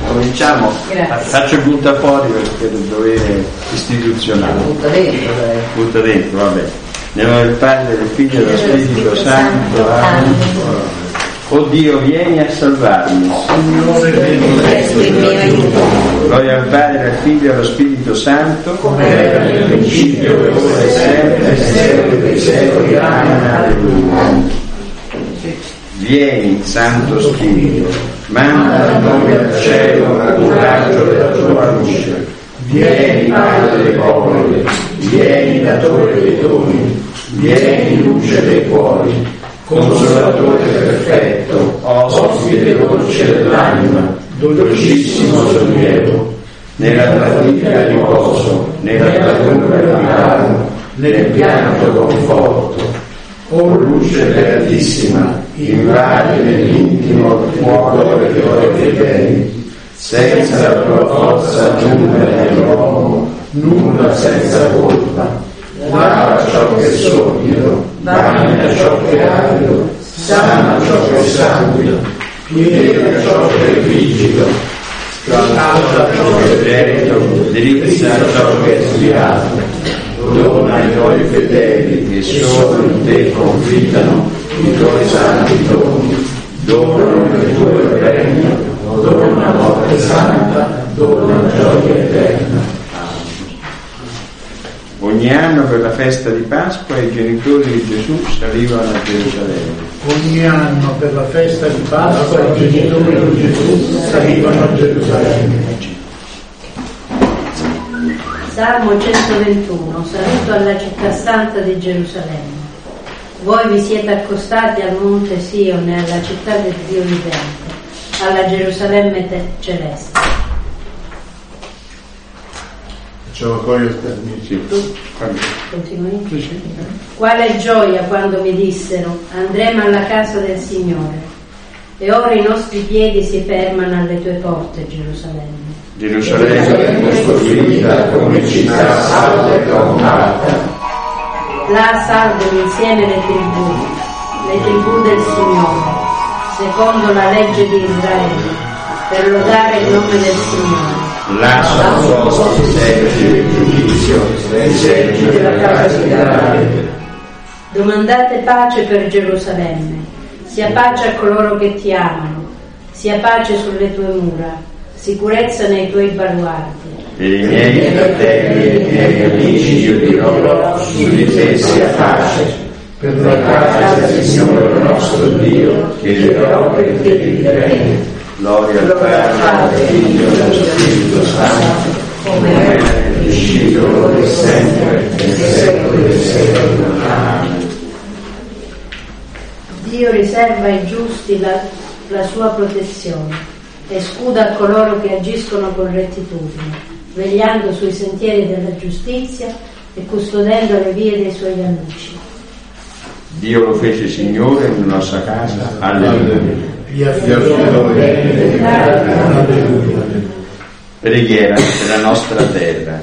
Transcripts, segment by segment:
Cominciamo. Faccio il butta fuori perché è il dovere istituzionale. Butta dentro, vabbè. Nel nome del Padre, del Figlio e dello Spirito Santo. Amen. O Dio, vieni a salvarmi. Gloria al Padre, al Figlio e allo Spirito Santo, come era nel principio, ora e sempre, e sempre dei secoli. Amen. Alleluia. Vieni, Santo Spirito, manda da noi al cielo il raggio della tua luce. Vieni, Padre dei popoli, vieni, datore dei doni, vieni, luce dei cuori, consolatore perfetto, ospite dolce dell'anima, dolcissimo sollievo, nella fatica riposo, nella paura riparo, nel pianto conforto. O luce beatissima, invadi nell'intimo il cuore dei tuoi fedeli, senza la tua forza nulla è l'uomo, nulla senza colpa. Lava ciò che è solido, bagna ciò che è arido, sana ciò che è sanguido, piega ciò che è rigido, scalda ciò che è dretto, drizza ciò che è sviato. Dona ai tuoi fedeli che solo in te confidano i tuoi santi doni, donano il tuo regno, dona morte santa, dona gioia eterna. Ogni anno per la festa di Pasqua i genitori di Gesù salivano a Gerusalemme. Ogni anno per la festa di Pasqua i genitori di Gesù salivano a Gerusalemme. Salmo 121. Saluto alla città santa di Gerusalemme. Voi vi siete accostati al monte Sione, alla città del Dio vivente, alla Gerusalemme celeste. Facciamo poi il Continui? Quale gioia quando mi dissero: andremo alla casa del Signore. E ora i nostri piedi si fermano alle tue porte, Gerusalemme. Gerusalemme costruita come città salda e compatta. Là salgono insieme le tribù del Signore, secondo la legge di Israele, per lodare il nome del Signore. Là sono posti i seggi del giudizio, i seggi della casa di Davide. Domandate pace per Gerusalemme, sia pace a coloro che ti amano, sia pace sulle tue mura, sicurezza nei tuoi baluardi. Per i miei fratelli e i miei amici io dirò: su di te sia pace. Per la casa del Signore nostro Dio chiederò perché ti regni. Gloria al Padre, al Figlio e allo Spirito Santo, come era nel principio, ora e sempre, nei secoli dei secoli. Amen. Dio riserva ai giusti la sua protezione e scuda a coloro che agiscono con rettitudine, vegliando sui sentieri della giustizia e custodendo le vie dei suoi amici. Dio lo fece Signore nella nostra casa. Alleluia. Preghiera per la nostra terra.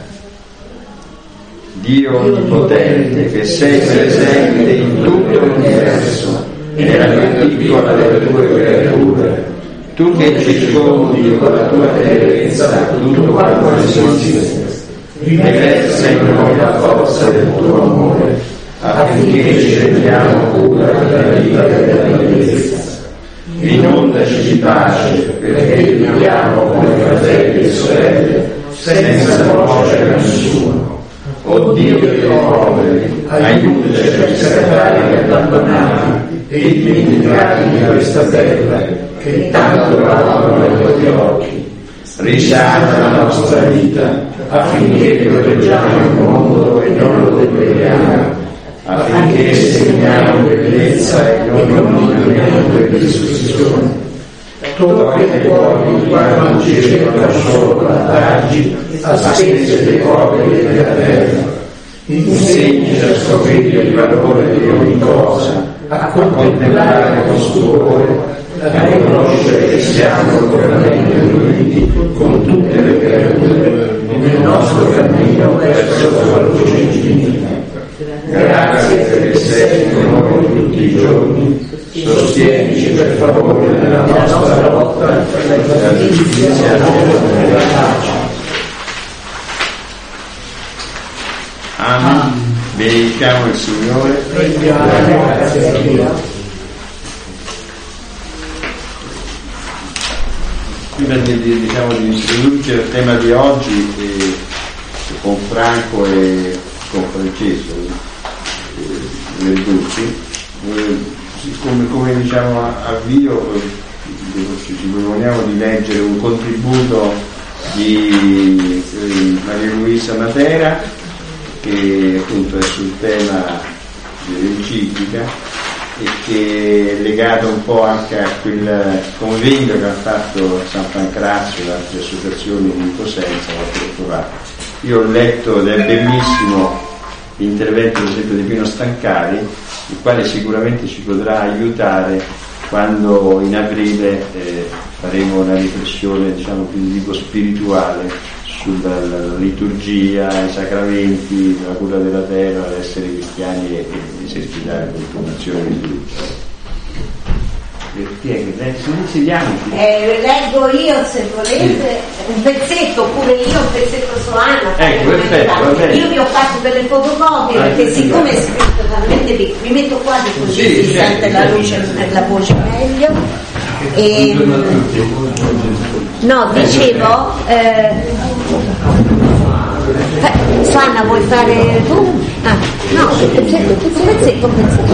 Dio onnipotente, che sei presente in tutto l'universo, nella più piccola delle tue creature, tu che circondi con la tua tenerezza tutto quanto esiste, riversa in noi la forza del tuo amore, affinché ci rendiamo cura della vita e della bellezza. Inondaci di pace, perché viviamo come fratelli e sorelle, senza conoscere nessuno. O Dio dei poveri, aiutaci a riscattare gli abbandonati e i dimenticati di questa terra, che tanto lavorano ai tuoi occhi. Risana la nostra vita, affinché proteggiamo il mondo e non lo deprediamo, affinché segniamo bellezza e non nominiamo per distruzione. Tocca i cuori quando ci cercano solo vantaggi a spese dei poveri e della terra. Insegnaci a scoprire il valore di ogni cosa, a contemplare con stupore, a riconoscere che siamo localmente uniti con tutte le creature nel nostro cammino verso la tua luce infinita. Grazie perché sei con noi tutti i giorni, sostienici per favore nella nostra lotta per la giustizia, l'amore e la pace. Amen. Benediciamo il Signore. Grazie a Dio. Prima di introdurre il tema di oggi con Franco e con Francesco Verducci, come avvio ci proponiamo di leggere un contributo di Maria Luisa Matera, che appunto è sul tema dell'enciclica e che è legato un po' anche a quel convegno che ha fatto San Pancrazio e altre associazioni di Cosenza qualche tempo fa. Io ho letto ed è bellissimo l'intervento per esempio di Pino Stancari, il quale sicuramente ci potrà aiutare quando in aprile faremo una riflessione più di tipo spirituale sulla liturgia, i sacramenti, la cura della terra, l'essere cristiani e esercitare l'informazione di tutto. Insediamoci. Leggo io se volete un pezzetto, oppure io un pezzetto Soana. Perfetto. Io vi ho fatto delle fotocopie perché siccome è scritto talmente piccolo, mi metto quasi così si sente la luce e la voce meglio. No, dicevo, Soana vuoi fare tu? No, pezzetto.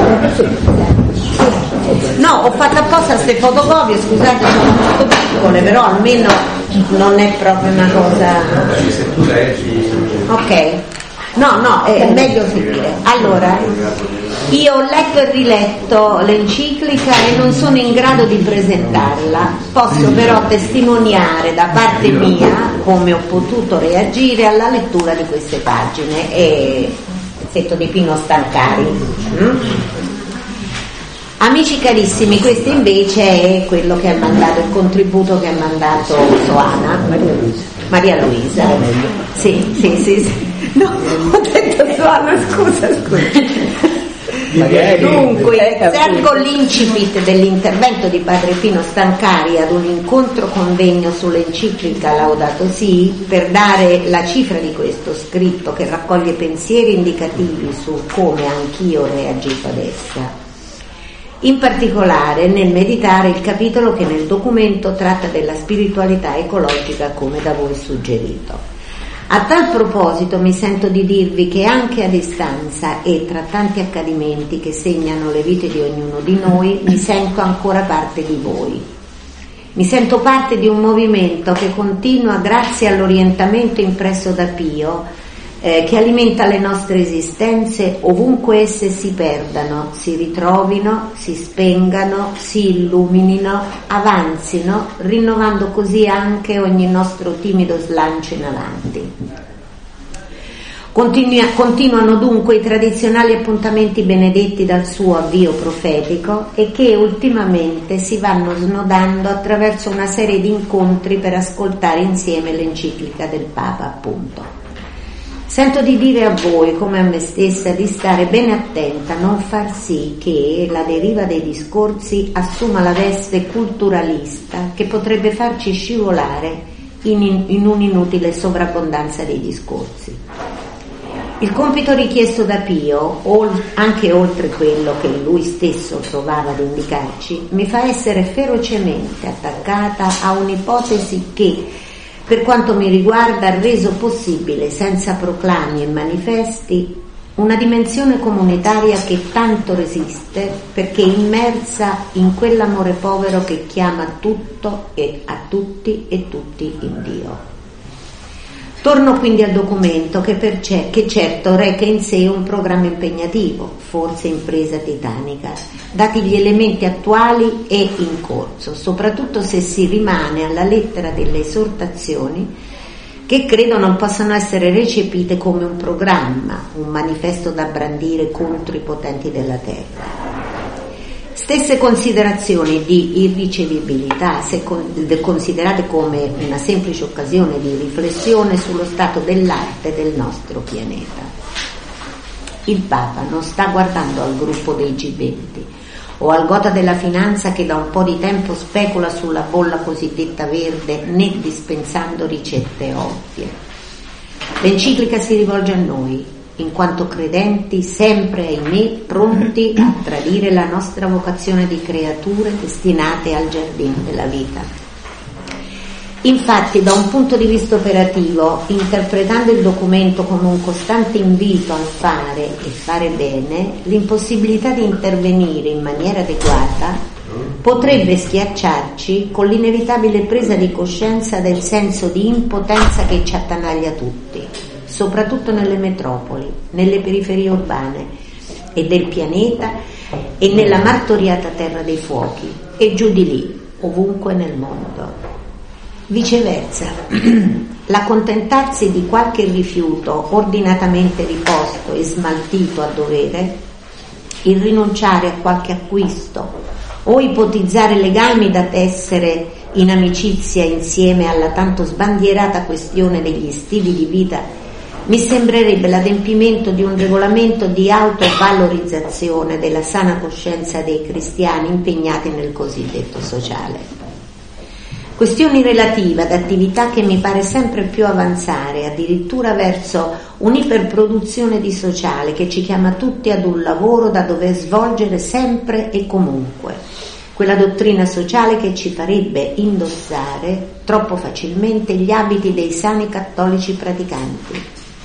No, ho fatto apposta queste fotocopie, scusate, sono molto piccole, però almeno non è proprio una cosa. Ok. No, è meglio sentire. Allora, io ho letto e riletto l'enciclica e non sono in grado di presentarla, posso però testimoniare da parte mia come ho potuto reagire alla lettura di queste pagine. E pezzetto di Pino Stancari. Amici carissimi, questo invece è quello che ha mandato, il contributo che ha mandato Soana. Maria Luisa. Sì. No, ho detto Soana, scusa. Dunque, seguo l'incipit dell'intervento di Padre Pino Stancari ad un incontro convegno sull'enciclica Laudato Si per dare la cifra di questo scritto che raccoglie pensieri indicativi su come anch'io ho reagito ad essa. In particolare nel meditare il capitolo che nel documento tratta della spiritualità ecologica come da voi suggerito. A tal proposito mi sento di dirvi che anche a distanza e tra tanti accadimenti che segnano le vite di ognuno di noi, mi sento ancora parte di voi. Mi sento parte di un movimento che continua grazie all'orientamento impresso da Pio, che alimenta le nostre esistenze ovunque esse si perdano, si ritrovino, si spengano, si illuminino, avanzino, rinnovando così anche ogni nostro timido slancio in avanti. Continuano dunque i tradizionali appuntamenti benedetti dal suo avvio profetico e che ultimamente si vanno snodando attraverso una serie di incontri per ascoltare insieme l'enciclica del Papa, appunto. Sento di dire a voi, come a me stessa, di stare bene attenta a non far sì che la deriva dei discorsi assuma la veste culturalista che potrebbe farci scivolare in un'inutile sovrabbondanza dei discorsi. Il compito richiesto da Pio, anche oltre quello che lui stesso provava ad indicarci, mi fa essere ferocemente attaccata a un'ipotesi che, per quanto mi riguarda, ha reso possibile, senza proclami e manifesti, una dimensione comunitaria che tanto resiste perché è immersa in quell'amore povero che chiama tutto e a tutti e tutti in Dio. Torno quindi al documento che certo reca in sé un programma impegnativo, forse impresa titanica, dati gli elementi attuali e in corso, soprattutto se si rimane alla lettera delle esortazioni che credo non possano essere recepite come un programma, un manifesto da brandire contro i potenti della terra. Stesse considerazioni di irricevibilità, se considerate come una semplice occasione di riflessione sullo stato dell'arte del nostro pianeta. Il Papa non sta guardando al gruppo dei G20 o al gota della finanza che da un po' di tempo specula sulla bolla cosiddetta verde, né dispensando ricette ovvie. L'enciclica si rivolge a noi, in quanto credenti, sempre, ahimè, pronti a tradire la nostra vocazione di creature destinate al giardino della vita. Infatti, da un punto di vista operativo, interpretando il documento come un costante invito al fare e fare bene, l'impossibilità di intervenire in maniera adeguata potrebbe schiacciarci con l'inevitabile presa di coscienza del senso di impotenza che ci attanaglia tutti, soprattutto nelle metropoli, nelle periferie urbane e del pianeta e nella martoriata terra dei fuochi e giù di lì, ovunque nel mondo. Viceversa, l'accontentarsi di qualche rifiuto ordinatamente riposto e smaltito a dovere, il rinunciare a qualche acquisto o ipotizzare legami da tessere in amicizia insieme alla tanto sbandierata questione degli stili di vita, mi sembrerebbe l'adempimento di un regolamento di autovalorizzazione della sana coscienza dei cristiani impegnati nel cosiddetto sociale. Questioni relative ad attività che mi pare sempre più avanzare, addirittura verso un'iperproduzione di sociale che ci chiama tutti ad un lavoro da dover svolgere sempre e comunque. Quella dottrina sociale che ci farebbe indossare troppo facilmente gli abiti dei sani cattolici praticanti.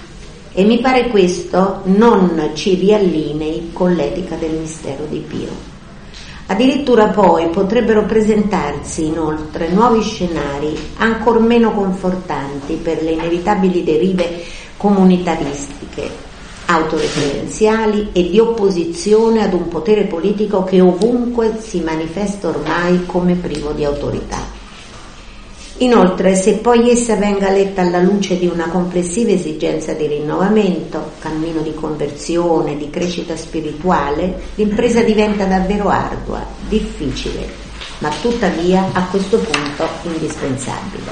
E mi pare questo non ci riallinei con l'etica del mistero di Pio. Addirittura poi potrebbero presentarsi inoltre nuovi scenari ancor meno confortanti per le inevitabili derive comunitaristiche, autoreferenziali e di opposizione ad un potere politico che ovunque si manifesta ormai come privo di autorità. Inoltre, se poi essa venga letta alla luce di una complessiva esigenza di rinnovamento, cammino di conversione, di crescita spirituale, l'impresa diventa davvero ardua, difficile, ma tuttavia a questo punto indispensabile.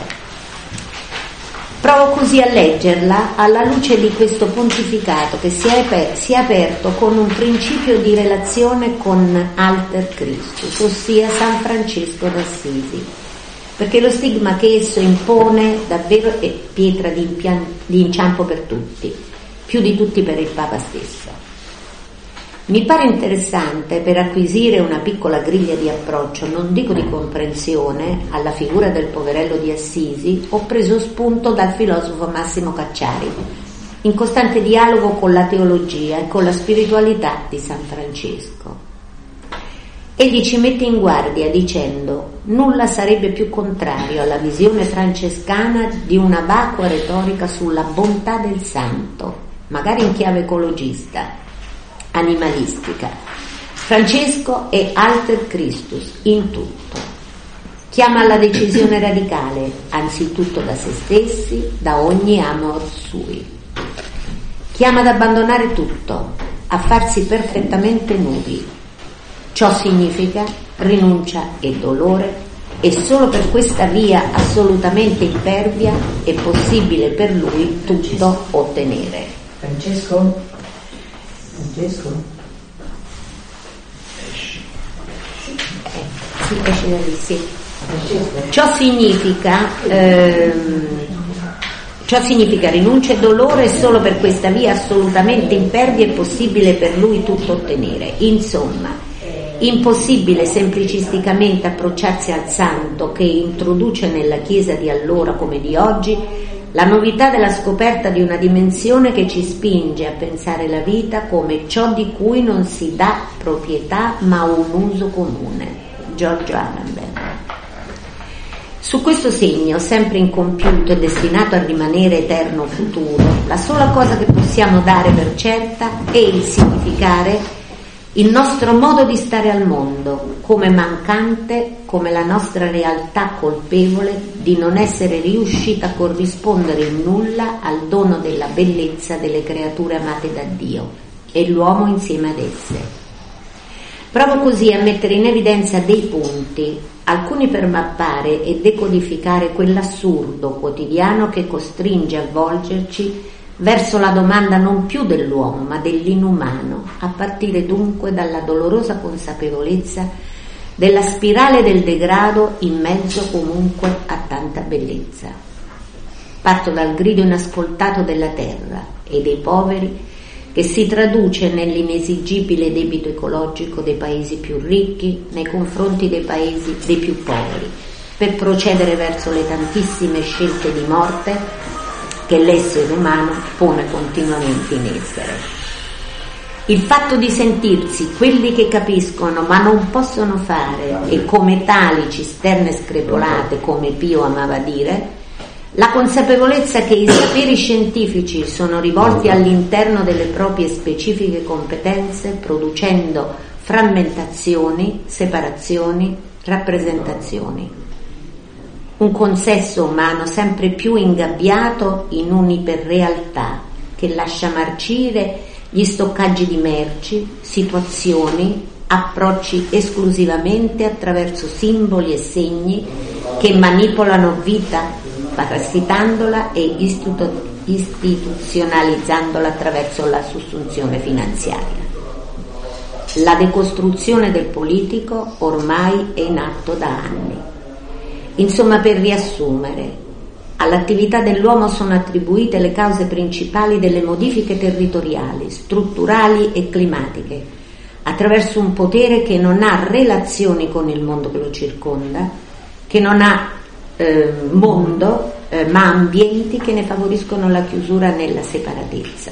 Provo così a leggerla alla luce di questo pontificato che si è aperto con un principio di relazione con Alter Christus, ossia San Francesco d'Assisi, perché lo stigma che esso impone davvero è pietra di inciampo per tutti, più di tutti per il Papa stesso. Mi pare interessante, per acquisire una piccola griglia di approccio, non dico di comprensione, alla figura del poverello di Assisi, ho preso spunto dal filosofo Massimo Cacciari, in costante dialogo con la teologia e con la spiritualità di San Francesco. Egli ci mette in guardia dicendo: nulla sarebbe più contrario alla visione francescana di una vacua retorica sulla bontà del santo, magari in chiave ecologista, animalistica. Francesco è Alter Christus in tutto. Chiama alla decisione radicale, anzitutto da se stessi, da ogni amor sui. Chiama ad abbandonare tutto, a farsi perfettamente nudi. Ciò significa rinuncia e dolore, e solo per questa via assolutamente impervia è possibile per lui tutto ottenere. Francesco? Sì, esce da lì, sì. Ciò significa rinuncia e dolore, e solo per questa via assolutamente impervia è possibile per lui tutto ottenere. Insomma, impossibile semplicisticamente approcciarsi al santo che introduce nella Chiesa di allora come di oggi la novità della scoperta di una dimensione che ci spinge a pensare la vita come ciò di cui non si dà proprietà ma un uso comune. Giorgio Agamben. Su questo segno, sempre incompiuto e destinato a rimanere eterno futuro, la sola cosa che possiamo dare per certa è il significare il nostro modo di stare al mondo, come mancante, come la nostra realtà colpevole di non essere riuscita a corrispondere in nulla al dono della bellezza delle creature amate da Dio e l'uomo insieme ad esse. Provo così a mettere in evidenza dei punti, alcuni per mappare e decodificare quell'assurdo quotidiano che costringe a volgerci verso la domanda non più dell'uomo ma dell'inumano, a partire dunque dalla dolorosa consapevolezza della spirale del degrado in mezzo comunque a tanta bellezza. Parto dal grido inascoltato della terra e dei poveri, che si traduce nell'inesigibile debito ecologico dei paesi più ricchi nei confronti dei paesi dei più poveri, per procedere verso le tantissime scelte di morte che l'essere umano pone continuamente in essere. Il fatto di sentirsi quelli che capiscono ma non possono fare, e come tali cisterne screpolate, come Pio amava dire, la consapevolezza che i saperi scientifici sono rivolti all'interno delle proprie specifiche competenze, producendo frammentazioni, separazioni, rappresentazioni. Un consesso umano sempre più ingabbiato in un'iperrealtà che lascia marcire gli stoccaggi di merci, situazioni, approcci esclusivamente attraverso simboli e segni che manipolano vita, parassitandola e istituzionalizzandola attraverso la sussunzione finanziaria. La decostruzione del politico ormai è in atto da anni. Insomma, per riassumere, all'attività dell'uomo sono attribuite le cause principali delle modifiche territoriali, strutturali e climatiche, attraverso un potere che non ha relazioni con il mondo che lo circonda, che non ha mondo, ma ambienti che ne favoriscono la chiusura nella separatezza.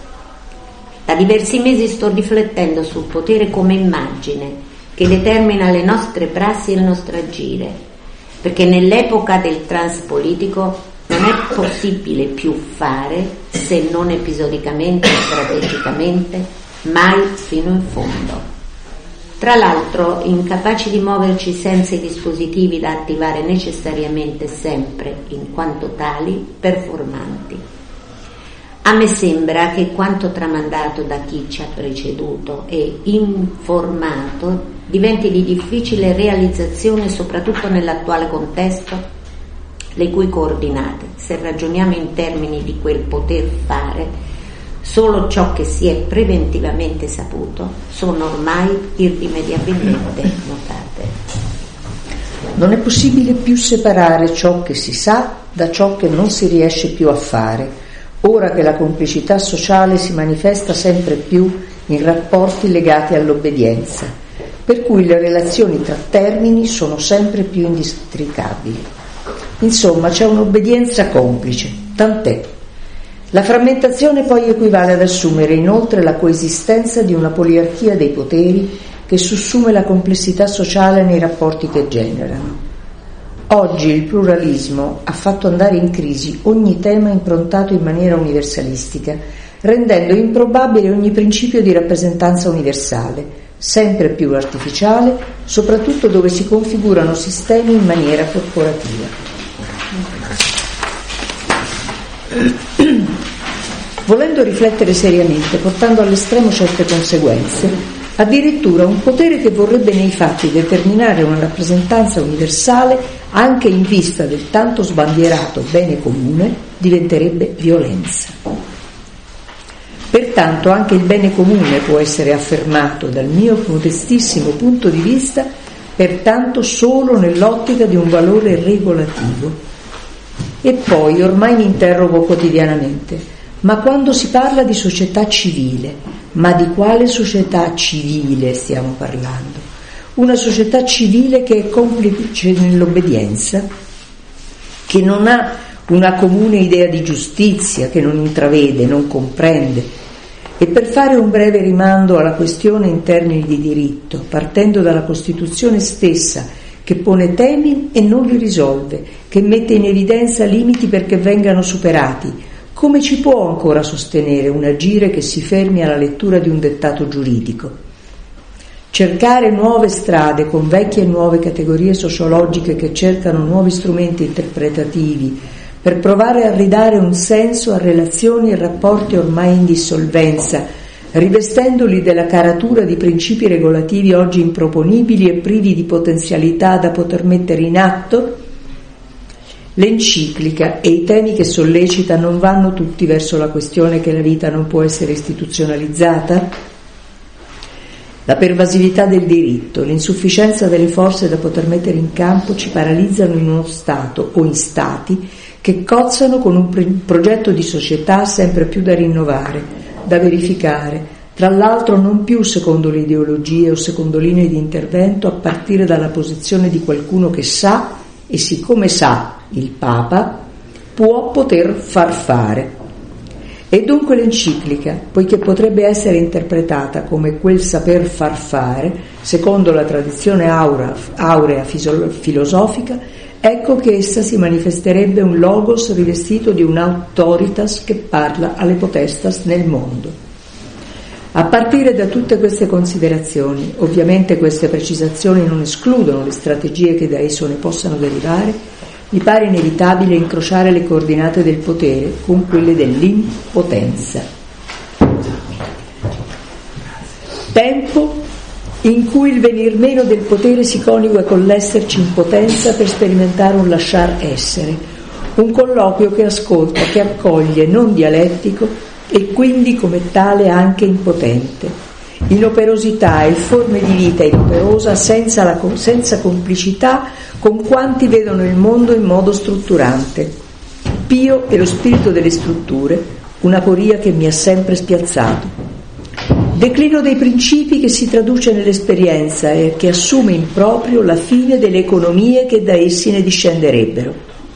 Da diversi mesi sto riflettendo sul potere come immagine che determina le nostre prassi e il nostro agire, perché nell'epoca del transpolitico non è possibile più fare, se non episodicamente, strategicamente, mai fino in fondo. Tra l'altro, incapaci di muoverci senza i dispositivi da attivare necessariamente sempre, in quanto tali, performanti. A me sembra che quanto tramandato da chi ci ha preceduto e informato diventi di difficile realizzazione, soprattutto nell'attuale contesto, le cui coordinate, se ragioniamo in termini di quel poter fare, solo ciò che si è preventivamente saputo, sono ormai irrimediabilmente notate. Non è possibile più separare ciò che si sa da ciò che non si riesce più a fare, ora che la complicità sociale si manifesta sempre più in rapporti legati all'obbedienza, per cui le relazioni tra termini sono sempre più indistricabili. Insomma, c'è un'obbedienza complice, tant'è. La frammentazione poi equivale ad assumere inoltre la coesistenza di una poliarchia dei poteri che sussume la complessità sociale nei rapporti che generano. Oggi il pluralismo ha fatto andare in crisi ogni tema improntato in maniera universalistica, rendendo improbabile ogni principio di rappresentanza universale, sempre più artificiale, soprattutto dove si configurano sistemi in maniera corporativa. Volendo riflettere seriamente, portando all'estremo certe conseguenze, addirittura un potere che vorrebbe nei fatti determinare una rappresentanza universale anche in vista del tanto sbandierato bene comune diventerebbe violenza. Pertanto anche il bene comune può essere affermato dal mio modestissimo punto di vista pertanto solo nell'ottica di un valore regolativo. E poi ormai mi interrogo quotidianamente: ma quando si parla di società civile, ma di quale società civile stiamo parlando? Una società civile che è complice nell'obbedienza, che non ha una comune idea di giustizia, che non intravede, non comprende. E per fare un breve rimando alla questione in termini di diritto, partendo dalla Costituzione stessa, che pone temi e non li risolve, che mette in evidenza limiti perché vengano superati, come ci può ancora sostenere un agire che si fermi alla lettura di un dettato giuridico? Cercare nuove strade con vecchie e nuove categorie sociologiche che cercano nuovi strumenti interpretativi per provare a ridare un senso a relazioni e rapporti ormai in dissolvenza, rivestendoli della caratura di principi regolativi oggi improponibili e privi di potenzialità da poter mettere in atto, L'enciclica e i temi che sollecita non vanno tutti verso la questione che la vita non può essere istituzionalizzata? La pervasività del diritto, l'insufficienza delle forze da poter mettere in campo ci paralizzano in uno stato o in stati che cozzano con un progetto di società sempre più da rinnovare, da verificare, tra l'altro non più secondo le ideologie o secondo linee di intervento a partire dalla posizione di qualcuno che sa, e siccome sa il Papa, può poter far fare. E dunque l'enciclica, poiché potrebbe essere interpretata come quel saper far fare, secondo la tradizione aurea filosofica, ecco che essa si manifesterebbe un logos rivestito di un'autoritas che parla alle potestas nel mondo. A partire da tutte queste considerazioni, ovviamente queste precisazioni non escludono le strategie che da esso ne possano derivare, mi pare inevitabile incrociare le coordinate del potere con quelle dell'impotenza. Tempo in cui il venir meno del potere si coniuga con l'esserci in potenza per sperimentare un lasciar essere, un colloquio che ascolta, che accoglie, non dialettico, e quindi come tale anche impotente, inoperosità e forme di vita inoperosa senza complicità con quanti vedono il mondo in modo strutturante. Pio è lo spirito delle strutture, una poria che mi ha sempre spiazzato. Declino dei principi che si traduce nell'esperienza e che assume in proprio la fine delle economie che da essi ne discenderebbero.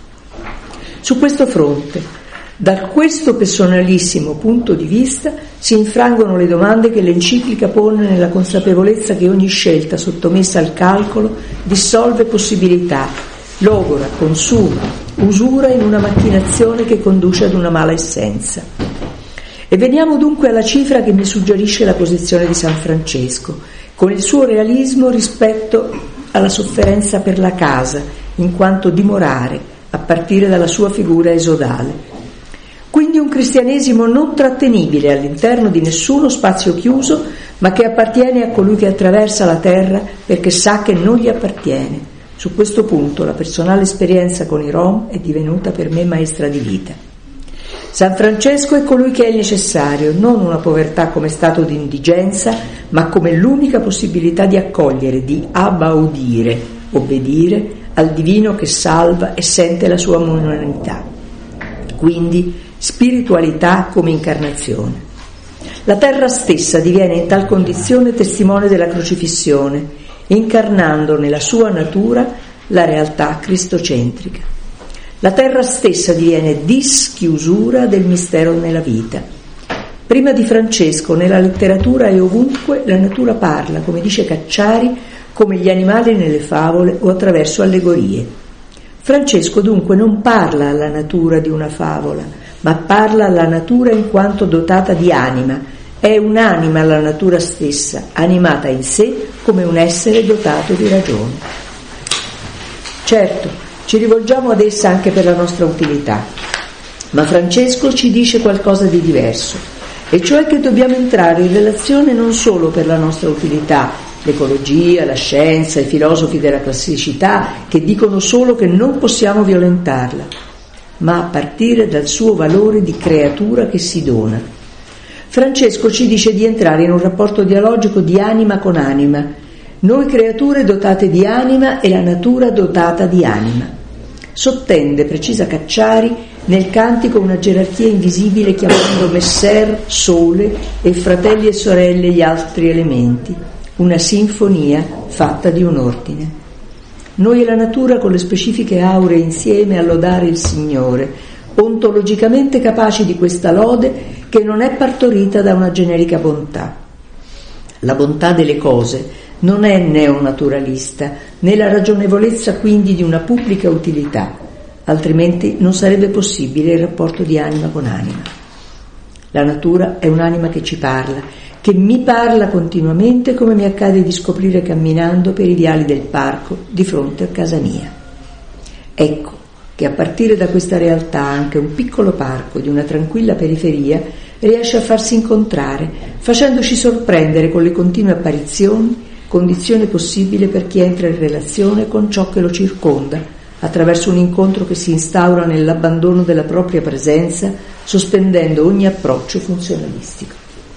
Su questo fronte, da questo personalissimo punto di vista si infrangono le domande che l'enciclica pone nella consapevolezza che ogni scelta sottomessa al calcolo dissolve possibilità, logora, consuma, usura in una macchinazione che conduce ad una mala essenza. E veniamo dunque alla cifra che mi suggerisce la posizione di San Francesco, con il suo realismo rispetto alla sofferenza per la casa, in quanto dimorare, a partire dalla sua figura esodale. Quindi un cristianesimo non trattenibile all'interno di nessuno spazio chiuso, ma che appartiene a colui che attraversa la terra perché sa che non gli appartiene. Su questo punto la personale esperienza con i Rom è divenuta per me maestra di vita. San Francesco è colui che è il necessario, non una povertà come stato di indigenza, ma come l'unica possibilità di accogliere, di abbaudire, obbedire al divino che salva e sente la sua umanità. Quindi spiritualità come incarnazione. La terra stessa diviene in tal condizione testimone della crocifissione, incarnando nella sua natura la realtà cristocentrica. La terra stessa diviene dischiusura del mistero nella vita. Prima di Francesco, nella letteratura e ovunque, la natura parla, come dice Cacciari, come gli animali nelle favole o attraverso allegorie. Francesco dunque non parla alla natura di una favola, ma parla alla natura in quanto dotata di anima. È un'anima la natura stessa, animata in sé come un essere dotato di ragione. Certo, ci rivolgiamo ad essa anche per la nostra utilità, ma Francesco ci dice qualcosa di diverso, e cioè che dobbiamo entrare in relazione non solo per la nostra utilità, l'ecologia, la scienza, i filosofi della classicità che dicono solo che non possiamo violentarla, ma a partire dal suo valore di creatura che si dona. Francesco ci dice di entrare in un rapporto dialogico di anima con anima, noi creature dotate di anima e la natura dotata di anima. Sottende, precisa Cacciari, nel cantico una gerarchia invisibile chiamando messer, sole e fratelli e sorelle gli altri elementi, una sinfonia fatta di un ordine. Noi e la natura con le specifiche auree insieme a lodare il Signore, ontologicamente capaci di questa lode che non è partorita da una generica bontà. La bontà delle cose non è neonaturalista, né la ragionevolezza quindi di una pubblica utilità, altrimenti non sarebbe possibile il rapporto di anima con anima. La natura è un'anima che ci parla, che mi parla continuamente come mi accade di scoprire camminando per i viali del parco di fronte a casa mia. Ecco che a partire da questa realtà anche un piccolo parco di una tranquilla periferia riesce a farsi incontrare, facendoci sorprendere con le continue apparizioni, condizione possibile per chi entra in relazione con ciò che lo circonda, attraverso un incontro che si instaura nell'abbandono della propria presenza, sospendendo ogni approccio funzionalistico.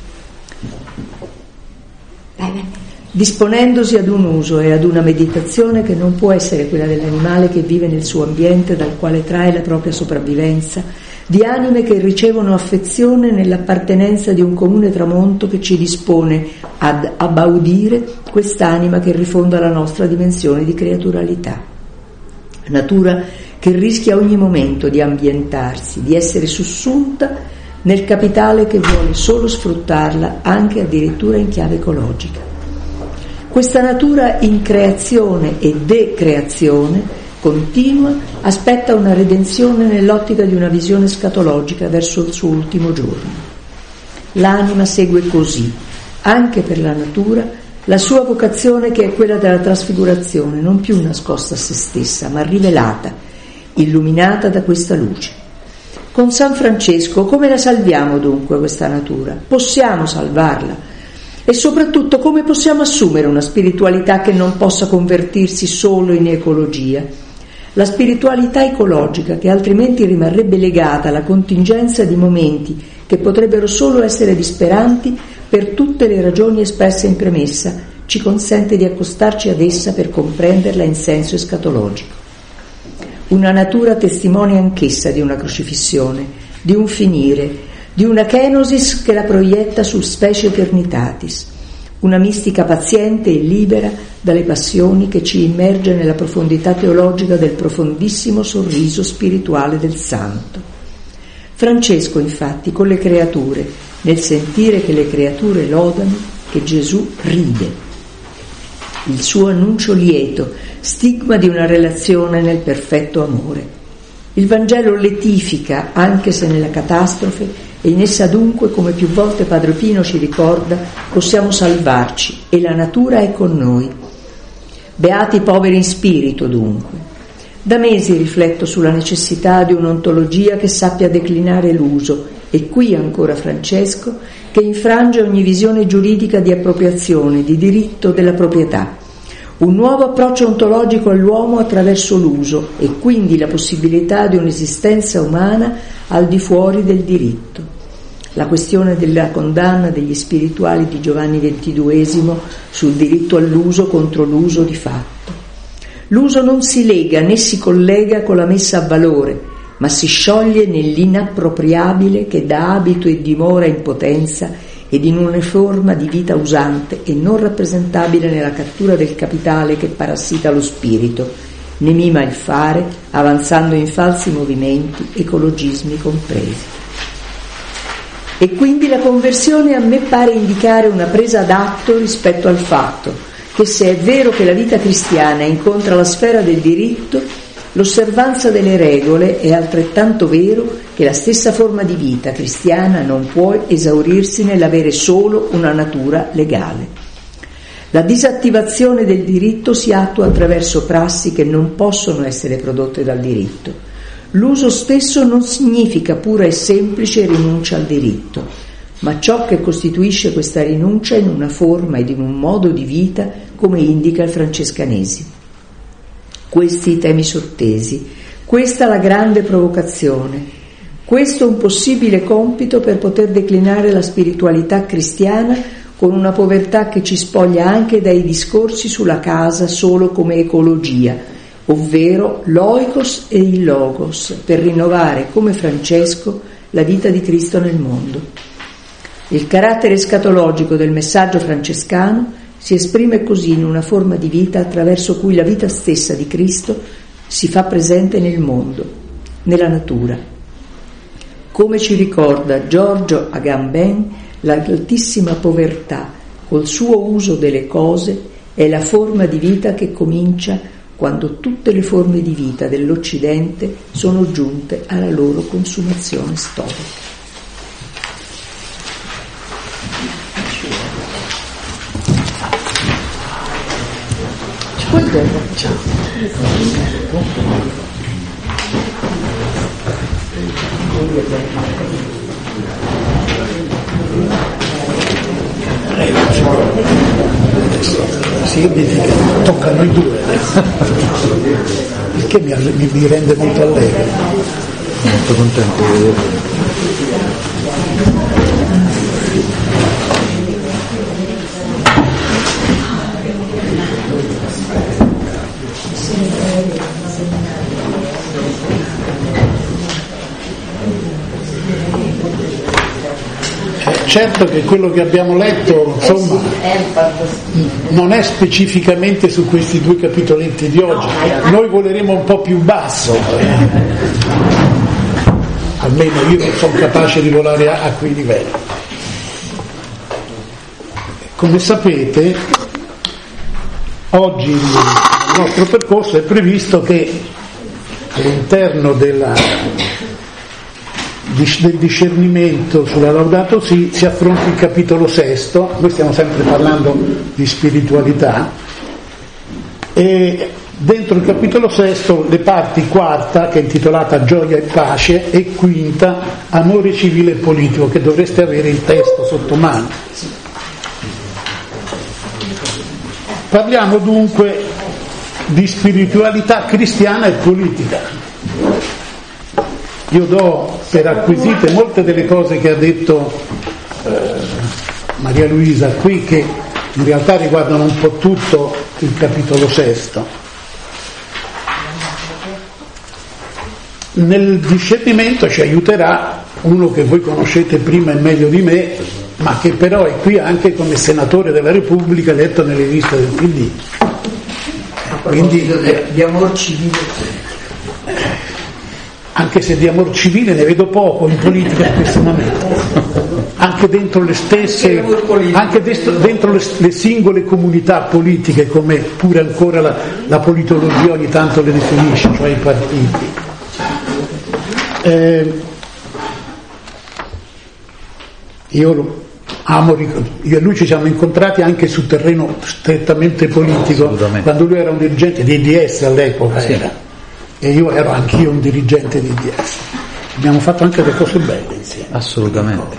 Disponendosi ad un uso e ad una meditazione che non può essere quella dell'animale che vive nel suo ambiente dal quale trae la propria sopravvivenza, di anime che ricevono affezione nell'appartenenza di un comune tramonto che ci dispone ad abbaudire quest'anima che rifonda la nostra dimensione di creaturalità. Natura che rischia ogni momento di ambientarsi, di essere sussunta nel capitale che vuole solo sfruttarla, anche addirittura in chiave ecologica. Questa natura in creazione e decreazione continua aspetta una redenzione nell'ottica di una visione scatologica verso il suo ultimo giorno. L'anima segue così, anche per la natura, la sua vocazione che è quella della trasfigurazione, non più nascosta a se stessa, ma rivelata, illuminata da questa luce. Con San Francesco come la salviamo dunque questa natura? Possiamo salvarla? E soprattutto come possiamo assumere una spiritualità che non possa convertirsi solo in ecologia? La spiritualità ecologica, che altrimenti rimarrebbe legata alla contingenza di momenti che potrebbero solo essere disperanti per tutte le ragioni espresse in premessa, ci consente di accostarci ad essa per comprenderla in senso escatologico. Una natura testimone anch'essa di una crocifissione, di un finire, di una kenosis che la proietta sul specie eternitatis, una mistica paziente e libera dalle passioni che ci immerge nella profondità teologica del profondissimo sorriso spirituale del santo. Francesco, infatti, con le creature, nel sentire che le creature lodano, che Gesù ride. Il suo annuncio lieto, stigma di una relazione nel perfetto amore. Il Vangelo letifica, anche se nella catastrofe, e in essa dunque, come più volte Padre Pino ci ricorda, possiamo salvarci e la natura è con noi. Beati i poveri in spirito, dunque. Da mesi rifletto sulla necessità di un'ontologia che sappia declinare l'uso, e qui ancora Francesco, che infrange ogni visione giuridica di appropriazione, di diritto della proprietà. Un nuovo approccio ontologico all'uomo attraverso l'uso e quindi la possibilità di un'esistenza umana al di fuori del diritto. La questione della condanna degli spirituali di Giovanni XXII sul diritto all'uso contro l'uso di fatto. L'uso non si lega né si collega con la messa a valore, ma si scioglie nell'inappropriabile che dà abito e dimora in potenza ed in una forma di vita usante e non rappresentabile nella cattura del capitale che parassita lo spirito, ne mima il fare, avanzando in falsi movimenti, ecologismi compresi. E quindi la conversione a me pare indicare una presa d'atto rispetto al fatto che se è vero che la vita cristiana incontra la sfera del diritto, l'osservanza delle regole è altrettanto vero che la stessa forma di vita cristiana non può esaurirsi nell'avere solo una natura legale. La disattivazione del diritto si attua attraverso prassi che non possono essere prodotte dal diritto. L'uso stesso non significa pura e semplice rinuncia al diritto, ma ciò che costituisce questa rinuncia in una forma ed in un modo di vita come indica il francescanesimo. Questi i temi sottesi, questa la grande provocazione, questo un possibile compito per poter declinare la spiritualità cristiana con una povertà che ci spoglia anche dai discorsi sulla casa solo come ecologia, ovvero l'oikos e il logos, per rinnovare come Francesco la vita di Cristo nel mondo. Il carattere escatologico del messaggio francescano si esprime così in una forma di vita attraverso cui la vita stessa di Cristo si fa presente nel mondo, nella natura. Come ci ricorda Giorgio Agamben, l'altissima povertà col suo uso delle cose è la forma di vita che comincia quando tutte le forme di vita dell'Occidente sono giunte alla loro consumazione storica. Ciao. Si vede che tocca a noi due. il che mi rende molto allegro. Molto contento di vederlo. Certo che quello che abbiamo letto, insomma, non è specificamente su questi 2 capitoletti di oggi. Noi voleremo un po' più basso, almeno io non sono capace di volare a quei livelli. Come sapete, oggi il nostro percorso è previsto che all'interno del discernimento sulla Laudato Si si affronti il capitolo 6. Noi stiamo sempre parlando di spiritualità e dentro il capitolo 6 le parti 4, che è intitolata Gioia e Pace, e 5, Amore civile e politico, che dovreste avere il testo sotto mano. Parliamo dunque di spiritualità cristiana e politica. Io do per acquisite molte delle cose che ha detto Maria Luisa qui, che in realtà riguardano un po' tutto il capitolo 6. Nel discernimento ci aiuterà uno che voi conoscete prima e meglio di me, ma che però è qui anche come senatore della Repubblica eletto nelle liste del PD. Quindi di amor civile. Anche se di amor civile ne vedo poco in politica in questo momento, anche dentro le stesse, anche dentro le singole comunità politiche, come pure ancora la politologia ogni tanto le definisce, cioè i partiti. Io e lui ci siamo incontrati anche su terreno strettamente politico, quando lui era un dirigente di IDS all'epoca, sì. E io ero anch'io un dirigente di IDS. Abbiamo fatto anche delle cose belle insieme. Assolutamente.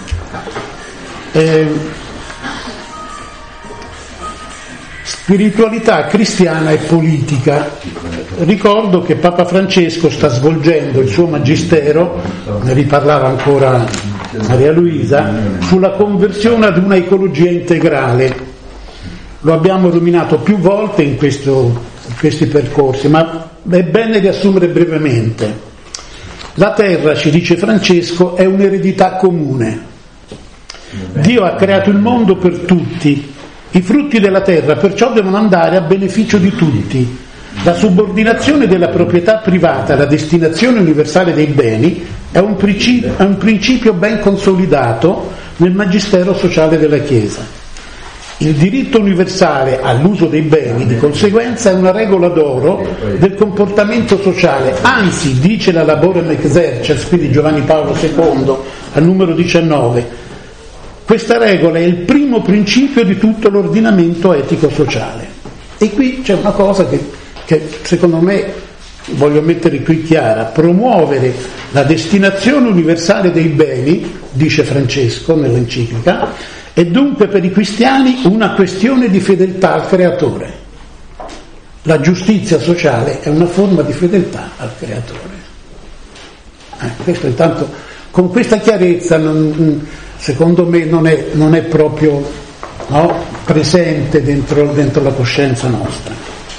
Spiritualità cristiana e politica. Ricordo che Papa Francesco sta svolgendo il suo magistero, ne riparlava ancora Maria Luisa, sulla conversione ad una ecologia integrale. Lo abbiamo ruminato più volte in questi percorsi, ma è bene riassumere brevemente. La terra, ci dice Francesco, è un'eredità comune. Dio ha creato il mondo per tutti. I frutti della terra perciò devono andare a beneficio di tutti. La subordinazione della proprietà privata alla destinazione universale dei beni è un principio ben consolidato nel magistero sociale della Chiesa. Il diritto universale all'uso dei beni, di conseguenza, è una regola d'oro del comportamento sociale. Anzi, dice la Laborem Exercens, quindi Giovanni Paolo II, al numero 19, questa regola è il primo principio di tutto l'ordinamento etico-sociale. E qui c'è una cosa che secondo me voglio mettere qui chiara: promuovere la destinazione universale dei beni, dice Francesco nell'enciclica, è dunque per i cristiani una questione di fedeltà al Creatore. La giustizia sociale è una forma di fedeltà al Creatore. Questo intanto, con questa chiarezza, secondo me non è proprio presente dentro la coscienza nostra.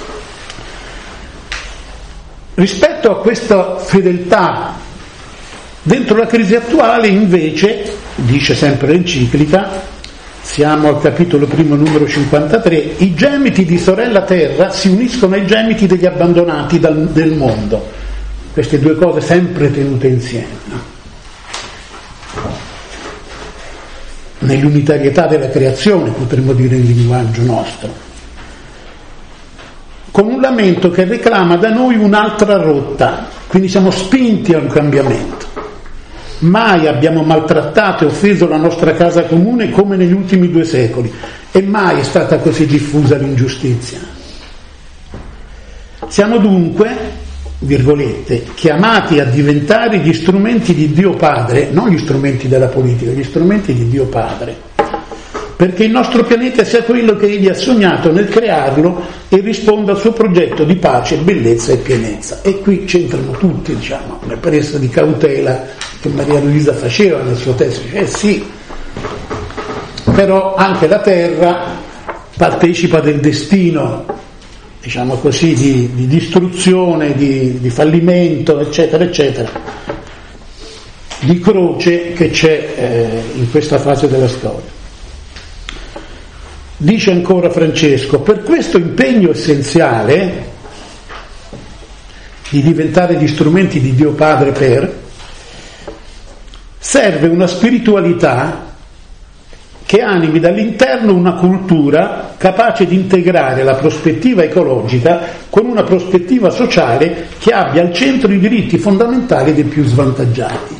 Rispetto a questa fedeltà dentro la crisi attuale, invece, dice sempre l'enciclica, siamo al capitolo 1, numero 53, i gemiti di sorella terra si uniscono ai gemiti degli abbandonati del mondo. Queste due cose sempre tenute insieme, nell'unitarietà della creazione, potremmo dire in linguaggio nostro, con un lamento che reclama da noi un'altra rotta. Quindi siamo spinti a un cambiamento. Mai abbiamo maltrattato e offeso la nostra casa comune come negli ultimi 2 secoli, e mai è stata così diffusa l'ingiustizia. Siamo dunque, virgolette, chiamati a diventare gli strumenti di Dio Padre, non gli strumenti della politica, gli strumenti di Dio Padre, perché il nostro pianeta sia quello che egli ha sognato nel crearlo e risponda al suo progetto di pace, bellezza e pienezza. E qui c'entrano tutti, diciamo, le prese di cautela che Maria Luisa faceva nel suo testo. Sì, però anche la Terra partecipa del destino, diciamo così, di distruzione, di fallimento, eccetera, eccetera, di croce che c'è in questa fase della storia. Dice ancora Francesco: per questo impegno essenziale di diventare gli strumenti di Dio Padre serve una spiritualità che animi dall'interno una cultura capace di integrare la prospettiva ecologica con una prospettiva sociale che abbia al centro i diritti fondamentali dei più svantaggiati.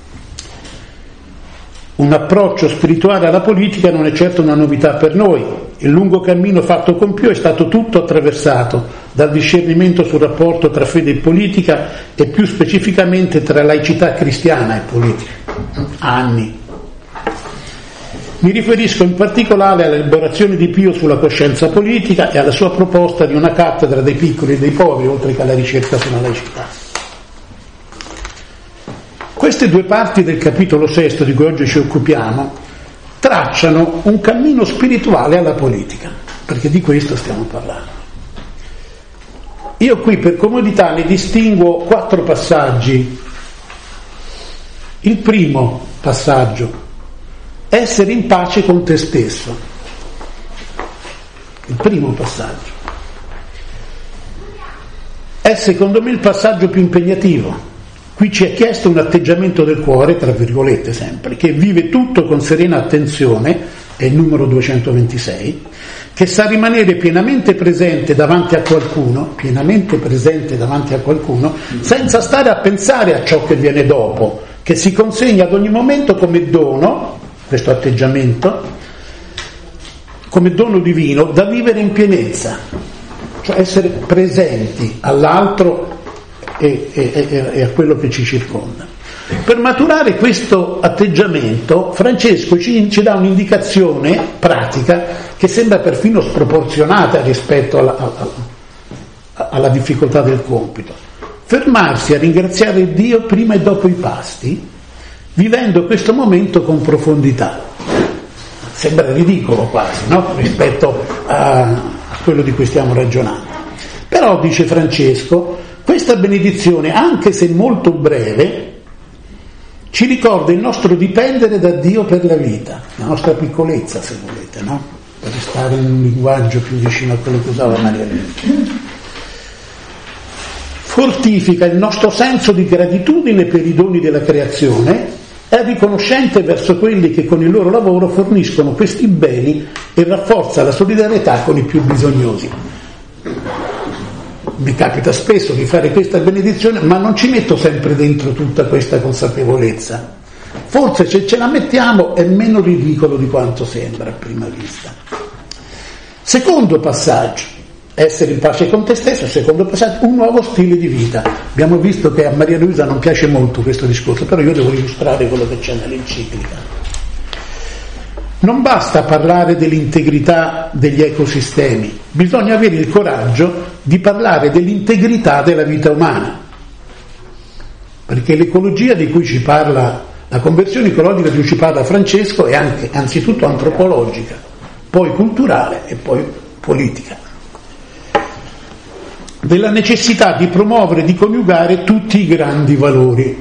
Un approccio spirituale alla politica non è certo una novità per noi. Il lungo cammino fatto con Pio è stato tutto attraversato dal discernimento sul rapporto tra fede e politica e più specificamente tra laicità cristiana e politica. Anni. Mi riferisco in particolare all'elaborazione di Pio sulla coscienza politica e alla sua proposta di una cattedra dei piccoli e dei poveri, oltre che alla ricerca sulla laicità. Queste due parti del capitolo 6 di cui oggi ci occupiamo tracciano un cammino spirituale alla politica, perché di questo stiamo parlando. Io qui per comodità ne distinguo 4 passaggi. Il primo passaggio: essere in pace con te stesso. Il primo passaggio è secondo me il passaggio più impegnativo. Qui ci è chiesto un atteggiamento del cuore, tra virgolette sempre, che vive tutto con serena attenzione, è il numero 226, che sa rimanere pienamente presente davanti a qualcuno, senza stare a pensare a ciò che viene dopo, che si consegna ad ogni momento come dono, questo atteggiamento, come dono divino da vivere in pienezza, cioè essere presenti all'altro e a quello che ci circonda. Per maturare questo atteggiamento Francesco ci dà un'indicazione pratica che sembra perfino sproporzionata rispetto alla difficoltà del compito: fermarsi a ringraziare Dio prima e dopo i pasti, vivendo questo momento con profondità. Sembra ridicolo quasi, no? Rispetto a quello di cui stiamo ragionando. Però, dice Francesco, questa benedizione, anche se molto breve, ci ricorda il nostro dipendere da Dio per la vita, la nostra piccolezza, se volete, no? Per restare in un linguaggio più vicino a quello che usava Maria Luisa. Fortifica il nostro senso di gratitudine per i doni della creazione, è riconoscente verso quelli che con il loro lavoro forniscono questi beni e rafforza la solidarietà con i più bisognosi. Mi capita spesso di fare questa benedizione, ma non ci metto sempre dentro tutta questa consapevolezza. Forse se ce la mettiamo è meno ridicolo di quanto sembra a prima vista. Secondo passaggio: essere in pace con te stesso. Secondo passaggio: un nuovo stile di vita. Abbiamo visto che a Maria Luisa non piace molto questo discorso, però io devo illustrare quello che c'è nell'enciclica. Non basta parlare dell'integrità degli ecosistemi, bisogna avere il coraggio di parlare dell'integrità della vita umana, perché l'ecologia di cui ci parla, la conversione ecologica di cui ci parla Francesco è anche, anzitutto antropologica, poi culturale e poi politica. Della necessità di promuovere e di coniugare tutti i grandi valori.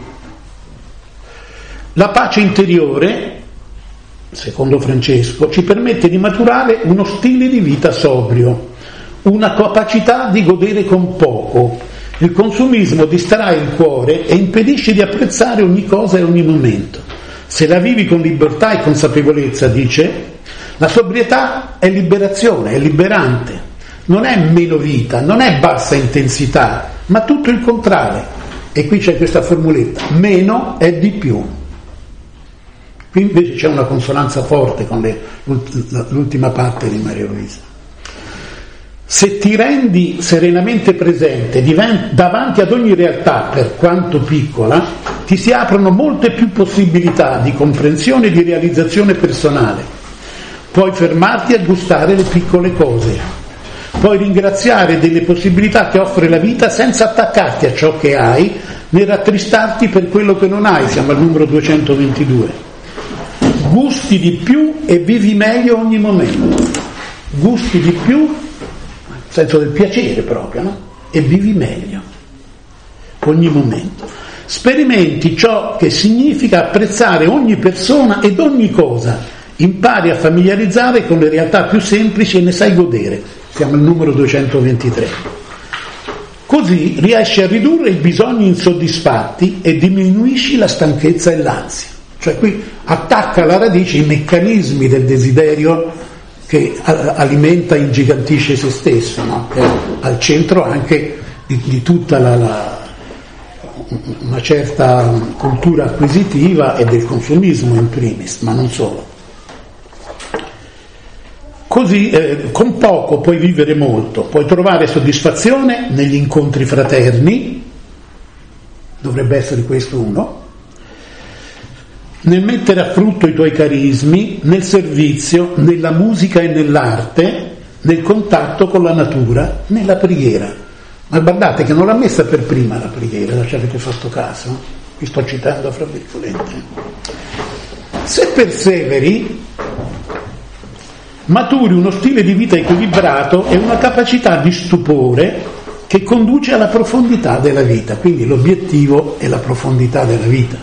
La pace interiore, secondo Francesco, ci permette di maturare uno stile di vita sobrio, una capacità di godere con poco. Il consumismo distrae il cuore e impedisce di apprezzare ogni cosa e ogni momento. Se la vivi con libertà e consapevolezza, dice, la sobrietà è liberazione, è liberante. Non è meno vita, non è bassa intensità, ma tutto il contrario. E qui c'è questa formuletta: meno è di più. Qui invece c'è una consonanza forte con l'ultima parte di Maria Luisa. Se ti rendi serenamente presente davanti ad ogni realtà, per quanto piccola, ti si aprono molte più possibilità di comprensione e di realizzazione personale. puoi fermarti a gustare le piccole cose, puoi ringraziare delle possibilità che offre la vita senza attaccarti a ciò che hai né rattristarti per quello che non hai. Siamo al numero 222. Gusti di più e vivi meglio ogni momento. Gusti di più, nel senso del piacere proprio, no? E vivi meglio ogni momento. Sperimenti ciò che significa apprezzare ogni persona ed ogni cosa. Impari a familiarizzare con le realtà più semplici e ne sai godere. Siamo al numero 223. Così riesci a ridurre i bisogni insoddisfatti e diminuisci la stanchezza e l'ansia. Cioè qui attacca alla radice i meccanismi del desiderio che alimenta e ingigantisce se stesso, no? Che è al centro anche di tutta una certa cultura acquisitiva e del consumismo in primis, ma non solo. Così con poco puoi vivere molto, puoi trovare soddisfazione negli incontri fraterni, dovrebbe essere questo uno, nel mettere a frutto i tuoi carismi, nel servizio, nella musica e nell'arte, nel contatto con la natura, nella preghiera. Ma guardate che non l'ha messa per prima la preghiera, ci avete fatto caso? Vi sto citando fra virgolette. Se perseveri, maturi uno stile di vita equilibrato e una capacità di stupore che conduce alla profondità della vita. Quindi l'obiettivo è la profondità della vita.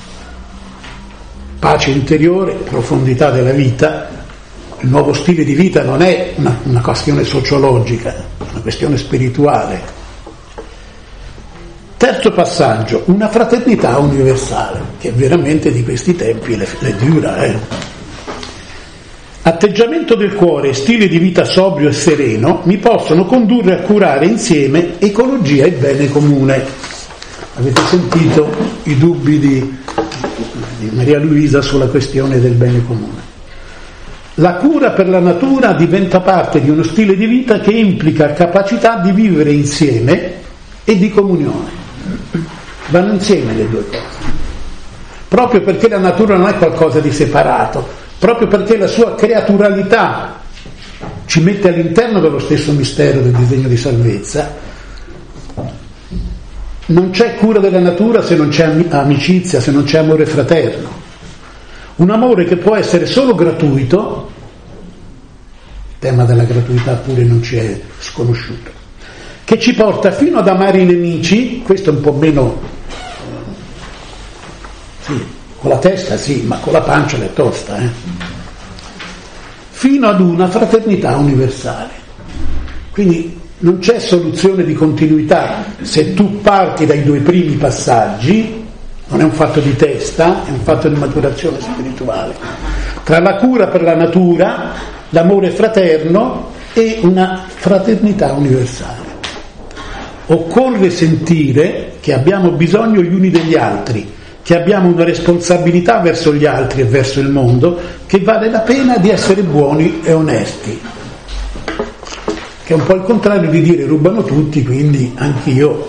Pace interiore, profondità della vita. Il nuovo stile di vita non è una questione sociologica, è una questione spirituale. Terzo passaggio, una fraternità universale, che veramente di questi tempi le dura. Atteggiamento del cuore e stile di vita sobrio e sereno mi possono condurre a curare insieme ecologia e bene comune. Avete sentito i dubbi di Maria Luisa sulla questione del bene comune. La cura per la natura diventa parte di uno stile di vita che implica capacità di vivere insieme e di comunione. Vanno insieme le due cose. Proprio perché la natura non è qualcosa di separato, proprio perché la sua creaturalità ci mette all'interno dello stesso mistero del disegno di salvezza, non c'è cura della natura se non c'è amicizia, se non c'è amore fraterno. Un amore che può essere solo gratuito, il tema della gratuità pure non ci è sconosciuto, che ci porta fino ad amare i nemici, questo è un po' meno, sì, con la testa sì, ma con la pancia è tosta, fino ad una fraternità universale. Quindi non c'è soluzione di continuità se tu parti dai due primi passaggi. Non è un fatto di testa, è un fatto di maturazione spirituale. Tra la cura per la natura, l'amore fraterno e una fraternità universale. Occorre sentire che abbiamo bisogno gli uni degli altri, che abbiamo una responsabilità verso gli altri e verso il mondo, che vale la pena di essere buoni e onesti. Che è un po' il contrario di dire rubano tutti, quindi anch'io.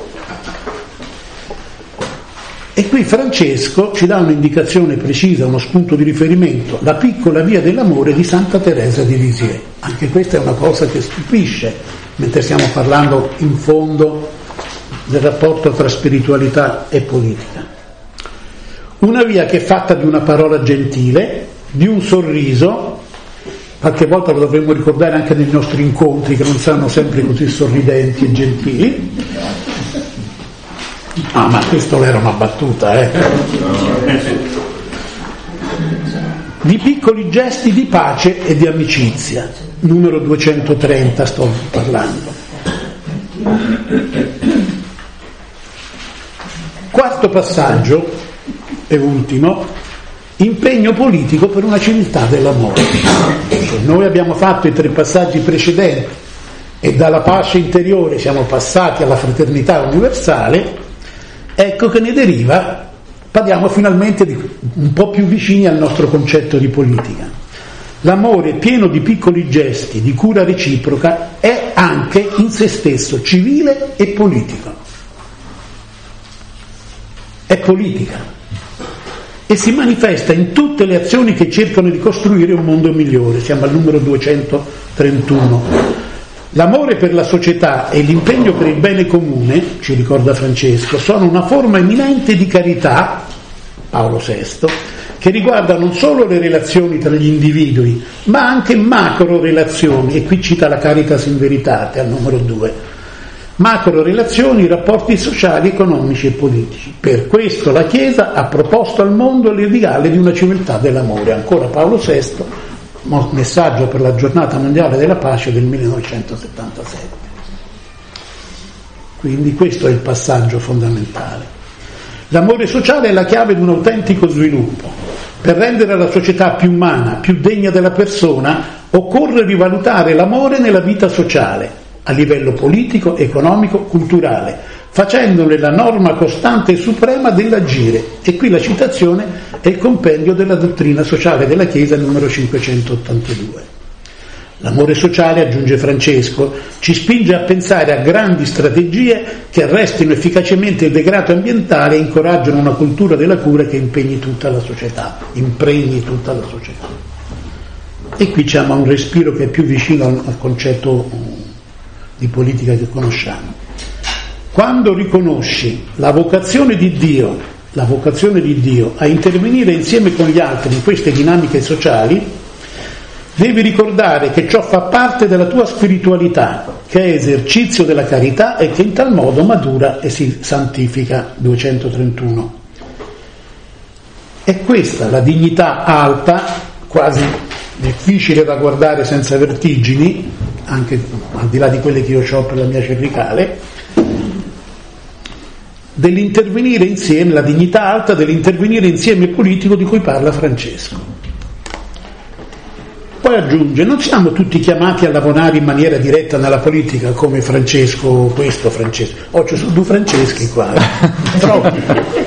E qui Francesco ci dà un'indicazione precisa, uno spunto di riferimento, la piccola via dell'amore di Santa Teresa di Lisieux. Anche questa è una cosa che stupisce, mentre stiamo parlando in fondo del rapporto tra spiritualità e politica. Una via che è fatta di una parola gentile, di un sorriso, qualche volta lo dovremmo ricordare anche nei nostri incontri, che non saranno sempre così sorridenti e gentili. Ah, ma questo era una battuta, Di piccoli gesti di pace e di amicizia. Numero 230 sto parlando. Quarto passaggio e ultimo, impegno politico per una civiltà dell'amore. Se noi abbiamo fatto i 3 passaggi precedenti e dalla pace interiore siamo passati alla fraternità universale, ecco che ne deriva, parliamo finalmente un po' più vicini al nostro concetto di politica. L'amore pieno di piccoli gesti, di cura reciproca, è anche in se stesso civile e politico. È politica. e si manifesta in tutte le azioni che cercano di costruire un mondo migliore. Siamo al numero 231. L'amore per la società e l'impegno per il bene comune, ci ricorda Francesco, sono una forma eminente di carità, Paolo VI, che riguarda non solo le relazioni tra gli individui, ma anche macro relazioni, e qui cita la Caritas in Veritate al numero 2. Macro relazioni, rapporti sociali, economici e politici. Per questo la Chiesa ha proposto al mondo l'ideale di una civiltà dell'amore. Ancora Paolo VI, messaggio per la giornata mondiale della pace del 1977. Quindi questo è il passaggio fondamentale. L'amore sociale è la chiave di un autentico sviluppo. Per rendere la società più umana, più degna della persona, occorre rivalutare l'amore nella vita sociale, a livello politico, economico, culturale, facendone la norma costante e suprema dell'agire. E qui la citazione è il compendio della dottrina sociale della Chiesa numero 582. L'amore sociale, aggiunge Francesco, ci spinge a pensare a grandi strategie che arrestino efficacemente il degrado ambientale e incoraggino una cultura della cura che impegni tutta la società. E qui c'è un respiro che è più vicino al concetto di politica che conosciamo. Quando riconosci la vocazione di Dio a intervenire insieme con gli altri in queste dinamiche sociali, devi ricordare che ciò fa parte della tua spiritualità, che è esercizio della carità e che in tal modo matura e si santifica. 231. È questa la dignità alta, quasi difficile da guardare senza vertigini, anche al di là di quelle che io ho per la mia cervicale, dell'intervenire insieme, la dignità alta dell'intervenire insieme politico di cui parla Francesco. Poi aggiunge: non siamo tutti chiamati a lavorare in maniera diretta nella politica come Francesco. Oh, ci sono due Franceschi qua, troppi.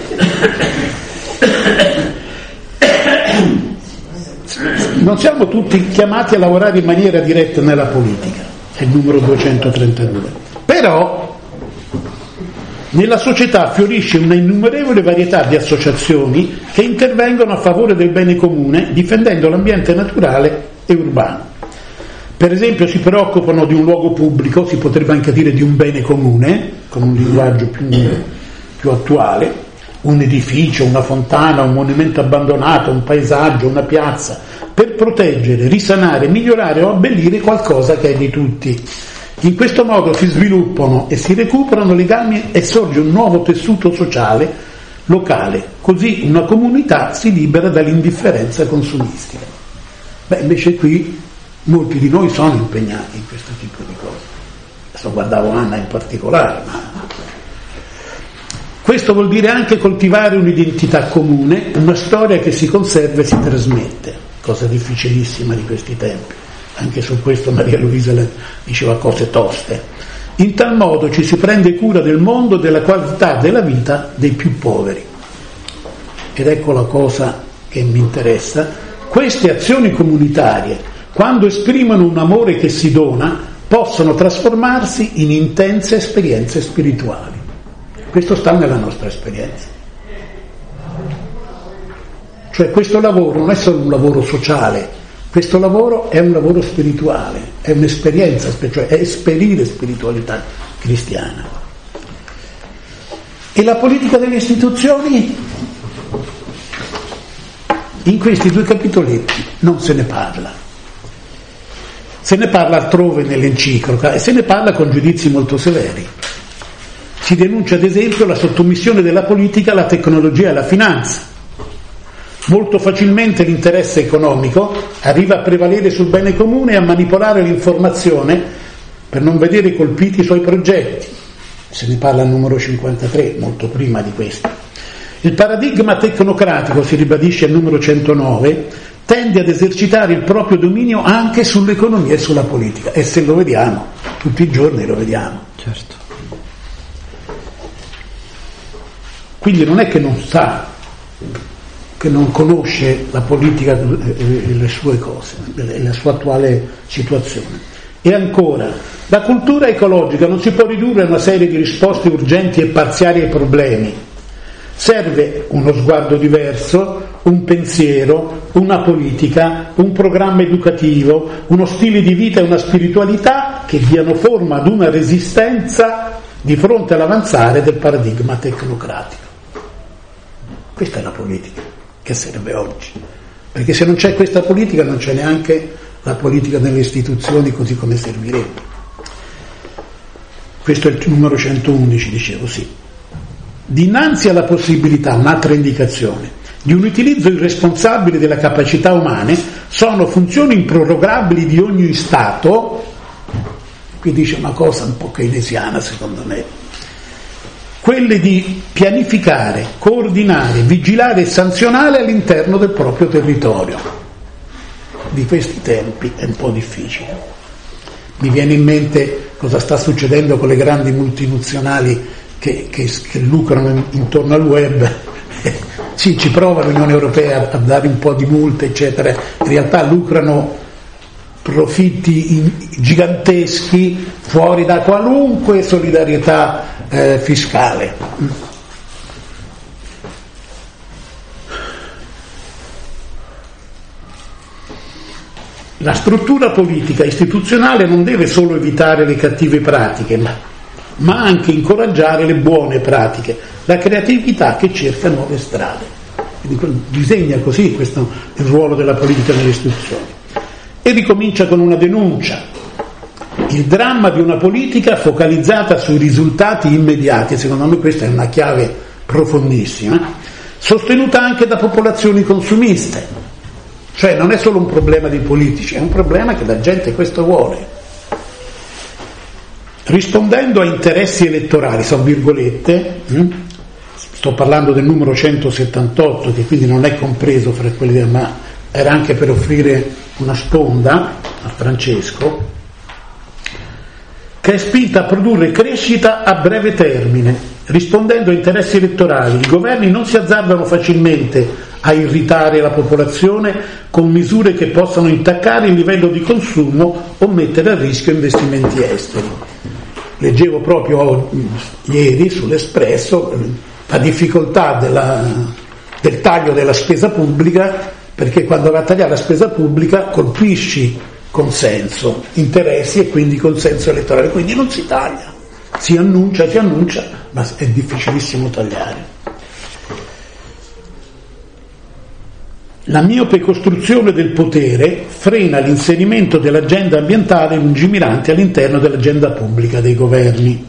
Non siamo tutti chiamati a lavorare in maniera diretta nella politica, è il numero 232. Però nella società fiorisce una innumerevole varietà di associazioni che intervengono a favore del bene comune, difendendo l'ambiente naturale e urbano. Per esempio si preoccupano di un luogo pubblico, si potrebbe anche dire di un bene comune, con un linguaggio più attuale, un edificio, una fontana, un monumento abbandonato, un paesaggio, una piazza, per proteggere, risanare, migliorare o abbellire qualcosa che è di tutti. In questo modo si sviluppano e si recuperano legami e sorge un nuovo tessuto sociale locale, così una comunità si libera dall'indifferenza consumistica. Invece qui molti di noi sono impegnati in questo tipo di cose. Adesso guardavo Anna in particolare, ma questo vuol dire anche coltivare un'identità comune, una storia che si conserva e si trasmette, cosa difficilissima di questi tempi. Anche su questo Maria Luisa diceva cose toste. In tal modo ci si prende cura del mondo, della qualità della vita dei più poveri. Ed ecco la cosa che mi interessa: queste azioni comunitarie, quando esprimono un amore che si dona, possono trasformarsi in intense esperienze spirituali. Questo sta nella nostra esperienza. Cioè questo lavoro non è solo un lavoro sociale, questo lavoro è un lavoro spirituale, è un'esperienza, cioè è esperire spiritualità cristiana. E la politica delle istituzioni? In questi due capitoletti non se ne parla. Se ne parla altrove nell'enciclica e se ne parla con giudizi molto severi. Si denuncia ad esempio la sottomissione della politica alla tecnologia e alla finanza. Molto facilmente l'interesse economico arriva a prevalere sul bene comune e a manipolare l'informazione per non vedere colpiti i suoi progetti. Se ne parla al numero 53, molto prima di questo. Il paradigma tecnocratico, si ribadisce al numero 109, tende ad esercitare il proprio dominio anche sull'economia e sulla politica. E se lo vediamo, tutti i giorni lo vediamo. Certo. Quindi non è che non sa, che non conosce la politica e le sue cose, la sua attuale situazione. E ancora, la cultura ecologica non si può ridurre a una serie di risposte urgenti e parziali ai problemi. Serve uno sguardo diverso, un pensiero, una politica, un programma educativo, uno stile di vita e una spiritualità che diano forma ad una resistenza di fronte all'avanzare del paradigma tecnocratico. Questa è la politica che serve oggi, perché se non c'è questa politica non c'è neanche la politica delle istituzioni così come servirebbe. Questo è il numero 111, dicevo, sì. Dinanzi alla possibilità, un'altra indicazione, di un utilizzo irresponsabile delle capacità umane, sono funzioni improrogabili di ogni Stato. Qui dice una cosa un po' keynesiana secondo me, quelle di pianificare, coordinare, vigilare e sanzionare all'interno del proprio territorio. Di questi tempi è un po' difficile. Mi viene in mente cosa sta succedendo con le grandi multinazionali che lucrano intorno al web. Sì, ci prova l'Unione Europea a dare un po' di multe, eccetera. In realtà lucrano profitti giganteschi fuori da qualunque solidarietà fiscale. La struttura politica istituzionale non deve solo evitare le cattive pratiche, ma anche incoraggiare le buone pratiche, la creatività che cerca nuove strade. Quindi disegna così questo il ruolo della politica nelle istituzioni. E ricomincia con una denuncia. Il dramma di una politica focalizzata sui risultati immediati, secondo me questa è una chiave profondissima, sostenuta anche da popolazioni consumiste. Cioè non è solo un problema dei politici, è un problema che la gente questo vuole. Rispondendo a interessi elettorali, sono virgolette, sto parlando del numero 178, che quindi non è compreso fra quelli, ma era anche per offrire una sponda a Francesco, che è spinta a produrre crescita a breve termine. Rispondendo a interessi elettorali, i governi non si azzardano facilmente a irritare la popolazione con misure che possano intaccare il livello di consumo o mettere a rischio investimenti esteri. Leggevo proprio ieri sull'Espresso la difficoltà del taglio della spesa pubblica, perché quando va a tagliare la spesa pubblica colpisci consenso, interessi e quindi consenso elettorale, quindi non si taglia, si annuncia, ma è difficilissimo tagliare. La miope costruzione del potere frena l'inserimento dell'agenda ambientale lungimirante all'interno dell'agenda pubblica dei governi.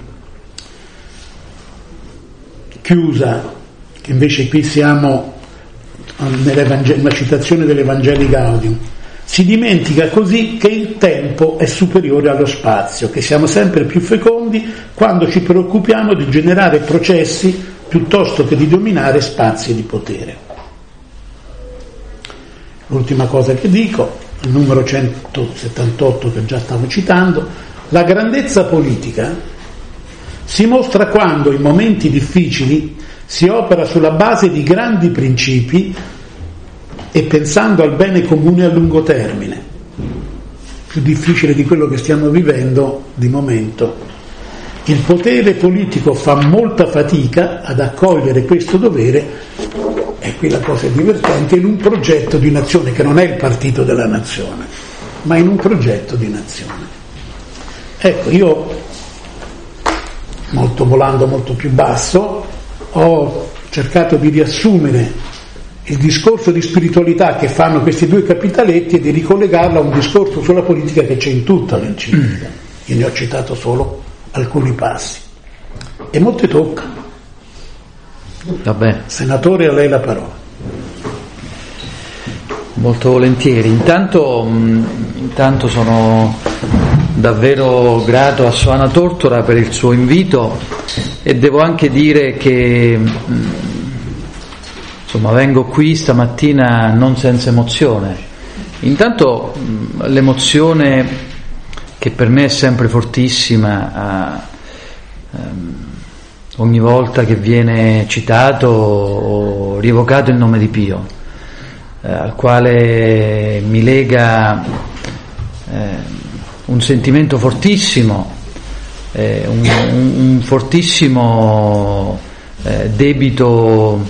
Chiusa, che invece qui siamo nella citazione dell'Evangelii Gaudium. Si dimentica così che il tempo è superiore allo spazio, che siamo sempre più fecondi quando ci preoccupiamo di generare processi piuttosto che di dominare spazi di potere. L'ultima cosa che dico, il numero 178 che già stavo citando, la grandezza politica si mostra quando in momenti difficili si opera sulla base di grandi principi e pensando al bene comune a lungo termine. Più difficile di quello che stiamo vivendo di momento. Il potere politico fa molta fatica ad accogliere questo dovere, e qui la cosa è divertente, in un progetto di nazione che non è il partito della nazione, ma in un progetto di nazione. Ecco, io, volando molto più basso, ho cercato di riassumere il discorso di spiritualità che fanno questi due capitaletti e di ricollegarlo a un discorso sulla politica che c'è in tutta l'enciclica. Io ne ho citato solo alcuni passi. E molte toccano. Vabbè. Senatore, a lei la parola. Molto volentieri. Intanto sono davvero grato a Suana Tortora per il suo invito e devo anche dire che insomma vengo qui stamattina non senza emozione. Intanto l'emozione che per me è sempre fortissima ogni volta che viene citato o rievocato il nome di Pio, al quale mi lega un sentimento fortissimo, un fortissimo debito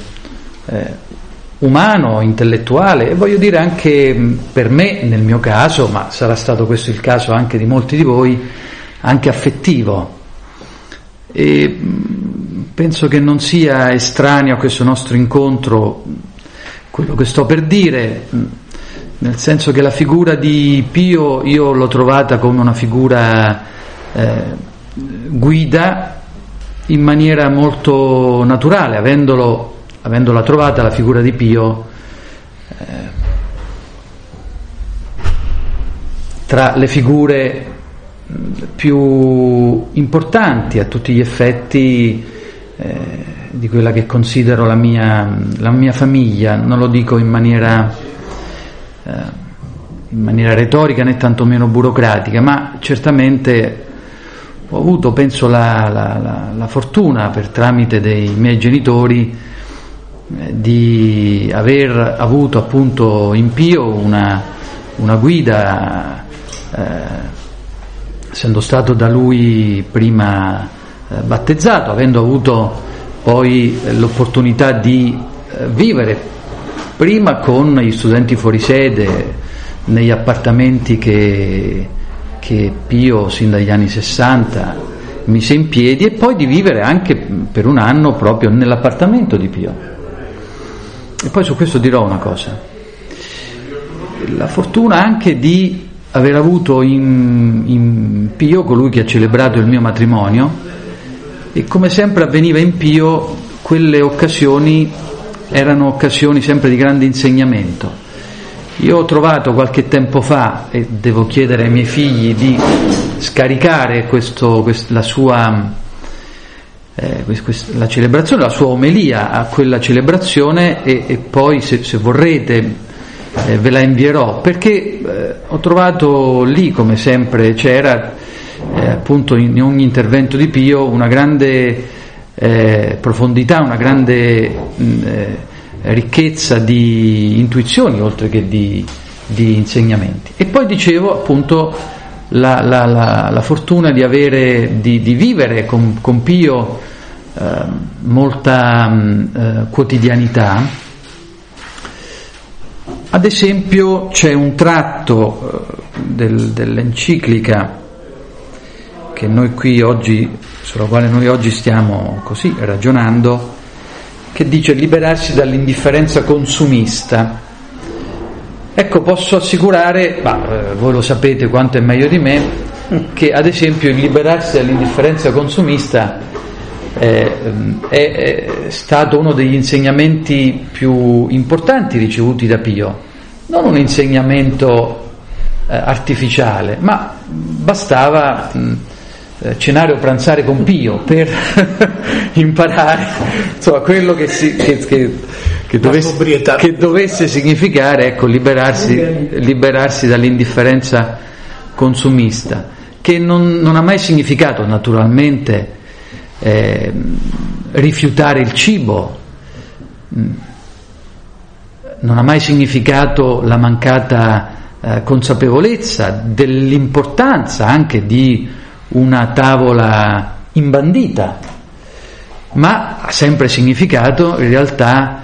umano, intellettuale, e voglio dire anche per me, nel mio caso, ma sarà stato questo il caso anche di molti di voi, anche affettivo. E penso che non sia estraneo a questo nostro incontro quello che sto per dire, nel senso che la figura di Pio io l'ho trovata come una figura guida in maniera molto naturale, avendola trovata la figura di Pio tra le figure più importanti a tutti gli effetti di quella che considero la mia famiglia. Non lo dico in maniera retorica né tantomeno burocratica, ma certamente ho avuto, penso, la fortuna, per tramite dei miei genitori, di aver avuto appunto in Pio una guida, essendo stato da lui prima battezzato, avendo avuto poi l'opportunità di vivere prima con gli studenti fuori sede negli appartamenti che Pio sin dagli anni 60 mise in piedi, e poi di vivere anche per un anno proprio nell'appartamento di Pio. E poi su questo dirò una cosa: la fortuna anche di aver avuto in Pio colui che ha celebrato il mio matrimonio, e come sempre avveniva in Pio, quelle occasioni erano occasioni sempre di grande insegnamento. Io ho trovato qualche tempo fa, e devo chiedere ai miei figli di scaricare la celebrazione, la sua omelia a quella celebrazione, e poi se vorrete ve la invierò, perché ho trovato lì, come sempre c'era appunto in ogni intervento di Pio, una grande profondità, una grande ricchezza di intuizioni oltre che di insegnamenti. E poi dicevo appunto la fortuna di vivere con Pio molta quotidianità. Ad esempio c'è un tratto dell'enciclica che noi qui oggi, sulla quale noi oggi stiamo così ragionando, che dice liberarsi dall'indifferenza consumista. Ecco, posso assicurare, voi lo sapete quanto è meglio di me, che ad esempio il liberarsi dall'indifferenza consumista è stato uno degli insegnamenti più importanti ricevuti da Pio. Non un insegnamento artificiale, ma bastava cenare o pranzare con Pio per imparare, insomma, quello che dovesse significare, ecco, liberarsi dall'indifferenza consumista, che non ha mai significato naturalmente rifiutare il cibo, non ha mai significato la mancata consapevolezza dell'importanza anche di una tavola imbandita, ma ha sempre significato in realtà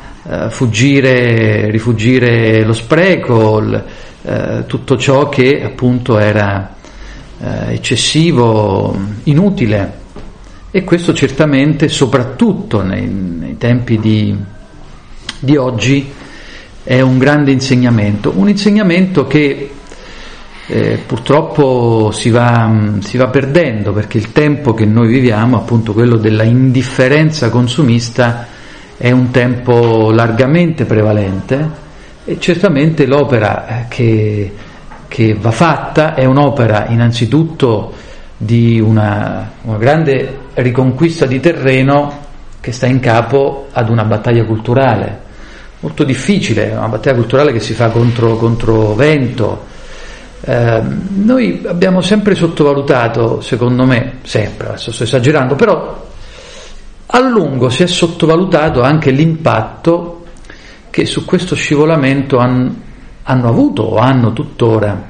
rifugire lo spreco, tutto ciò che appunto era eccessivo, inutile. E questo certamente, soprattutto nei tempi di oggi, è un grande insegnamento, un insegnamento che purtroppo si va perdendo, perché il tempo che noi viviamo, appunto quello della indifferenza consumista, è un tempo largamente prevalente, e certamente l'opera che va fatta è un'opera innanzitutto di una grande riconquista di terreno che sta in capo ad una battaglia culturale molto difficile, una battaglia culturale che si fa contro vento. Noi abbiamo sempre sottovalutato, secondo me, sempre, adesso sto esagerando, però a lungo si è sottovalutato anche l'impatto che su questo scivolamento hanno avuto o hanno tuttora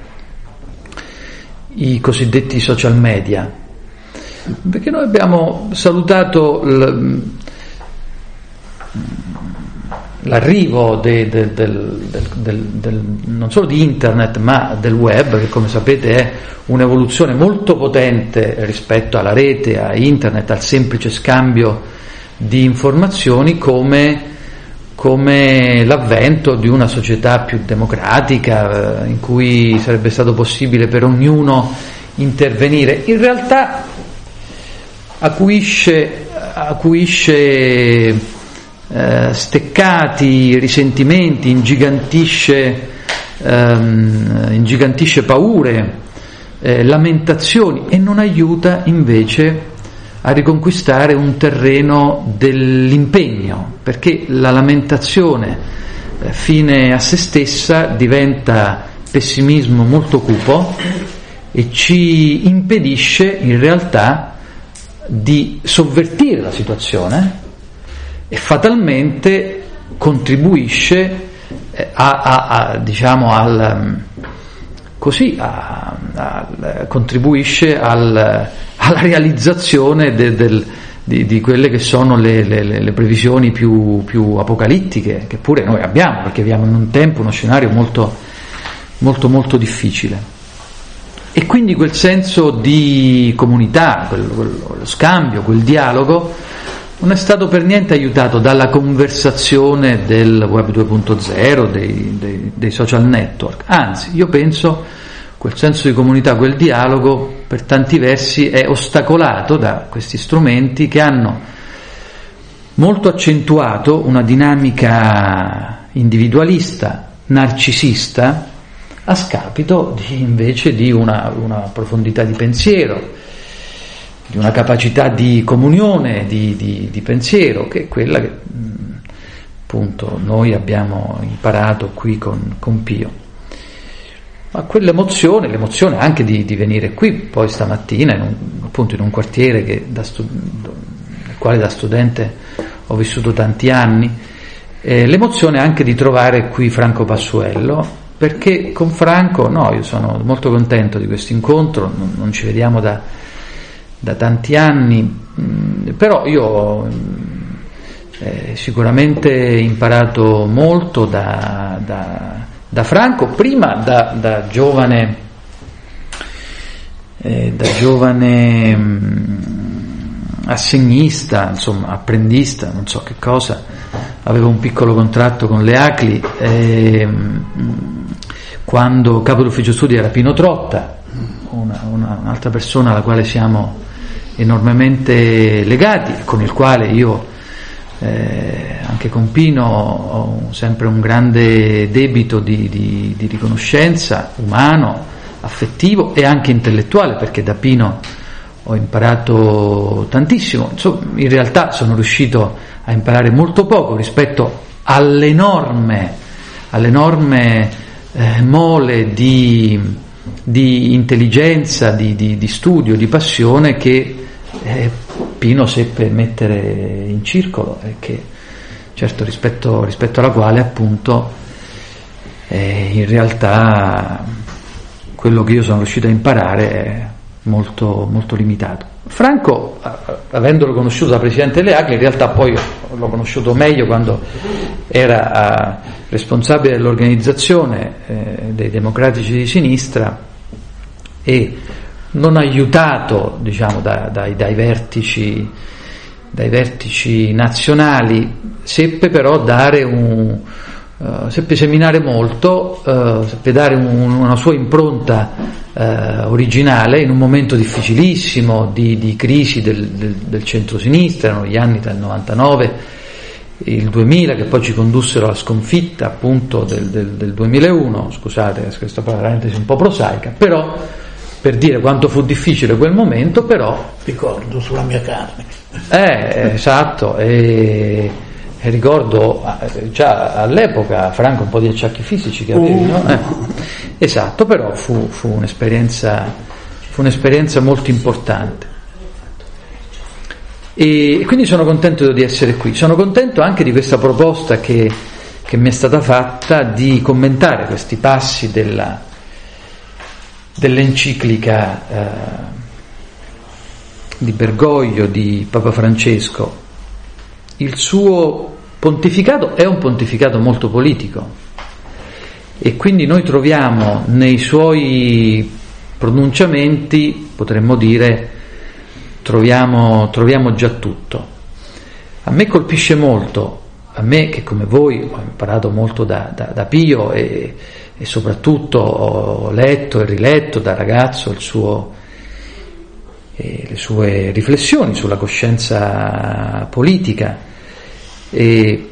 i cosiddetti social media, perché noi abbiamo salutato l'arrivo non solo di internet ma del web, che come sapete è un'evoluzione molto potente rispetto alla rete, a internet, al semplice scambio di informazioni, come l'avvento di una società più democratica, in cui sarebbe stato possibile per ognuno intervenire. In realtà acuisce steccati, risentimenti, ingigantisce paure, lamentazioni, e non aiuta invece a riconquistare un terreno dell'impegno, perché la lamentazione fine a se stessa diventa pessimismo molto cupo e ci impedisce in realtà di sovvertire la situazione e fatalmente contribuisce contribuisce alla realizzazione di quelle che sono le previsioni più apocalittiche, che pure noi abbiamo, perché viviamo in un tempo, uno scenario molto molto molto difficile. E quindi quel senso di comunità, quello scambio, quel dialogo non è stato per niente aiutato dalla conversazione del web 2.0, dei social network. Anzi, io penso quel senso di comunità, quel dialogo, per tanti versi è ostacolato da questi strumenti che hanno molto accentuato una dinamica individualista, narcisista, a scapito invece di una profondità di pensiero, di una capacità di comunione, di pensiero, che è quella che appunto noi abbiamo imparato qui con Pio. Ma quell'emozione, l'emozione anche di venire qui poi stamattina in un quartiere nel quale da studente ho vissuto tanti anni, l'emozione anche di trovare qui Franco Passuello, perché con Franco io sono molto contento di questo incontro, non ci vediamo da tanti anni, però io ho sicuramente imparato molto da Franco, prima da giovane assegnista, insomma apprendista, non so che cosa. Avevo un piccolo contratto con le ACLI quando capo d'ufficio studi era Pino Trotta, un'altra persona alla quale siamo enormemente legati, con il quale io anche con Pino ho sempre un grande debito di riconoscenza umano, affettivo e anche intellettuale, perché da Pino ho imparato tantissimo. Insomma, in realtà sono riuscito a imparare molto poco rispetto all'enorme mole di intelligenza, di studio, di passione che Pino seppe mettere in circolo, e che certo rispetto alla quale appunto in realtà quello che io sono riuscito a imparare è molto molto limitato. Franco, avendolo conosciuto da presidente delle ACLI, in realtà poi l'ho conosciuto meglio quando era responsabile dell'organizzazione dei democratici di sinistra, e non aiutato dai vertici nazionali, seppe però seppe seminare molto, seppe dare una sua impronta originale in un momento difficilissimo di crisi del centro-sinistra. Erano gli anni tra il 99 e il 2000 che poi ci condussero alla sconfitta appunto del 2001. Scusate, questa parentesi un po' prosaica, però per dire quanto fu difficile quel momento. Però ricordo sulla mia carne. Esatto, e ricordo già all'epoca, Franco, un po' di acciacchi fisici che avevi, no? Esatto, però fu un'esperienza molto importante. E quindi sono contento di essere qui. Sono contento anche di questa proposta che mi è stata fatta di commentare questi passi dell'enciclica di Bergoglio di Papa Francesco. Il suo pontificato è un pontificato molto politico, e quindi noi troviamo nei suoi pronunciamenti, potremmo dire, troviamo già tutto. A me colpisce molto, a me che come voi ho imparato molto da Pio e soprattutto ho letto e riletto da ragazzo le sue riflessioni sulla coscienza politica, e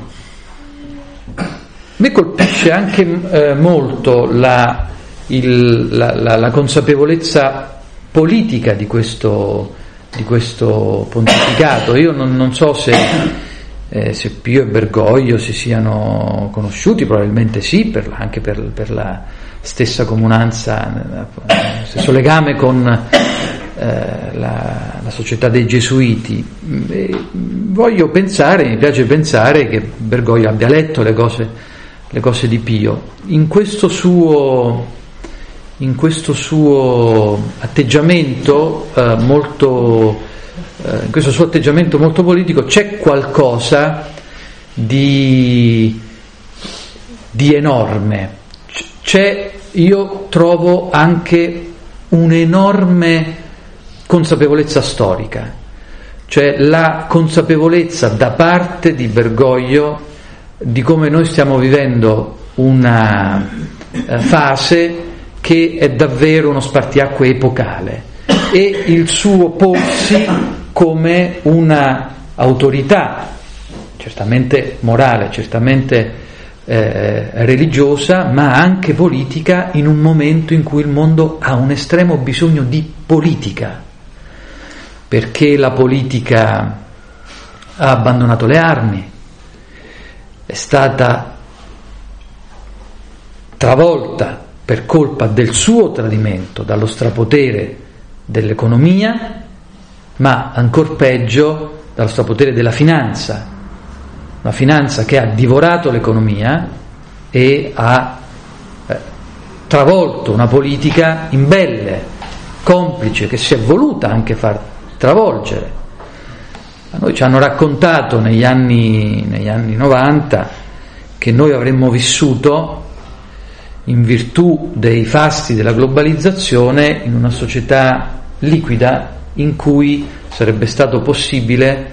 mi colpisce anche molto la consapevolezza politica di questo pontificato. Io non so se Pio e Bergoglio si siano conosciuti, probabilmente sì, anche per la stessa comunanza, stesso legame con la società dei Gesuiti. Voglio pensare, mi piace pensare che Bergoglio abbia letto le cose di Pio. In questo suo atteggiamento in questo suo atteggiamento molto politico c'è qualcosa di enorme. Io trovo anche un'enorme consapevolezza storica, cioè la consapevolezza da parte di Bergoglio di come noi stiamo vivendo una fase che è davvero uno spartiacque epocale, e il suo porsi come una autorità certamente morale, certamente religiosa, ma anche politica, in un momento in cui il mondo ha un estremo bisogno di politica, perché la politica ha abbandonato le armi, è stata travolta per colpa del suo tradimento dallo strapotere dell'economia, ma ancor peggio dallo strapotere della finanza, una finanza che ha divorato l'economia e ha travolto una politica imbelle, complice, che si è voluta anche far travolgere. A noi ci hanno raccontato negli anni 90 che noi avremmo vissuto, in virtù dei fasti della globalizzazione, in una società liquida in cui sarebbe stato possibile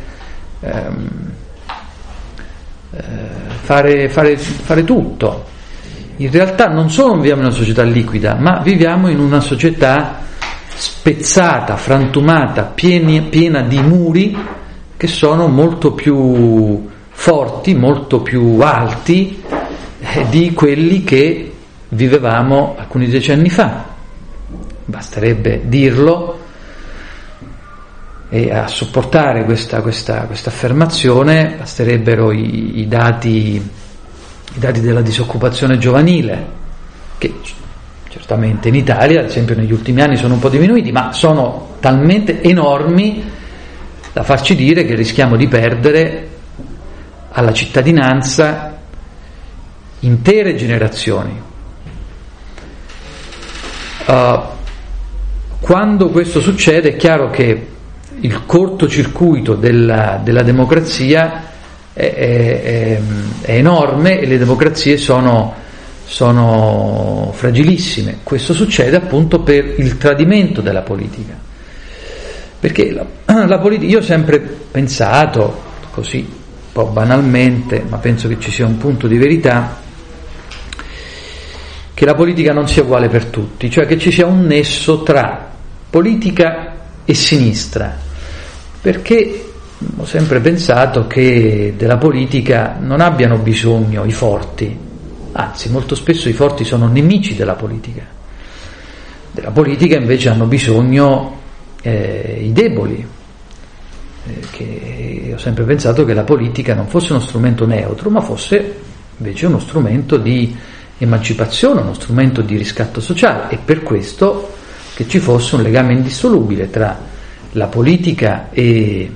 fare tutto. In realtà non solo non viviamo in una società liquida, ma viviamo in una società spezzata, frantumata, piena di muri che sono molto più forti, molto più alti di quelli che vivevamo alcuni decenni fa. Basterebbe dirlo, e a supportare questa affermazione basterebbero i dati della disoccupazione giovanile, che certamente in Italia, ad esempio, negli ultimi anni sono un po' diminuiti, ma sono talmente enormi da farci dire che rischiamo di perdere alla cittadinanza intere generazioni. Quando questo succede è chiaro che il cortocircuito della democrazia è enorme, e le democrazie sono fragilissime. Questo succede appunto per il tradimento della politica, perché la politica, io ho sempre pensato, così un po' banalmente, ma penso che ci sia un punto di verità, che la politica non sia uguale per tutti, cioè che ci sia un nesso tra politica e sinistra, perché ho sempre pensato che della politica non abbiano bisogno i forti, anzi molto spesso i forti sono nemici della politica invece hanno bisogno i deboli, che ho sempre pensato che la politica non fosse uno strumento neutro, ma fosse invece uno strumento di emancipazione, uno strumento di riscatto sociale, e per questo che ci fosse un legame indissolubile tra la politica e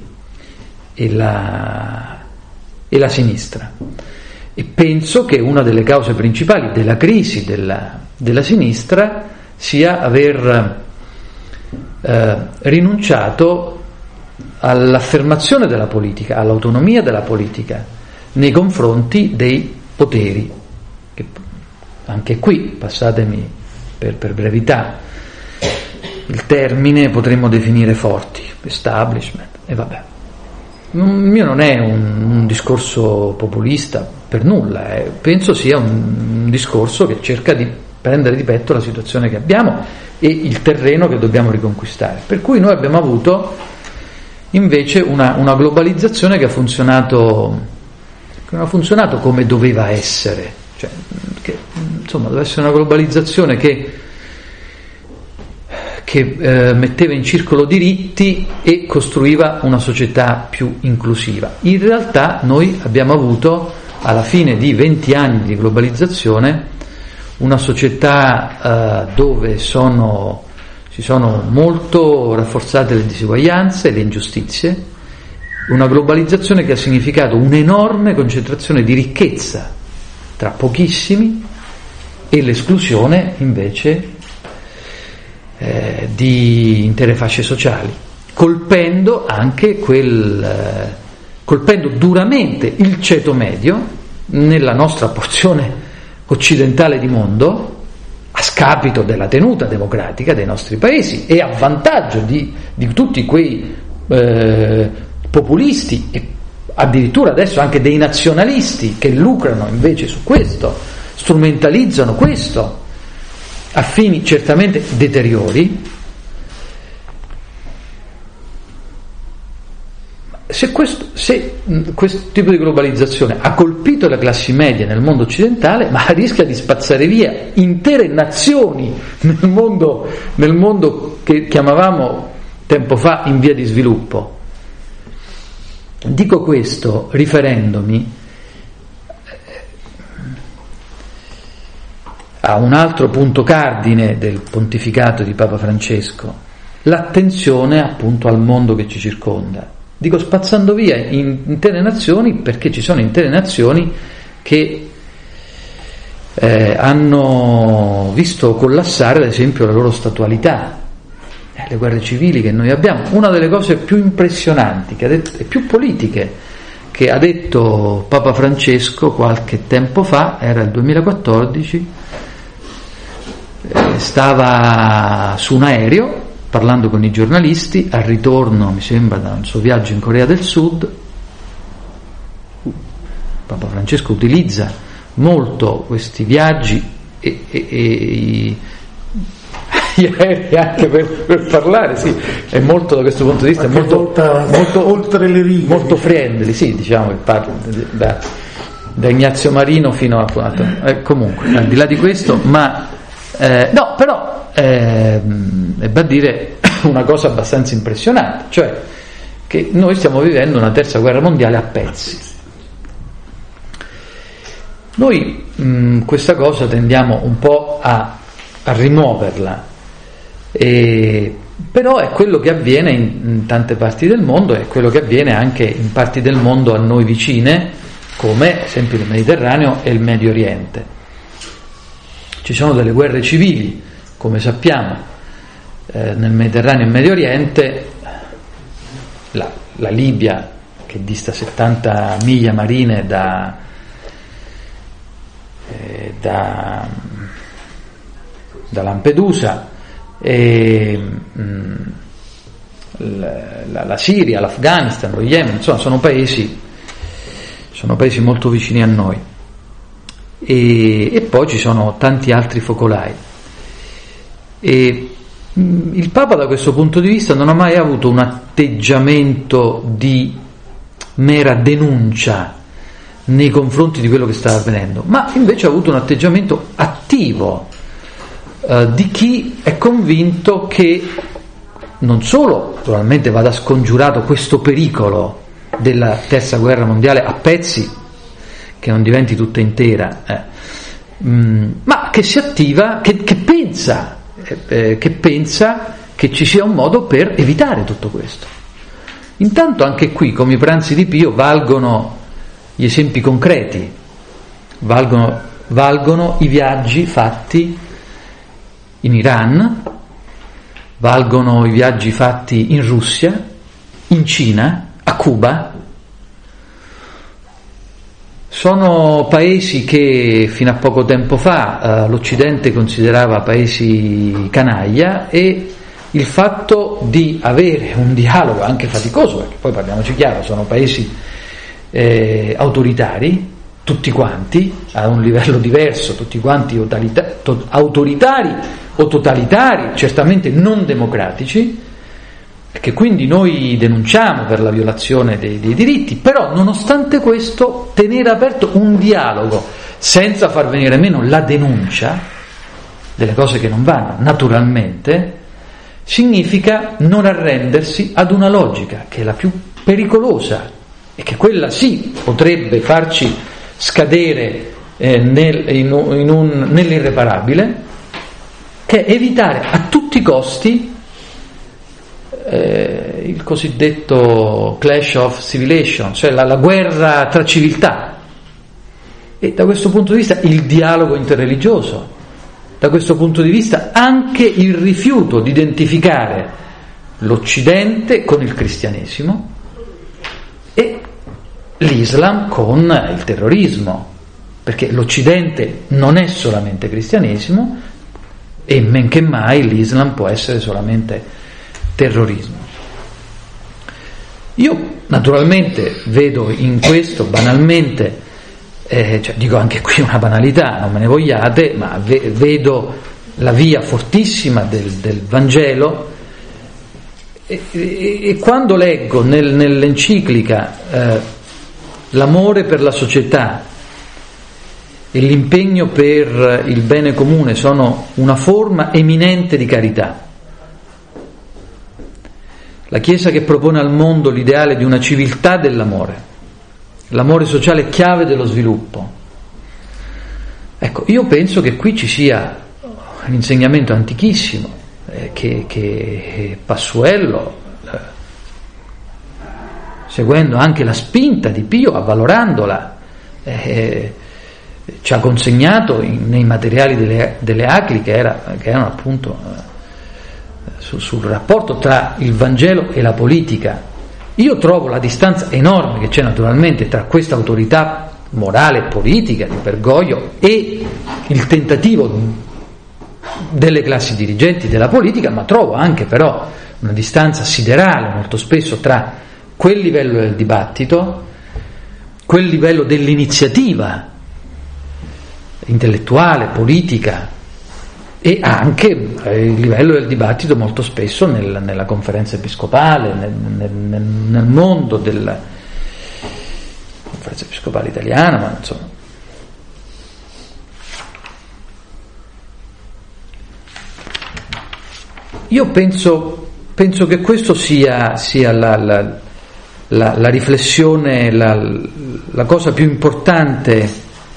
la sinistra. E penso che una delle cause principali della crisi della sinistra sia aver rinunciato all'affermazione della politica, all'autonomia della politica, nei confronti dei poteri, che anche qui, passatemi per brevità il termine, potremmo definire forti, establishment, e vabbè. Il mio non è un discorso populista per nulla, penso sia un discorso che cerca di prendere di petto la situazione che abbiamo e il terreno che dobbiamo riconquistare. Per cui noi abbiamo avuto invece una globalizzazione che ha funzionato come doveva essere, cioè, che insomma doveva essere una globalizzazione che metteva in circolo diritti e costruiva una società più inclusiva. In realtà noi abbiamo avuto, alla fine di 20 anni di globalizzazione, una società dove si sono molto rafforzate le disuguaglianze e le ingiustizie, una globalizzazione che ha significato un'enorme concentrazione di ricchezza tra pochissimi e l'esclusione invece di intere fasce sociali, colpendo duramente il ceto medio nella nostra porzione occidentale di mondo, a scapito della tenuta democratica dei nostri paesi e a vantaggio di tutti quei populisti e addirittura adesso anche dei nazionalisti che lucrano invece su questo, strumentalizzano questo a fini certamente deteriori. Se questo tipo di globalizzazione ha colpito le classi medie nel mondo occidentale, ma rischia di spazzare via intere nazioni nel mondo che chiamavamo tempo fa in via di sviluppo. Dico questo riferendomi a un altro punto cardine del pontificato di Papa Francesco, l'attenzione appunto al mondo che ci circonda. Dico spazzando via intere nazioni, perché ci sono intere nazioni che hanno visto collassare ad esempio la loro statualità, le guerre civili che noi abbiamo. Una delle cose più impressionanti e più politiche che ha detto Papa Francesco qualche tempo fa, era il 2014, stava su un aereo parlando con i giornalisti al ritorno, mi sembra, da un suo viaggio in Corea del Sud. Papa Francesco utilizza molto questi viaggi e gli aerei anche per parlare, sì, è molto, da questo punto di vista, è molto oltre le righe, molto friendly, sì, diciamo che parla da Ignazio Marino fino a comunque, al di là di questo, ma no, però va a dire una cosa abbastanza impressionante, cioè che noi stiamo vivendo una terza guerra mondiale a pezzi. Noi questa cosa tendiamo un po' a rimuoverla, però è quello che avviene in tante parti del mondo, è quello che avviene anche in parti del mondo a noi vicine, come ad esempio il Mediterraneo e il Medio Oriente. Ci sono delle guerre civili, come sappiamo, nel Mediterraneo e Medio Oriente, la Libia, che dista 70 miglia marine da Lampedusa, e la Siria, l'Afghanistan, lo Yemen, insomma sono paesi molto vicini a noi, e poi ci sono tanti altri focolai. E il Papa da questo punto di vista non ha mai avuto un atteggiamento di mera denuncia nei confronti di quello che stava avvenendo, ma invece ha avuto un atteggiamento attivo di chi è convinto che non solo probabilmente vada scongiurato questo pericolo della terza guerra mondiale a pezzi, che non diventi tutta intera, ma che si attiva, che pensa che ci sia un modo per evitare tutto questo. Intanto anche qui, come i pranzi di Pio, valgono gli esempi concreti, valgono i viaggi fatti in Iran, valgono i viaggi fatti in Russia, in Cina, a Cuba, Sono paesi che fino a poco tempo fa l'Occidente considerava paesi canaglia, e il fatto di avere un dialogo anche faticoso, perché poi parliamoci chiaro, sono paesi autoritari, tutti quanti, a un livello diverso, tutti quanti autoritari o totalitari, certamente non democratici, che quindi noi denunciamo per la violazione dei diritti, però nonostante questo tenere aperto un dialogo senza far venire meno la denuncia delle cose che non vanno, naturalmente, significa non arrendersi ad una logica che è la più pericolosa e che quella sì potrebbe farci scadere nell'irreparabile, che è evitare a tutti i costi il cosiddetto clash of civilization, cioè la guerra tra civiltà, e da questo punto di vista il dialogo interreligioso, da questo punto di vista anche il rifiuto di identificare l'Occidente con il cristianesimo e l'Islam con il terrorismo, perché l'Occidente non è solamente cristianesimo e men che mai l'Islam può essere solamente terrorismo. Io naturalmente vedo in questo banalmente, dico anche qui una banalità, non me ne vogliate, ma vedo la via fortissima del Vangelo, e quando leggo nell'enciclica l'amore per la società e l'impegno per il bene comune sono una forma eminente di carità, la Chiesa che propone al mondo l'ideale di una civiltà dell'amore, l'amore sociale chiave dello sviluppo. Ecco, io penso che qui ci sia un insegnamento antichissimo che Passuello, seguendo anche la spinta di Pio, avvalorandola, ci ha consegnato nei materiali delle Acli, che erano appunto sul rapporto tra il Vangelo e la politica. Io trovo la distanza enorme che c'è naturalmente tra questa autorità morale e politica di Bergoglio e il tentativo delle classi dirigenti della politica, ma trovo anche però una distanza siderale molto spesso tra quel livello del dibattito, quel livello dell'iniziativa intellettuale, politica, e anche il livello del dibattito molto spesso nella conferenza episcopale, nel mondo della conferenza episcopale italiana, ma insomma. Io penso che questo sia la riflessione, la cosa più importante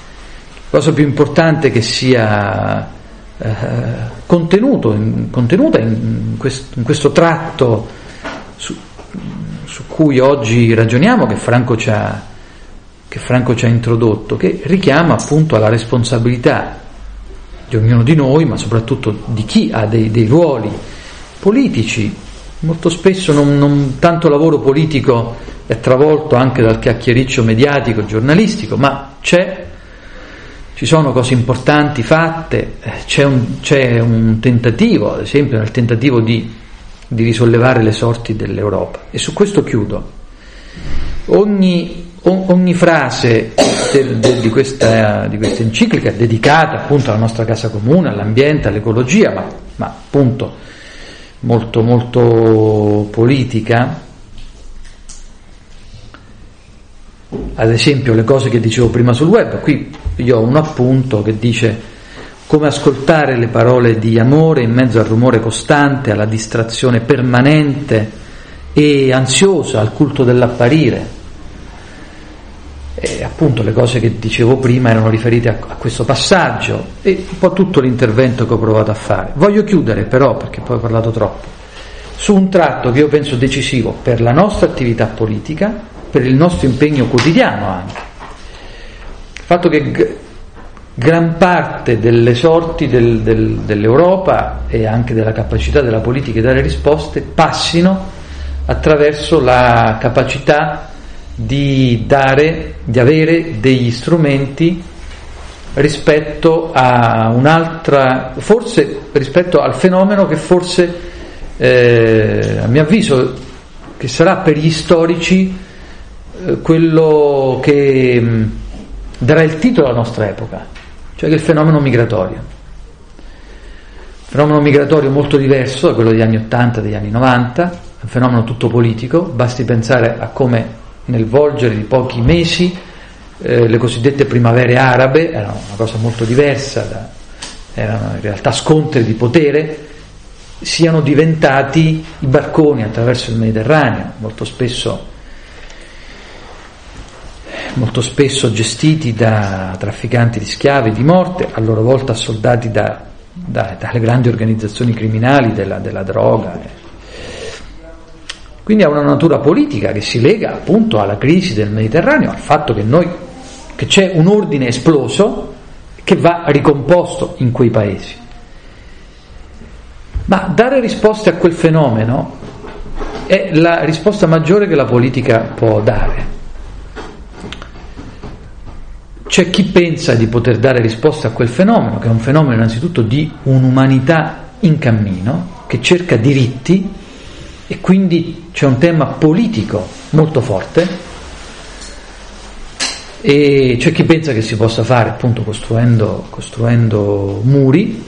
che sia contenuta in questo tratto su cui oggi ragioniamo, che Franco ci ha introdotto, che richiama appunto alla responsabilità di ognuno di noi, ma soprattutto di chi ha dei ruoli politici. Molto spesso non tanto lavoro politico è travolto anche dal chiacchiericcio mediatico e giornalistico, ma ci sono cose importanti fatte, c'è un tentativo, ad esempio nel tentativo di risollevare le sorti dell'Europa, e su questo chiudo. Ogni frase di questa enciclica è dedicata appunto alla nostra casa comune, all'ambiente, all'ecologia, ma appunto molto molto politica. Ad esempio le cose che dicevo prima sul web, qui io ho un appunto che dice: come ascoltare le parole di amore in mezzo al rumore costante, alla distrazione permanente e ansiosa, al culto dell'apparire. E appunto le cose che dicevo prima erano riferite a questo passaggio e un po' tutto l'intervento che ho provato a fare. Voglio chiudere però, perché poi ho parlato troppo, su un tratto che io penso decisivo per la nostra attività politica, per il nostro impegno quotidiano anche. Il fatto che gran parte delle sorti dell'Europa e anche della capacità della politica di dare risposte passino attraverso la capacità di avere degli strumenti rispetto a un'altra, forse rispetto al fenomeno che forse a mio avviso che sarà per gli storici quello che darà il titolo alla nostra epoca, cioè che è il fenomeno migratorio. Fenomeno migratorio molto diverso da quello degli anni 80, degli anni 90, un fenomeno tutto politico. Basti pensare a come nel volgere di pochi mesi le cosiddette primavere arabe erano una cosa molto diversa, erano in realtà scontri di potere, siano diventati i barconi attraverso il Mediterraneo, molto spesso gestiti da trafficanti di schiavi, di morte, a loro volta assoldati dalle grandi organizzazioni criminali della droga. Quindi ha una natura politica che si lega appunto alla crisi del Mediterraneo, al fatto che c'è un ordine esploso che va ricomposto in quei paesi. Ma dare risposte a quel fenomeno è la risposta maggiore che la politica può dare. C'è chi pensa di poter dare risposta a quel fenomeno, che è un fenomeno innanzitutto di un'umanità in cammino, che cerca diritti, e quindi c'è un tema politico molto forte, e c'è chi pensa che si possa fare appunto costruendo muri,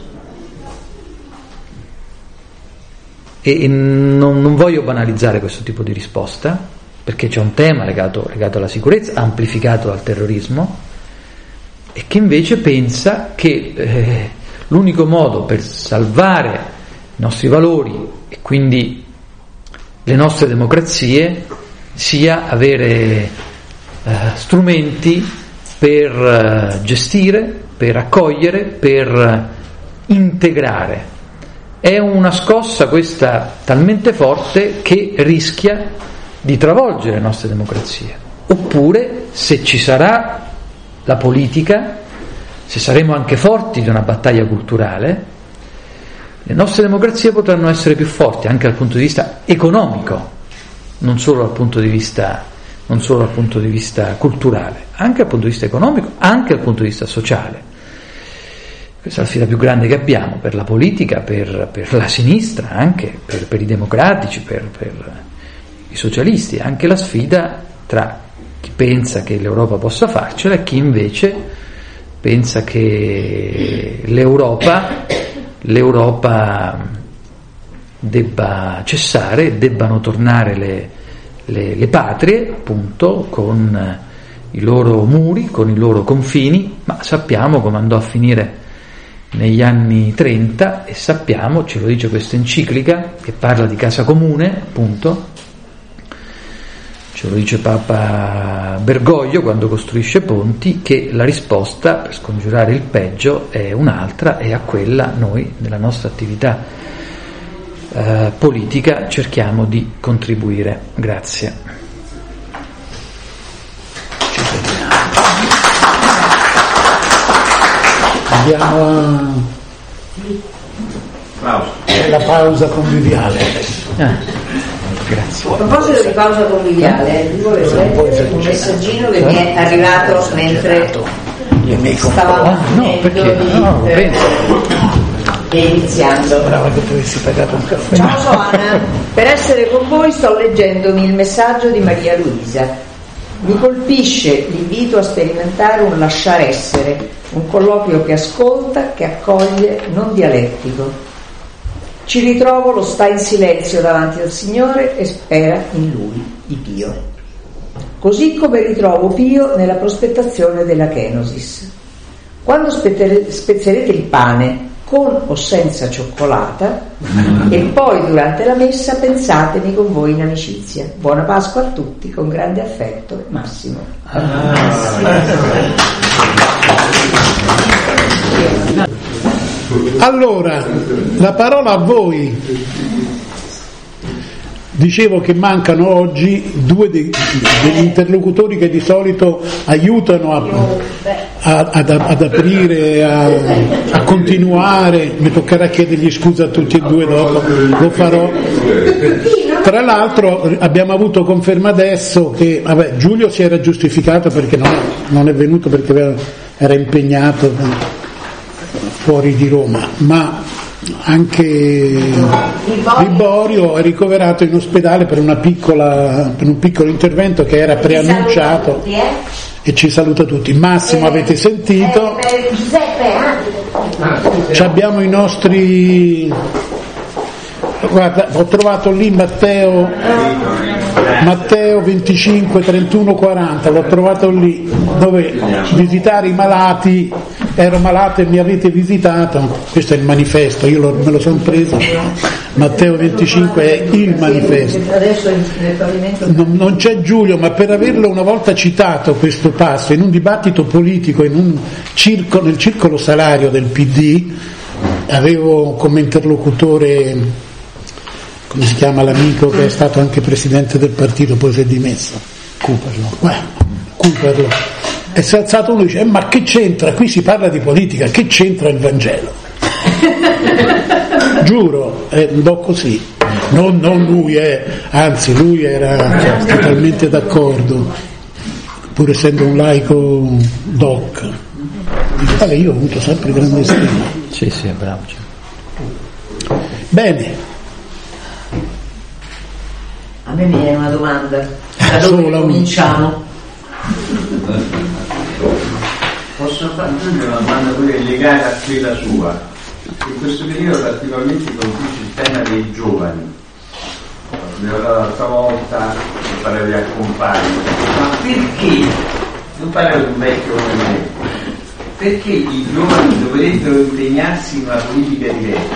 e non voglio banalizzare questo tipo di risposta, perché c'è un tema legato alla sicurezza, amplificato dal terrorismo, e che invece pensa che l'unico modo per salvare i nostri valori e quindi le nostre democrazie sia avere strumenti per gestire, per accogliere, per integrare. È una scossa questa talmente forte che rischia di travolgere le nostre democrazie. Oppure, se ci sarà la politica, se saremo anche forti di una battaglia culturale, le nostre democrazie potranno essere più forti anche dal punto di vista economico, non solo dal punto di vista culturale, anche dal punto di vista economico, anche dal punto di vista sociale. Questa è la sfida più grande che abbiamo per la politica, per la sinistra, anche per i democratici, per i socialisti, anche la sfida tra chi pensa che l'Europa possa farcela e chi invece pensa che l'Europa debba cessare, debbano tornare le patrie, appunto, con i loro muri, con i loro confini, ma sappiamo come andò a finire negli anni 30 e sappiamo, ce lo dice questa enciclica che parla di casa comune, appunto, ce lo dice Papa Bergoglio quando costruisce ponti, che la risposta per scongiurare il peggio è un'altra, e a quella noi nella nostra attività politica cerchiamo di contribuire. Grazie. Andiamo alla pausa conviviale adesso. Grazie. A proposito di pausa conviviale, vi volevo leggere un messaggino che mi è arrivato mentre stavamo iniziando. Brava che tu avessi pagato un caffè. Ciao Soana, per essere con voi sto leggendomi il messaggio di Maria Luisa. Mi colpisce l'invito a sperimentare un lasciar essere, un colloquio che ascolta, che accoglie, non dialettico. Ci ritrovo lo sta in silenzio davanti al Signore e spera in Lui, di Pio. Così come ritrovo Pio nella prospettazione della kenosis. Quando spezzerete il pane, con o senza cioccolata, e poi durante la messa pensatemi con voi in amicizia. Buona Pasqua a tutti, con grande affetto, Massimo. Allora, la parola a voi. Dicevo che mancano oggi due degli interlocutori che di solito aiutano ad aprire, a continuare. Mi toccherà chiedergli scusa a tutti e due dopo, lo farò. Tra l'altro abbiamo avuto conferma adesso che Giulio si era giustificato perché non è venuto perché era impegnato fuori di Roma, ma anche Liborio è ricoverato in ospedale per un piccolo intervento che era preannunciato e ci saluta tutti. Massimo avete sentito, abbiamo i nostri, guarda, ho trovato lì Matteo 25 31 40, l'ho trovato lì, dove visitare i malati, ero malato e mi avete visitato, questo è il manifesto, io me lo sono preso, Matteo 25 è il manifesto. Non c'è Giulio, ma per averlo una volta citato questo passo in un dibattito politico nel circolo salario del PD, avevo come interlocutore, come si chiama l'amico che è stato anche presidente del partito, poi si è dimesso, Cooperlo, e si è alzato uno e dice ma che c'entra, qui si parla di politica, che c'entra il Vangelo? Giuro, andò così, non lui, anzi lui era totalmente d'accordo, pur essendo un laico doc, io ho avuto sempre grande stima. Sì, è bravo. Bene. A me viene una domanda, da dove cominciamo? Posso aggiungere una domanda pure legata a quella sua? In questo periodo particolarmente colpisce il tema dei giovani. Ne ho parlato l'altra volta, mi parlo di accompagni, ma perché? Non parlo di un vecchio come me, perché i giovani dovrebbero impegnarsi in una politica diversa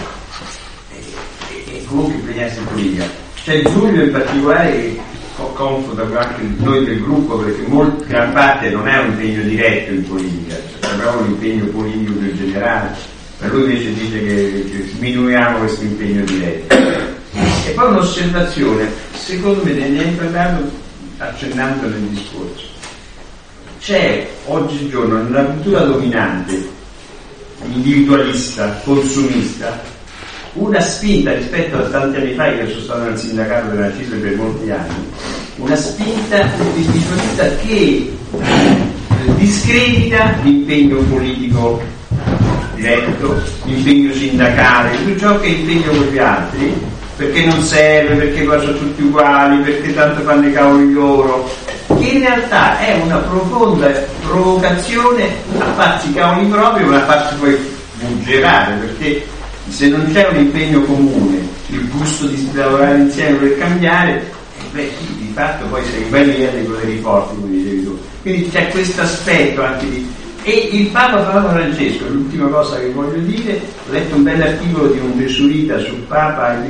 e comunque impegnarsi in politica? C'è Giulio in particolare che confuta anche noi del gruppo, perché gran parte non è un impegno diretto in politica, c'è proprio un impegno politico più generale, per lui invece dice che diminuiamo questo impegno diretto. E poi un'osservazione, secondo me ne hai parlato accennando nel discorso, c'è oggigiorno nella cultura dominante, individualista, consumista, una spinta rispetto a tanti anni fa, che io sono stato nel sindacato della CISL per molti anni, una spinta individualista che discredita l'impegno politico diretto, l'impegno sindacale, tutto ciò che è impegno con gli altri, perché non serve, perché poi sono tutti uguali, perché tanto fanno i cavoli loro, che in realtà è una profonda provocazione a farsi i cavoli propri, ma a farsi poi fuggerare, perché se non c'è un impegno comune, il gusto di lavorare insieme per cambiare, di fatto poi sei in balia dei poteri forti, come dicevi tu. Quindi c'è questo aspetto anche di... E il Papa Francesco, l'ultima cosa che voglio dire, ho letto un bell'articolo di un gesuita sul Papa,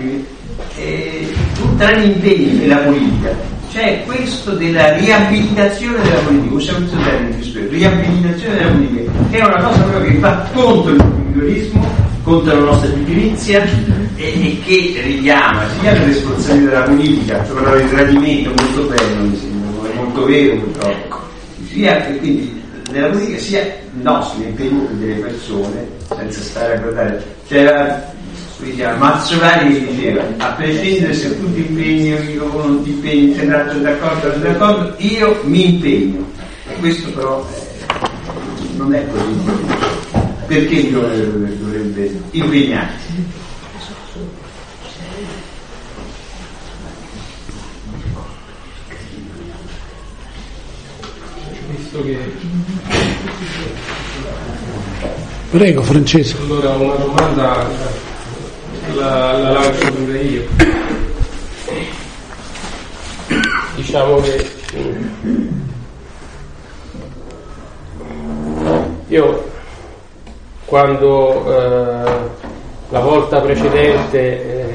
tra gli impegni della politica c'è questo della riabilitazione della politica, usiamo questo termine, riabilitazione della politica, che è una cosa proprio che va contro l'individualismo, contro la nostra pigrizia e che richiama sia le responsabilità della politica, cioè parlare di tradimento molto bello, mi sembra, è molto vero purtroppo, sia che quindi nella politica sia nostro impegno delle persone, senza stare a guardare. C'era Mazzolari che diceva, a prescindere se tu ti impegni o io non ti impegni, se non sono d'accordo, io mi impegno. E questo però non è così. Perché il giovane dovrebbe impegnarsi? Visto che... Prego Francesco. Allora una domanda la lancio pure io. Diciamo che io quando la volta precedente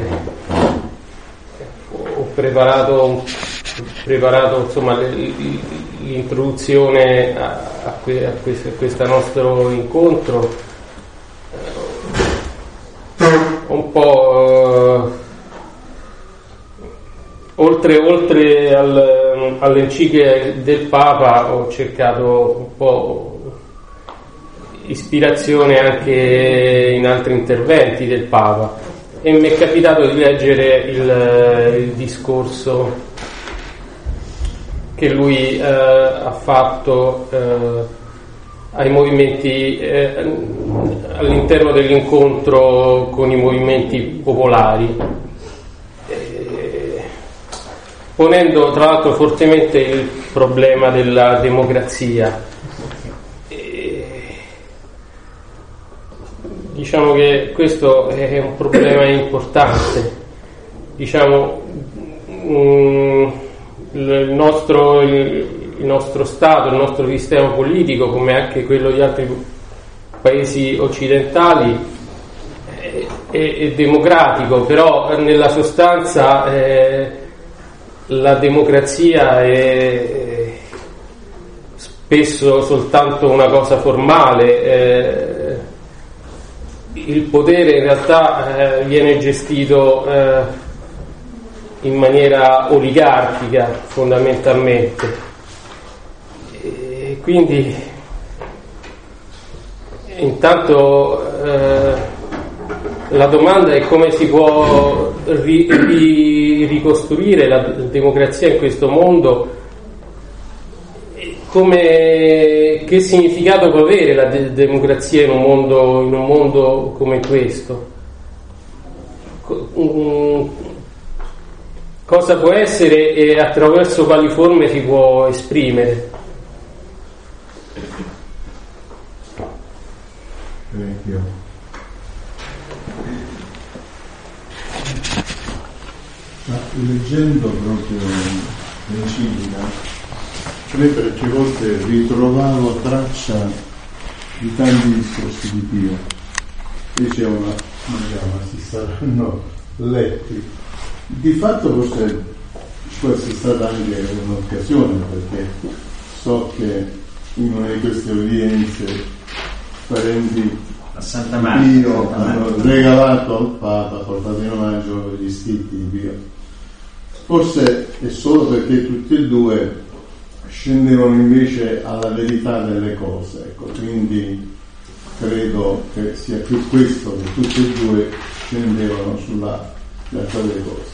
ho preparato insomma l'introduzione a questo nostro incontro, un po' oltre all'enciclica del Papa ho cercato un po' ispirazione anche in altri interventi del Papa, e mi è capitato di leggere il discorso che lui ha fatto ai movimenti all'interno dell'incontro con i movimenti popolari, ponendo tra l'altro fortemente il problema della democrazia. Diciamo che questo è un problema importante. Diciamo, il nostro Stato, il nostro sistema politico, come anche quello di altri paesi occidentali, è democratico, però nella sostanza la democrazia è spesso soltanto una cosa formale. Il potere in realtà viene gestito in maniera oligarchica fondamentalmente, e quindi intanto la domanda è come si può ricostruire la democrazia in questo mondo, che significato può avere la democrazia in un mondo come questo? Cosa può essere e attraverso quali forme si può esprimere? Leggendo proprio l'enciclica, parecchie volte ritrovavo traccia di tanti discorsi di Pio. Diceva, si saranno letti. Di fatto forse ci può essere stata anche un'occasione, perché so che in una di queste udienze parenti a Santa di Pio hanno regalato al Papa, portato in omaggio gli scritti di Pio. Forse è solo perché tutti e due scendevano invece alla verità delle cose, ecco, quindi credo che sia più questo, che tutti e due scendevano sulla realtà delle cose.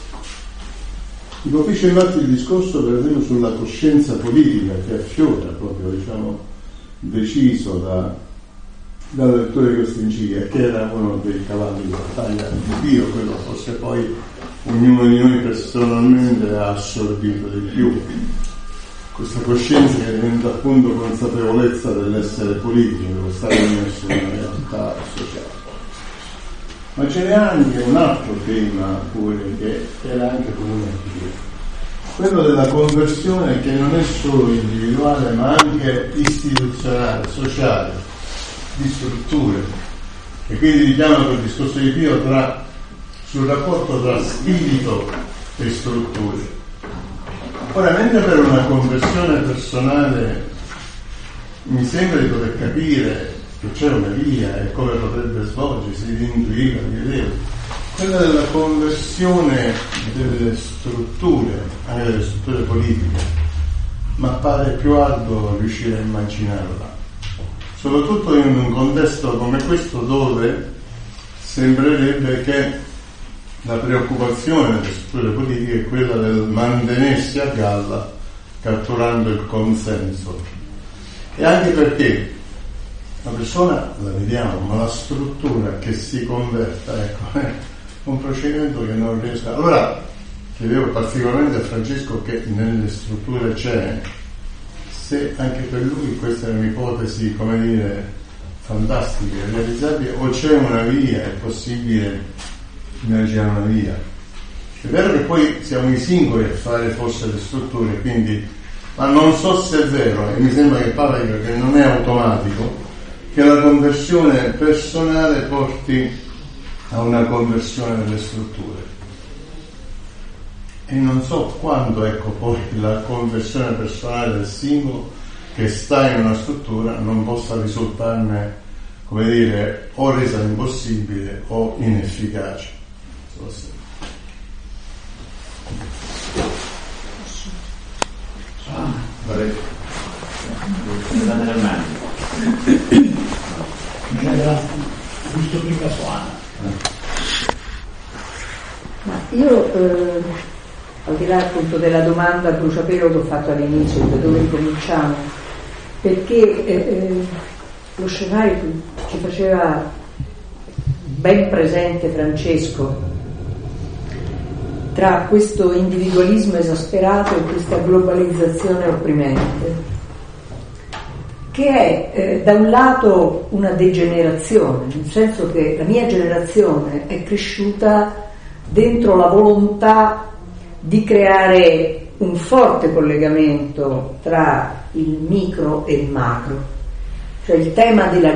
Dico, fece infatti il discorso per esempio sulla coscienza politica, che affiora proprio, diciamo, deciso dalla lettura di questa enciclica, che era uno dei cavalli di battaglia di Pio, quello forse poi ognuno di noi personalmente ha assorbito di più. Questa coscienza che diventa appunto consapevolezza dell'essere politico, dello stare immerso in una realtà sociale. Ma ce n'è anche un altro tema pure che era anche comune a Pio, quello della conversione, che non è solo individuale ma anche istituzionale, sociale, di strutture, e quindi richiama quel discorso di Pio sul rapporto tra spirito e strutture. Ora, mentre per una conversione personale mi sembra di poter capire che c'è una via e come potrebbe svolgersi, di intuire, di vedere, quella della conversione delle strutture, anche delle strutture politiche, ma pare più arduo riuscire a immaginarla, soprattutto in un contesto come questo, dove sembrerebbe che la preoccupazione delle strutture politiche è quella del mantenersi a galla catturando il consenso, e anche perché la persona la vediamo, ma la struttura che si converta, ecco, è un procedimento che non riesco. Allora chiedevo particolarmente a Francesco, che nelle strutture c'è, se anche per lui questa è un'ipotesi, come dire, fantastica, realizzabile, o c'è una via, è possibile immaginare una via. È vero che poi siamo i singoli a fare forse le strutture, quindi, ma non so se è vero, e mi sembra che Papa dica che non è automatico che la conversione personale porti a una conversione delle strutture, e non so quando, ecco, poi la conversione personale del singolo che sta in una struttura non possa risultarne, come dire, o resa impossibile o inefficace. Giusto prima Suana. io al di là appunto della domanda a bruciapelo che ho fatto all'inizio, da dove ricominciamo, perché lo scenario ci faceva ben presente Francesco tra questo individualismo esasperato e questa globalizzazione opprimente, che è da un lato una degenerazione, nel senso che la mia generazione è cresciuta dentro la volontà di creare un forte collegamento tra il micro e il macro, cioè il tema della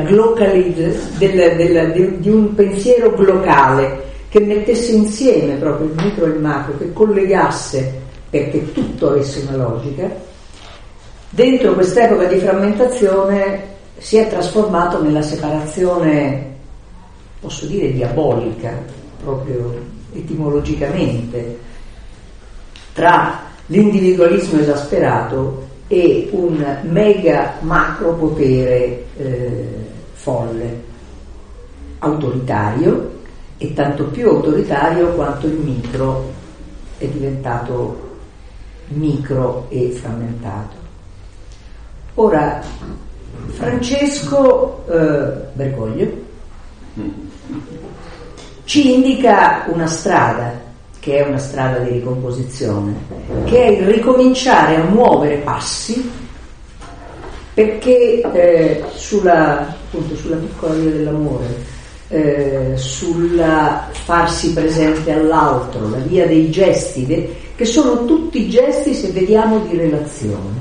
di un pensiero globale che mettesse insieme proprio il micro e il macro, che collegasse perché tutto avesse una logica. Dentro quest'epoca di frammentazione si è trasformato nella separazione, posso dire diabolica, proprio etimologicamente, tra l'individualismo esasperato e un mega macro potere folle, autoritario, e tanto più autoritario quanto il micro è diventato micro e frammentato. Ora, Francesco Bergoglio ci indica una strada, che è una strada di ricomposizione, che è il ricominciare a muovere passi, perché sulla piccola via dell'amore, sulla farsi presente all'altro, la via dei gesti, che sono tutti gesti, se vediamo, di relazione.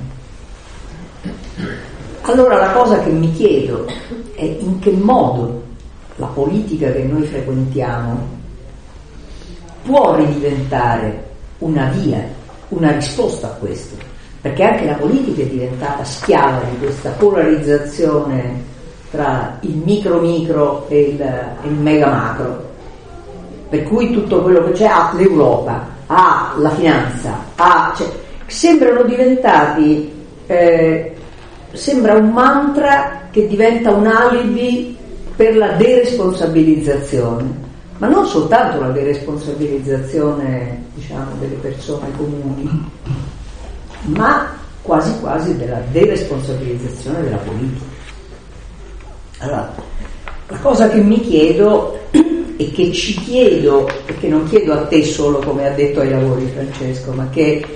Allora la cosa che mi chiedo è in che modo la politica che noi frequentiamo può ridiventare una via, una risposta a questo, perché anche la politica è diventata schiava di questa polarizzazione tra il micro e il mega macro, per cui tutto quello che c'è, l'Europa, la finanza, cioè, sembrano diventati sembra un mantra che diventa un alibi per la deresponsabilizzazione, ma non soltanto la deresponsabilizzazione, diciamo, delle persone comuni, ma quasi quasi della deresponsabilizzazione della politica. Allora, la cosa che mi chiedo e che ci chiedo, e che non chiedo a te solo come ha detto ai lavori Francesco, ma che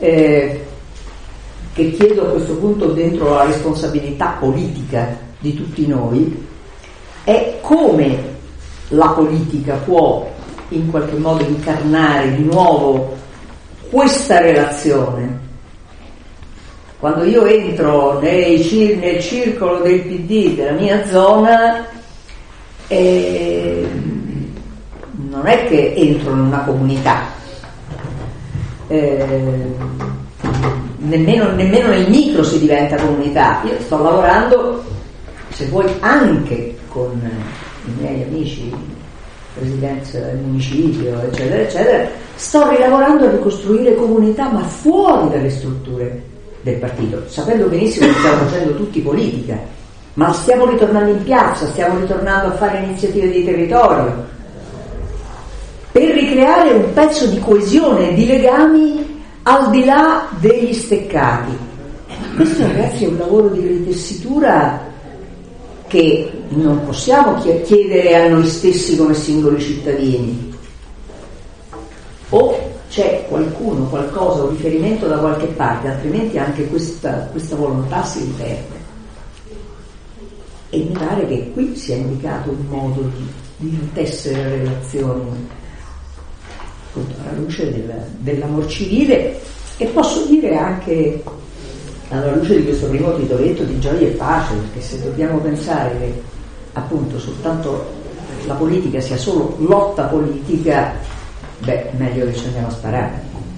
chiedo a questo punto dentro la responsabilità politica di tutti noi, è come la politica può in qualche modo incarnare di nuovo questa relazione. Quando io entro nel circolo del PD della mia zona, non è che entro in una comunità, nemmeno nel micro si diventa comunità. Io sto lavorando, se vuoi, anche con i miei amici, presidenza del municipio, eccetera eccetera, sto rilavorando a ricostruire comunità, ma fuori dalle strutture del partito, sapendo benissimo che stiamo facendo tutti politica, ma stiamo ritornando in piazza, stiamo ritornando a fare iniziative di territorio per ricreare un pezzo di coesione, di legami al di là degli steccati. Ma questo, ragazzi, è un lavoro di ritessitura che non possiamo chiedere a noi stessi come singoli cittadini. O c'è qualcuno, qualcosa, un riferimento da qualche parte, altrimenti anche questa volontà si riperde. E mi pare che qui sia indicato un modo di ritessere relazioni alla luce dell'amor civile, e posso dire anche alla luce di questo primo titoletto di Gioia e Pace, perché se dobbiamo pensare che appunto soltanto la politica sia solo lotta politica, meglio che ci andiamo a sparare.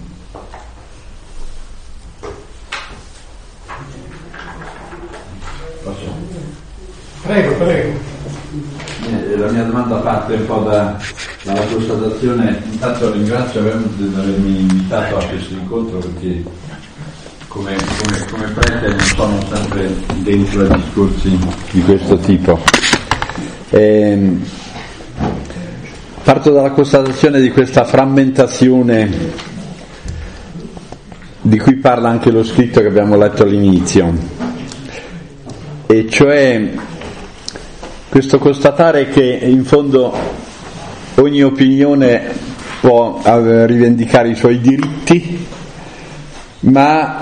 Prego. La mia domanda parte un po' dalla constatazione. Intanto ringrazio di avermi invitato a questo incontro, perché come prete non sono sempre dentro a discorsi di questo tipo. Parto dalla constatazione di questa frammentazione di cui parla anche lo scritto che abbiamo letto all'inizio, e cioè questo constatare che in fondo ogni opinione può rivendicare i suoi diritti, ma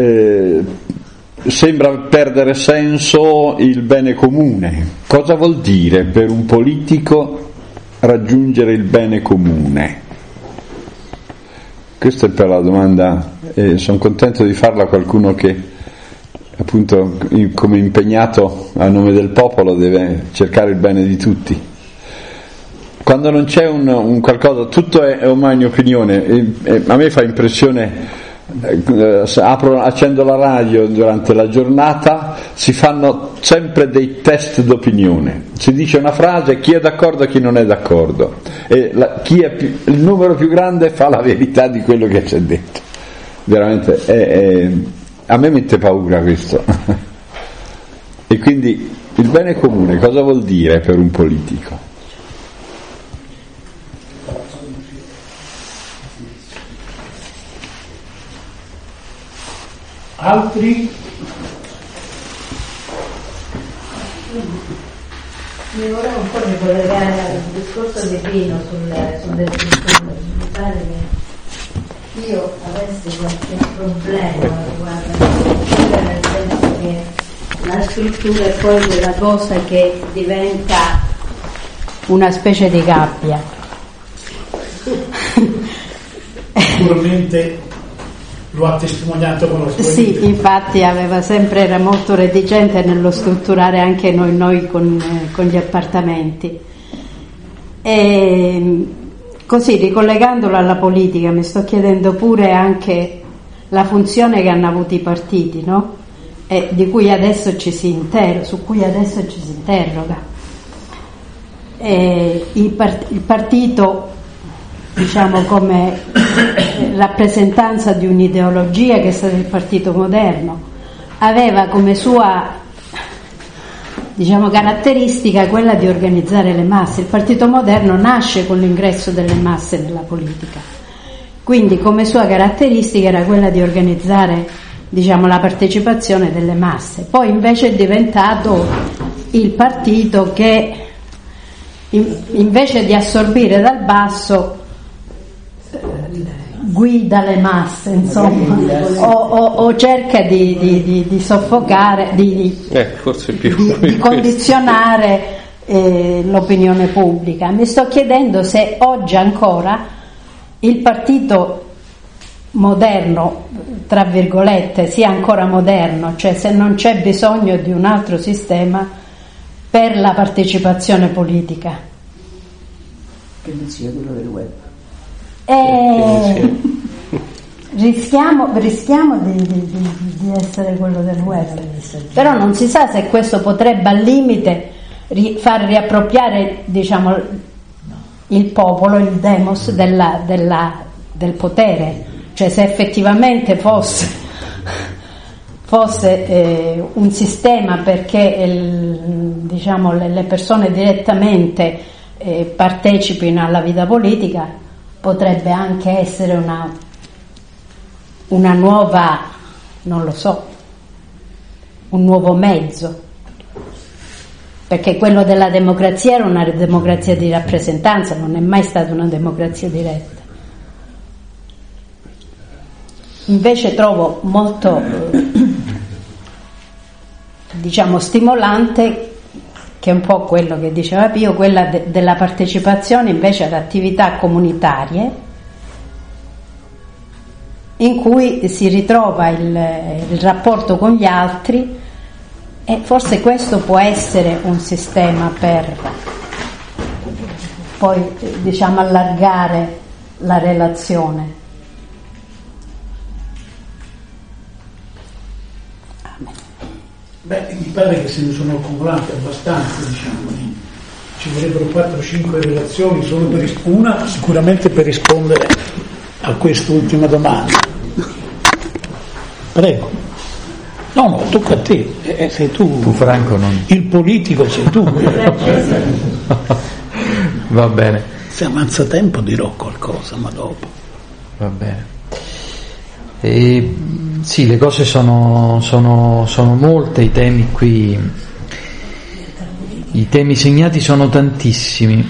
sembra perdere senso il bene comune. Cosa vuol dire per un politico raggiungere il bene comune? Questa è per la domanda, sono contento di farla a qualcuno che appunto come impegnato a nome del popolo deve cercare il bene di tutti. Quando non c'è un qualcosa, tutto è ormai un'opinione. A me fa impressione, accendo la radio durante la giornata, si fanno sempre dei test d'opinione, si dice una frase, chi è d'accordo e chi non è d'accordo, e il numero più grande fa la verità di quello che si è detto. Veramente a me mette paura questo. E quindi il bene comune cosa vuol dire per un politico? Altri? Mi volevo un po' ricollegare al discorso di Pino sulle strutture. Mi pare che io avessi qualche problema riguardo alla struttura, nel senso che la struttura è poi quella cosa che diventa una specie di gabbia. Sicuramente lo ha testimoniato con la sua Sì, vita. infatti era molto reticente nello strutturare anche noi con gli appartamenti. E così, ricollegandolo alla politica, mi sto chiedendo pure anche la funzione che hanno avuto i partiti, no? E su cui adesso ci si interroga. Il partito, diciamo, come rappresentanza di un'ideologia che è stata il partito moderno, aveva come sua, diciamo, caratteristica quella di organizzare le masse. Il partito moderno nasce con l'ingresso delle masse nella politica, quindi come sua caratteristica era quella di organizzare, diciamo, la partecipazione delle masse. Poi invece è diventato il partito che invece di assorbire dal basso guida le masse, insomma, o cerca di soffocare, forse più di condizionare l'opinione pubblica. Mi sto chiedendo se oggi ancora il partito moderno, tra virgolette, sia ancora moderno, cioè se non c'è bisogno di un altro sistema per la partecipazione politica. Che non sia quello del web. Rischiamo di essere quello del web, però non si sa se questo potrebbe al limite far riappropriare, diciamo, il popolo, il demos del potere, cioè se effettivamente fosse un sistema perché diciamo, le persone direttamente partecipino alla vita politica, potrebbe anche essere una nuova, non lo so, un nuovo mezzo, perché quello della democrazia era una democrazia di rappresentanza, non è mai stata una democrazia diretta. Invece trovo molto diciamo stimolante, che è un po' quello che diceva Pio, quella della partecipazione invece ad attività comunitarie in cui si ritrova il rapporto con gli altri, e forse questo può essere un sistema per poi, diciamo, allargare la relazione. Beh, mi pare che se ne sono accumulate abbastanza, diciamo. Ci vorrebbero 4-5 relazioni solo per una, sicuramente per rispondere a quest'ultima domanda. Prego. No, tocca a te, sei tu. Tu Franco non. Il politico sei tu. Va bene. Se avanza tempo dirò qualcosa, ma dopo. Va bene. Sì, le cose sono molte, i temi qui, i temi segnati sono tantissimi,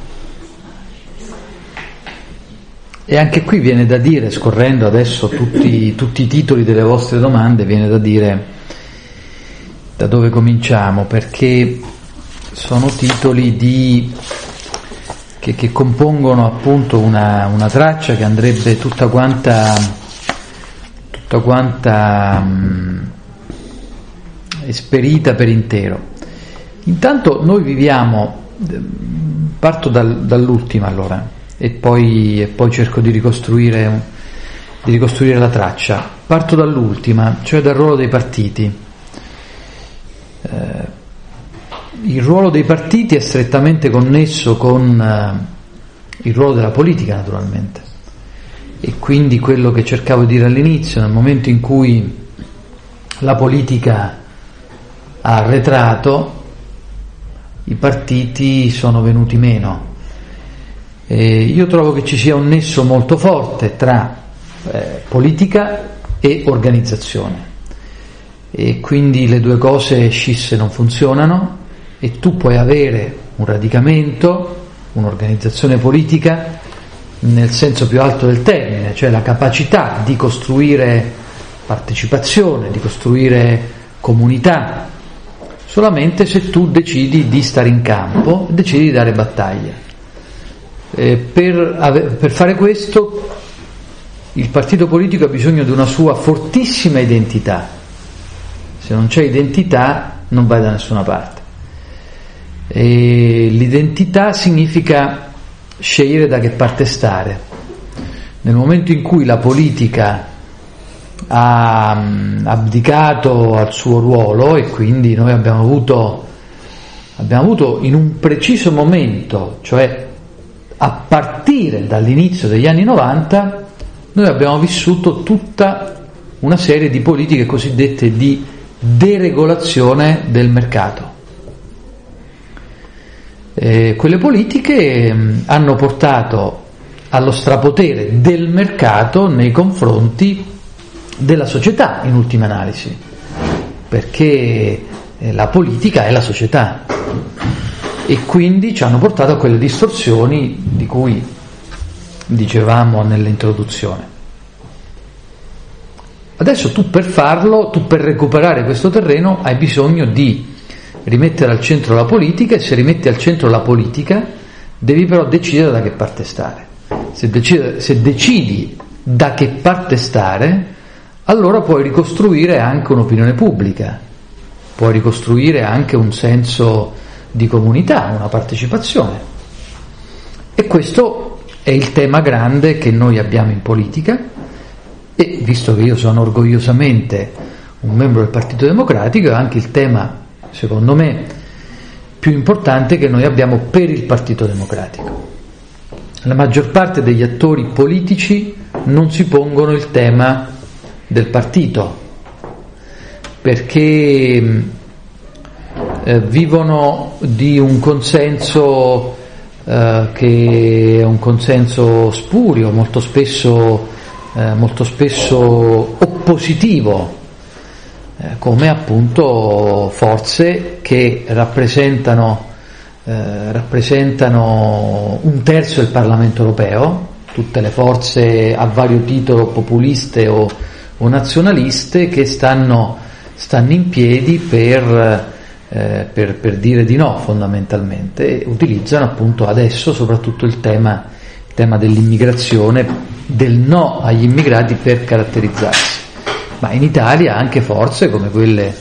e anche qui viene da dire, scorrendo adesso tutti i titoli delle vostre domande, viene da dire da dove cominciamo, perché sono titoli che compongono appunto una traccia che andrebbe tutta quanta esperita per intero. Intanto noi viviamo, parto dall'ultima allora, e poi cerco di ricostruire la traccia. Parto dall'ultima, cioè dal ruolo dei partiti. Il ruolo dei partiti è strettamente connesso con il ruolo della politica, naturalmente, e quindi quello che cercavo di dire all'inizio, nel momento in cui la politica ha arretrato, i partiti sono venuti meno. Io trovo che ci sia un nesso molto forte tra politica e organizzazione, e quindi le due cose scisse non funzionano, e tu puoi avere un radicamento, un'organizzazione politica nel senso più alto del termine, cioè la capacità di costruire partecipazione, di costruire comunità, solamente se tu decidi di stare in campo, decidi di dare battaglia. Per fare questo il partito politico ha bisogno di una sua fortissima identità. Se non c'è identità non vai da nessuna parte. E l'identità significa scegliere da che parte stare. Nel momento in cui la politica ha abdicato al suo ruolo, e quindi noi abbiamo avuto in un preciso momento, cioè a partire dall'inizio degli anni 90, noi abbiamo vissuto tutta una serie di politiche cosiddette di deregolazione del mercato. Quelle politiche hanno portato allo strapotere del mercato nei confronti della società, in ultima analisi, perché la politica è la società, e quindi ci hanno portato a quelle distorsioni di cui dicevamo nell'introduzione. Adesso tu per recuperare questo terreno hai bisogno di rimettere al centro la politica, e se rimetti al centro la politica devi però decidere da che parte stare. Se decidi da che parte stare, allora puoi ricostruire anche un'opinione pubblica, puoi ricostruire anche un senso di comunità, una partecipazione. E questo è il tema grande che noi abbiamo in politica, e visto che io sono orgogliosamente un membro del Partito Democratico, è anche il tema, secondo me, più importante che noi abbiamo per il Partito Democratico. La maggior parte degli attori politici non si pongono il tema del partito, perché vivono di un consenso che è un consenso spurio, molto spesso oppositivo, come appunto forze che rappresentano un terzo del Parlamento europeo, tutte le forze a vario titolo populiste o nazionaliste, che stanno in piedi per dire di no, fondamentalmente, e utilizzano appunto adesso soprattutto il tema dell'immigrazione, del no agli immigrati, per caratterizzarsi. Ma in Italia anche forze come quelle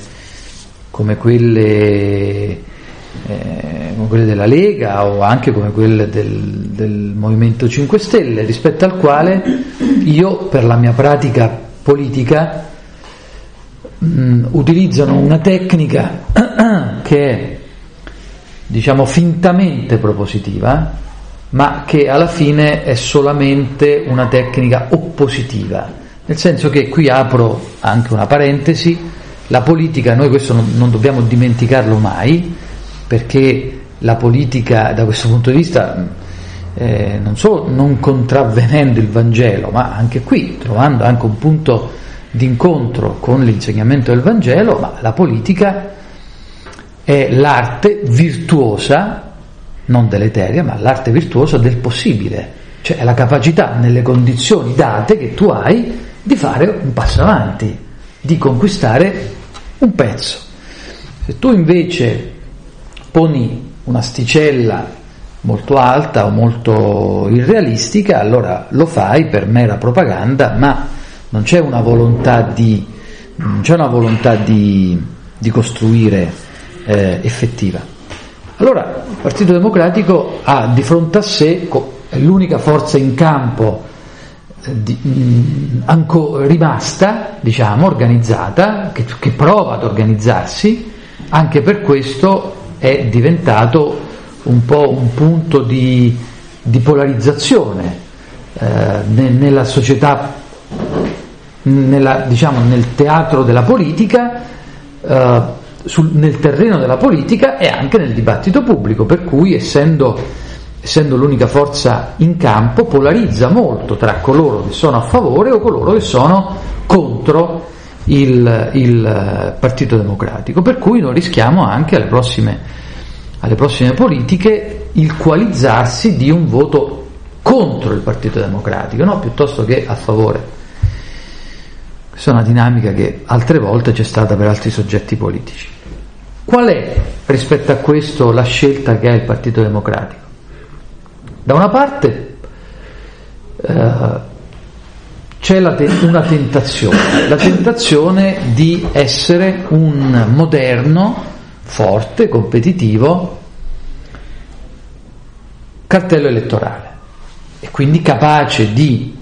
della Lega, o anche come quelle del Movimento 5 Stelle, rispetto al quale io, per la mia pratica politica, utilizzano una tecnica che è, diciamo, fintamente propositiva, ma che alla fine è solamente una tecnica oppositiva, nel senso che, qui apro anche una parentesi, la politica, noi questo non dobbiamo dimenticarlo mai, perché la politica da questo punto di vista non solo non contravvenendo il Vangelo, ma anche qui trovando anche un punto d'incontro con l'insegnamento del Vangelo, ma la politica è l'arte virtuosa, non deleteria, ma l'arte virtuosa del possibile, cioè è la capacità nelle condizioni date che tu hai di fare un passo avanti, di conquistare un pezzo. Se tu invece poni un'asticella molto alta o molto irrealistica, allora lo fai per mera propaganda, ma non c'è una volontà di costruire effettiva. Allora il Partito Democratico ha di fronte a sé, è l'unica forza in campo rimasta, diciamo, organizzata, che prova ad organizzarsi. Anche per questo è diventato un po' un punto di polarizzazione nella società, nel teatro della politica, nel terreno della politica e anche nel dibattito pubblico, per cui essendo l'unica forza in campo polarizza molto tra coloro che sono a favore o coloro che sono contro il Partito Democratico, per cui noi rischiamo anche alle prossime politiche il coalizzarsi di un voto contro il Partito Democratico, no? Piuttosto che a favore. Questa è una dinamica che altre volte c'è stata per altri soggetti politici. Qual è rispetto a questo la scelta che ha il Partito Democratico? Da una parte c'è una tentazione, la tentazione di essere un moderno, forte, competitivo cartello elettorale e quindi capace di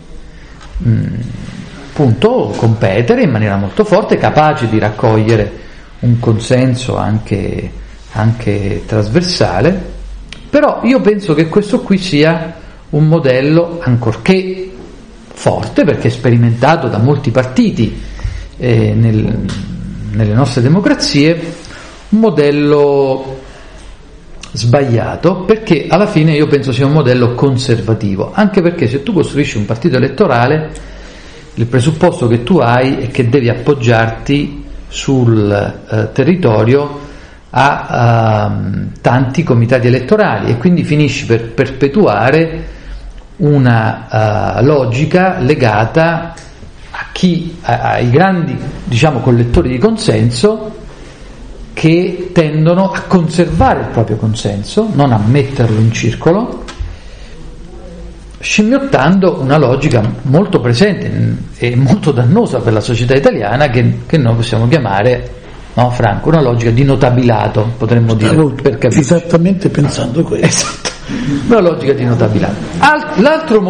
appunto competere in maniera molto forte, capace di raccogliere un consenso anche trasversale. Però io penso che questo qui sia un modello, ancorché forte, perché sperimentato da molti partiti nelle nostre democrazie, un modello sbagliato, perché alla fine io penso sia un modello conservativo, anche perché se tu costruisci un partito elettorale il presupposto che tu hai è che devi appoggiarti sul territorio a tanti comitati elettorali e quindi finisci per perpetuare una logica legata ai grandi, diciamo, collettori di consenso, che tendono a conservare il proprio consenso, non a metterlo in circolo, scimmiottando una logica molto presente e molto dannosa per la società italiana che noi possiamo chiamare, no, Franco, una logica di notabilato, potremmo dire, per capire. Esattamente pensando questo. Esatto. Una logica di notabilato. L'altro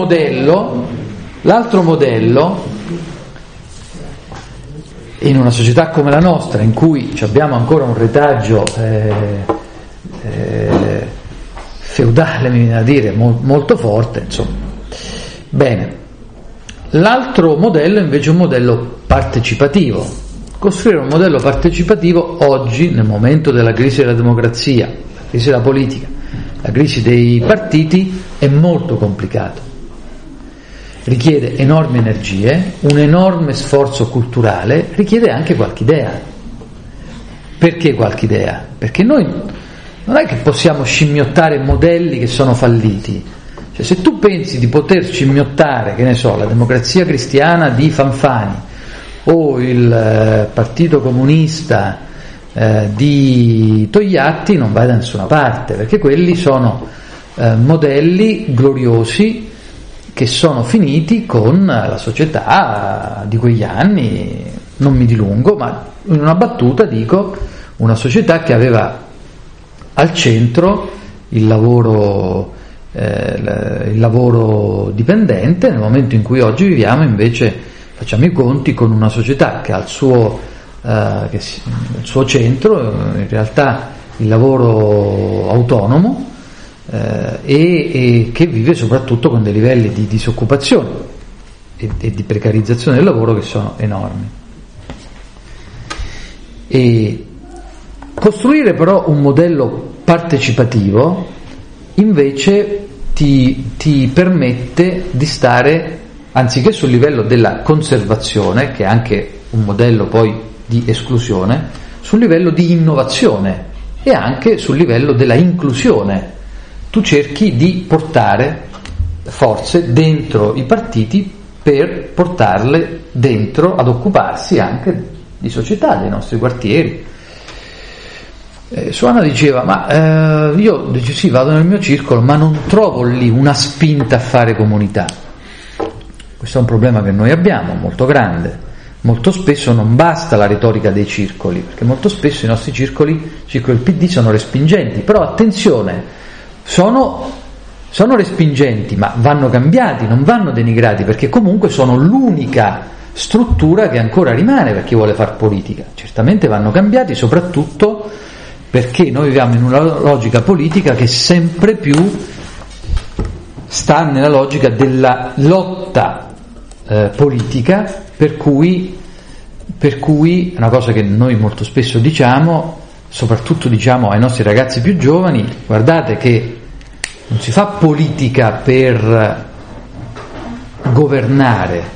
modello, in una società come la nostra, in cui abbiamo ancora un retaggio feudale, mi viene a dire, molto forte, insomma. Bene. L'altro modello invece è un modello partecipativo. Costruire un modello partecipativo oggi, nel momento della crisi della democrazia, la crisi della politica, la crisi dei partiti, è molto complicato. Richiede enormi energie, un enorme sforzo culturale, richiede anche qualche idea. Perché qualche idea? Perché noi non è che possiamo scimmiottare modelli che sono falliti. Cioè, se tu pensi di poter scimmiottare, che ne so, la Democrazia Cristiana di Fanfani o il Partito Comunista di Togliatti, non vai da nessuna parte, perché quelli sono modelli gloriosi che sono finiti con la società di quegli anni. Non mi dilungo, ma in una battuta dico una società che aveva al centro il lavoro dipendente, nel momento in cui oggi viviamo invece facciamo i conti con una società che ha al suo centro in realtà il lavoro autonomo, e che vive soprattutto con dei livelli di disoccupazione e di precarizzazione del lavoro che sono enormi. E costruire però un modello partecipativo invece ti permette di stare, anziché sul livello della conservazione, che è anche un modello poi di esclusione, sul livello di innovazione e anche sul livello della inclusione. Tu cerchi di portare forze dentro i partiti per portarle dentro ad occuparsi anche di società, dei nostri quartieri. Suana diceva, ma io dice, sì, vado nel mio circolo, ma non trovo lì una spinta a fare comunità. Questo è un problema che noi abbiamo, molto grande. Molto spesso non basta la retorica dei circoli, perché molto spesso i nostri circoli del PD sono respingenti, però attenzione, sono respingenti, ma vanno cambiati, non vanno denigrati, perché comunque sono l'unica struttura che ancora rimane per chi vuole far politica. Certamente vanno cambiati, soprattutto perché noi viviamo in una logica politica che sempre più sta nella logica della lotta politica, per cui una cosa che noi molto spesso diciamo, soprattutto diciamo ai nostri ragazzi più giovani, guardate che non si fa politica per governare,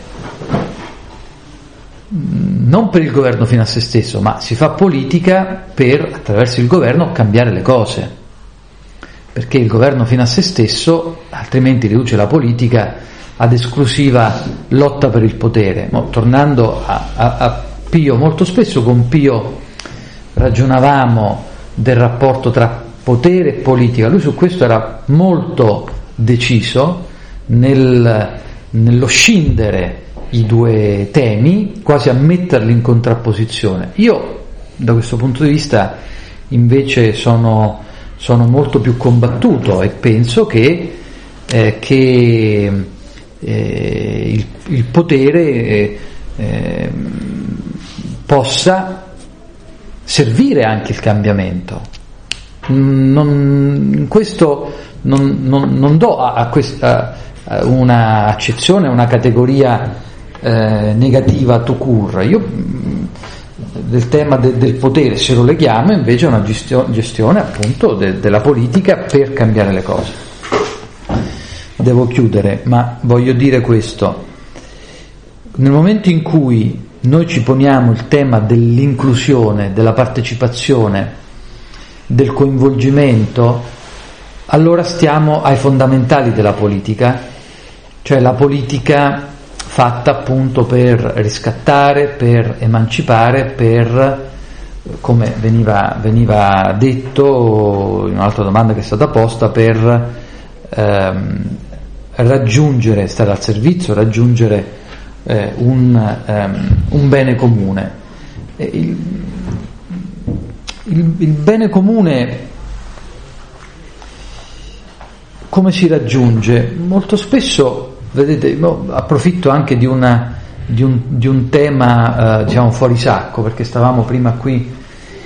non per il governo fino a se stesso, ma si fa politica per, attraverso il governo, cambiare le cose, perché il governo fino a se stesso altrimenti riduce la politica ad esclusiva lotta per il potere. Tornando a Pio, molto spesso con Pio ragionavamo del rapporto tra potere e politica. Lui su questo era molto deciso nello scindere i due temi, quasi a metterli in contrapposizione. Io da questo punto di vista invece sono molto più combattuto e penso che il potere possa servire anche il cambiamento. In questo non do a questa una accezione, una categoria negativa tout court. Io del tema del potere, se lo leghiamo invece a una gestione appunto della politica per cambiare le cose. Devo chiudere, ma voglio dire questo: nel momento in cui noi ci poniamo il tema dell'inclusione, della partecipazione, del coinvolgimento, allora stiamo ai fondamentali della politica, cioè la politica fatta appunto per riscattare, per emancipare, per, come veniva detto in un'altra domanda che è stata posta, per raggiungere, stare al servizio, raggiungere un bene comune. Il bene comune come si raggiunge? Molto spesso, vedete, approfitto anche di un tema diciamo fuori sacco, perché stavamo prima qui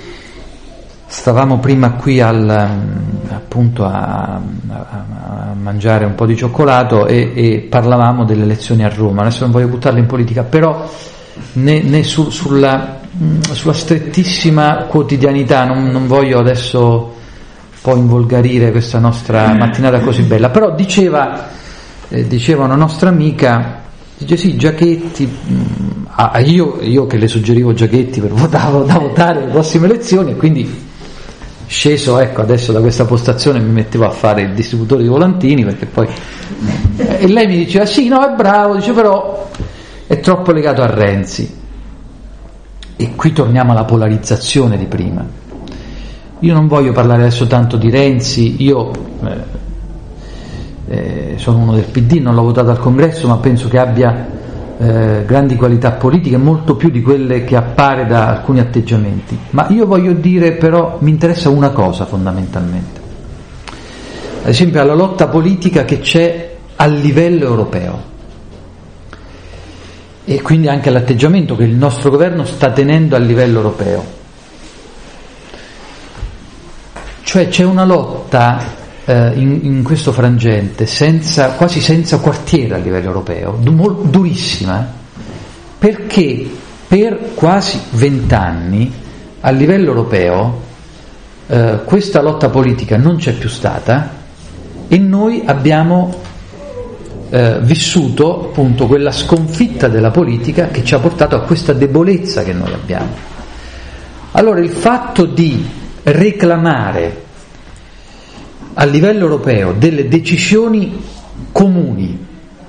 appunto a mangiare un po' di cioccolato e parlavamo delle elezioni a Roma. Adesso non voglio buttarle in politica, però né sulla strettissima quotidianità, non voglio adesso poi involgarire questa nostra mattinata così bella, però diceva una nostra amica, dice sì, Giachetti, io che le suggerivo Giachetti per da votare le prossime elezioni, e quindi sceso, ecco, adesso da questa postazione mi mettevo a fare il distributore di volantini, perché poi e lei mi diceva sì, no, è bravo, dice, però è troppo legato a Renzi. E qui torniamo alla polarizzazione di prima. Io non voglio parlare adesso tanto di Renzi, io sono uno del PD, non l'ho votato al congresso, ma penso che abbia grandi qualità politiche, molto più di quelle che appare da alcuni atteggiamenti. Ma io voglio dire, però, mi interessa una cosa fondamentalmente, ad esempio alla lotta politica che c'è a livello europeo, e quindi anche all'atteggiamento che il nostro governo sta tenendo a livello europeo. Cioè c'è una lotta in questo frangente quasi senza quartiere a livello europeo, durissima, perché per quasi 20 anni a livello europeo questa lotta politica non c'è più stata, e noi abbiamo vissuto appunto quella sconfitta della politica che ci ha portato a questa debolezza che noi abbiamo. Allora il fatto di reclamare a livello europeo delle decisioni comuni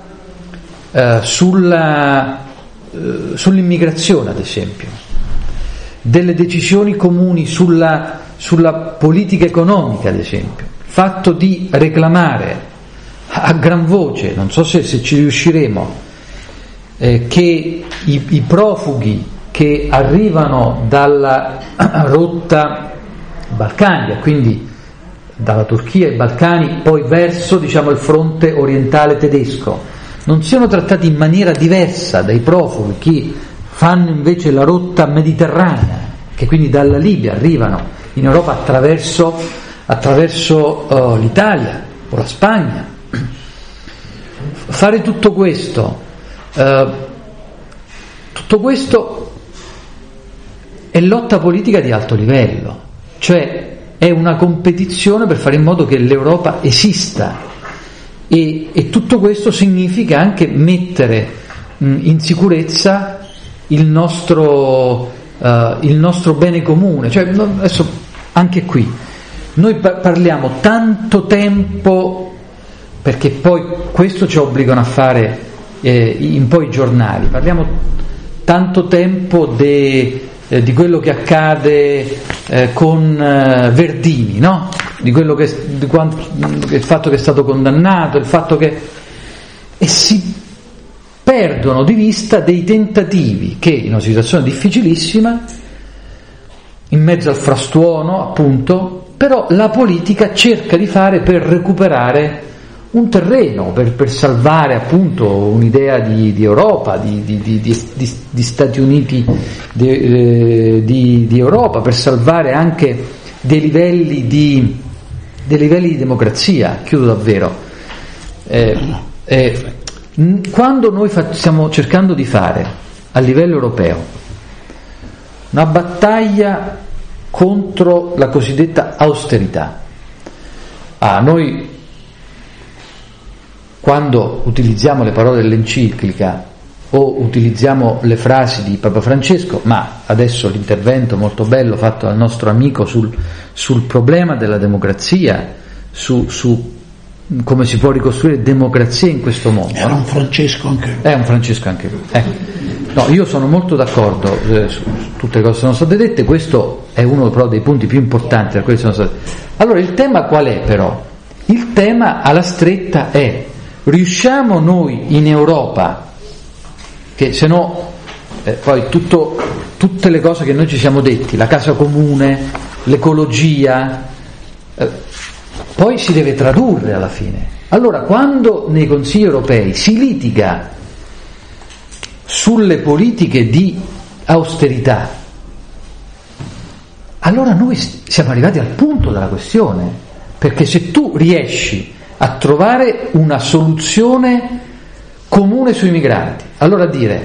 sull'immigrazione, ad esempio, delle decisioni comuni sulla politica economica, ad esempio, il fatto di reclamare a gran voce, non so se ci riusciremo, che i profughi che arrivano dalla rotta balcanica, quindi dalla Turchia ai Balcani, poi verso il fronte orientale tedesco, non siano trattati in maniera diversa dai profughi che fanno invece la rotta mediterranea, che quindi dalla Libia arrivano in Europa attraverso l'Italia o la Spagna. Fare tutto questo è lotta politica di alto livello, cioè è una competizione per fare in modo che l'Europa esista, e tutto questo significa anche mettere in sicurezza il nostro bene comune. Cioè, adesso anche qui noi parliamo tanto tempo, perché poi questo ci obbligano a fare in poi i giornali, parliamo tanto tempo di quello che accade con Verdini, no? Di quello il fatto che è stato condannato, il fatto che, e si perdono di vista dei tentativi che in una situazione difficilissima, in mezzo al frastuono appunto, però la politica cerca di fare per recuperare un terreno, per salvare appunto un'idea di Europa, di Stati Uniti di Europa, per salvare anche dei livelli di democrazia. Chiudo davvero. Quando noi stiamo cercando di fare a livello europeo una battaglia contro la cosiddetta austerità, noi quando utilizziamo le parole dell'enciclica o utilizziamo le frasi di Papa Francesco, ma adesso l'intervento molto bello fatto dal nostro amico sul problema della democrazia, su come si può ricostruire democrazia in questo mondo. Era un Francesco anche lui. È un Francesco anche lui. No, io sono molto d'accordo su tutte le cose che sono state dette, questo è uno però dei punti più importanti da quelli che sono stati. Allora il tema qual è però? Il tema alla stretta è: riusciamo noi in Europa, che se no poi tutte le cose che noi ci siamo detti, la casa comune, l'ecologia, poi si deve tradurre alla fine. Allora quando nei Consigli europei si litiga sulle politiche di austerità, allora noi siamo arrivati al punto della questione, perché se tu riesci a trovare una soluzione comune sui migranti, allora dire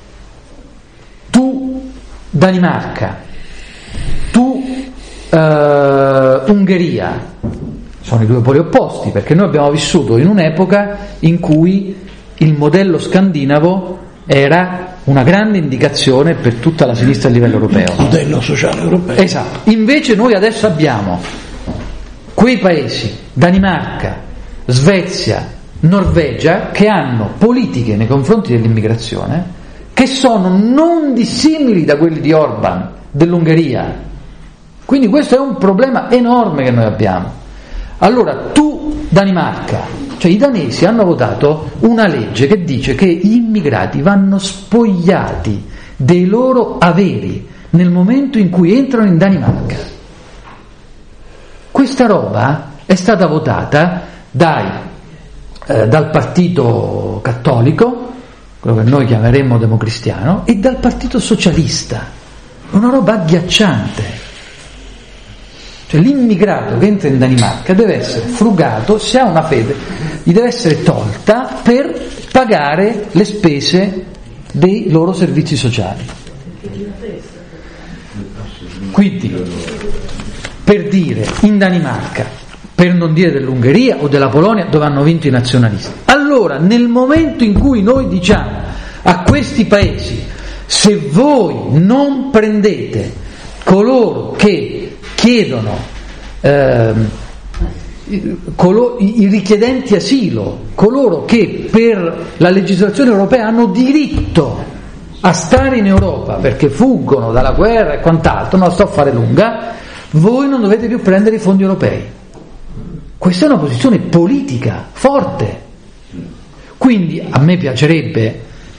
tu Danimarca, tu Ungheria, sono i due poli opposti, perché noi abbiamo vissuto in un'epoca in cui il modello scandinavo era una grande indicazione per tutta la sinistra a livello europeo. Il modello sociale europeo. Esatto. Invece noi adesso abbiamo quei paesi, Danimarca, Svezia, Norvegia, che hanno politiche nei confronti dell'immigrazione che sono non dissimili da quelli di Orban, dell'Ungheria. Quindi questo è un problema enorme che noi abbiamo. Allora tu Danimarca, cioè i danesi hanno votato una legge che dice che gli immigrati vanno spogliati dei loro averi nel momento in cui entrano in Danimarca. Questa roba è stata votata dal partito cattolico, quello che noi chiameremmo democristiano, e dal partito socialista. Una roba agghiacciante. Cioè l'immigrato che entra in Danimarca deve essere frugato, se ha una fede gli deve essere tolta per pagare le spese dei loro servizi sociali. Quindi, per dire, in Danimarca per non dire dell'Ungheria o della Polonia, dove hanno vinto i nazionalisti. Allora, nel momento in cui noi diciamo a questi paesi: se voi non prendete coloro che chiedono i richiedenti asilo, coloro che per la legislazione europea hanno diritto a stare in Europa perché fuggono dalla guerra e quant'altro, non la sto a fare lunga, voi non dovete più prendere i fondi europei. Questa è una posizione politica forte. Quindi a me piacerebbe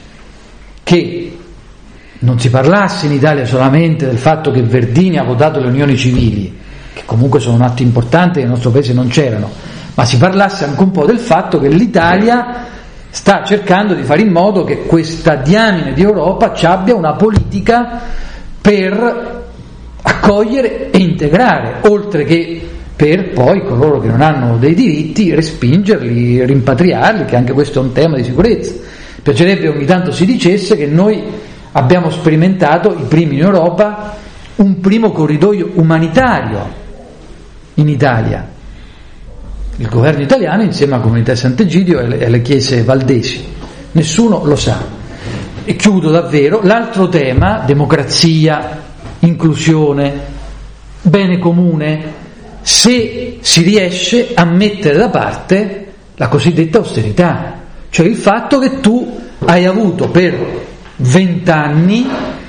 che non si parlasse in Italia solamente del fatto che Verdini ha votato le unioni civili, che comunque sono un atto importante che nel nostro paese non c'erano, ma si parlasse anche un po' del fatto che l'Italia sta cercando di fare in modo che questa diamine di Europa ci abbia una politica per accogliere e integrare, oltre che per poi coloro che non hanno dei diritti respingerli, rimpatriarli, che anche questo è un tema di sicurezza. Piacerebbe ogni tanto si dicesse che noi abbiamo sperimentato, i primi in Europa, un primo corridoio umanitario in Italia, il governo italiano insieme alla comunità Sant'Egidio e alle chiese valdesi. Nessuno lo sa. E chiudo davvero. L'altro tema: democrazia, inclusione, bene comune, se si riesce a mettere da parte la cosiddetta austerità, cioè il fatto che tu hai avuto per 20 anni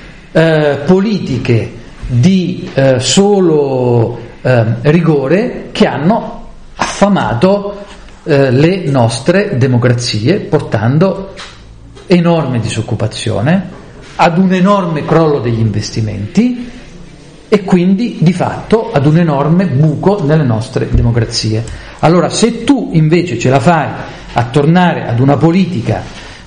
politiche di solo rigore che hanno affamato le nostre democrazie, portando enorme disoccupazione, ad un enorme crollo degli investimenti e quindi di fatto ad un enorme buco nelle nostre democrazie. Allora, se tu invece ce la fai a tornare ad una politica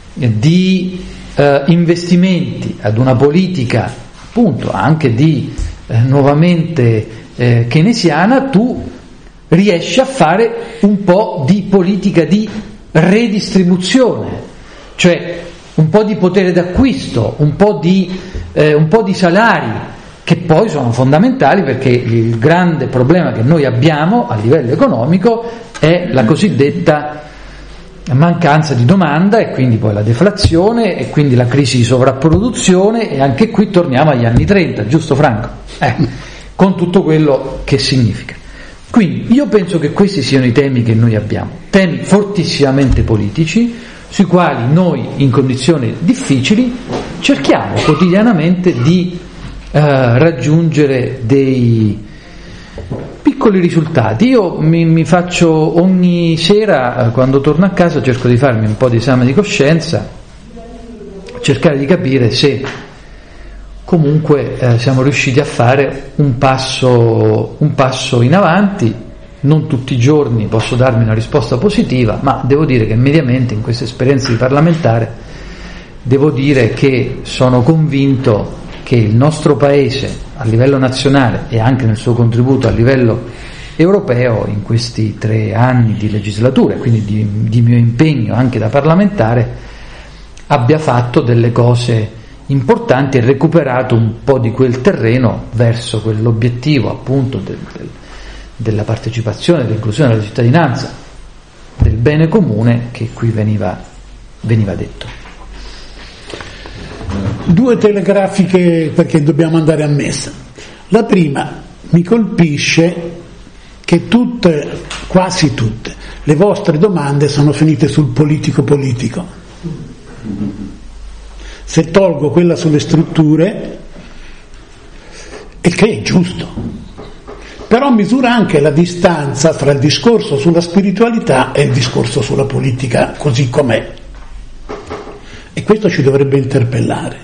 di investimenti, ad una politica appunto anche di nuovamente keynesiana, tu riesci a fare un po' di politica di redistribuzione, cioè un po' di potere d'acquisto, un po' di salari, che poi sono fondamentali, perché il grande problema che noi abbiamo a livello economico è la cosiddetta mancanza di domanda, e quindi poi la deflazione, e quindi la crisi di sovrapproduzione, e anche qui torniamo agli anni 30, giusto Franco? Con tutto quello che significa. Quindi io penso che questi siano i temi che noi abbiamo, temi fortissimamente politici, sui quali noi in condizioni difficili cerchiamo quotidianamente di raggiungere dei piccoli risultati. Io mi faccio ogni sera, quando torno a casa, cerco di farmi un po' di esame di coscienza, cercare di capire se comunque siamo riusciti a fare un passo in avanti. Non tutti i giorni posso darmi una risposta positiva, ma devo dire che mediamente in questa esperienza di parlamentare devo dire che sono convinto che il nostro Paese a livello nazionale e anche nel suo contributo a livello europeo in questi 3 anni di legislatura, quindi di mio impegno anche da parlamentare, abbia fatto delle cose importanti e recuperato un po' di quel terreno verso quell'obiettivo appunto della partecipazione, dell'inclusione della cittadinanza, del bene comune che qui veniva detto. 2 telegrafiche perché dobbiamo andare a messa. La prima: mi colpisce che quasi tutte le vostre domande sono finite sul politico. Se tolgo quella sulle strutture, il che è giusto, però misura anche la distanza fra il discorso sulla spiritualità e il discorso sulla politica così com'è, e questo ci dovrebbe interpellare.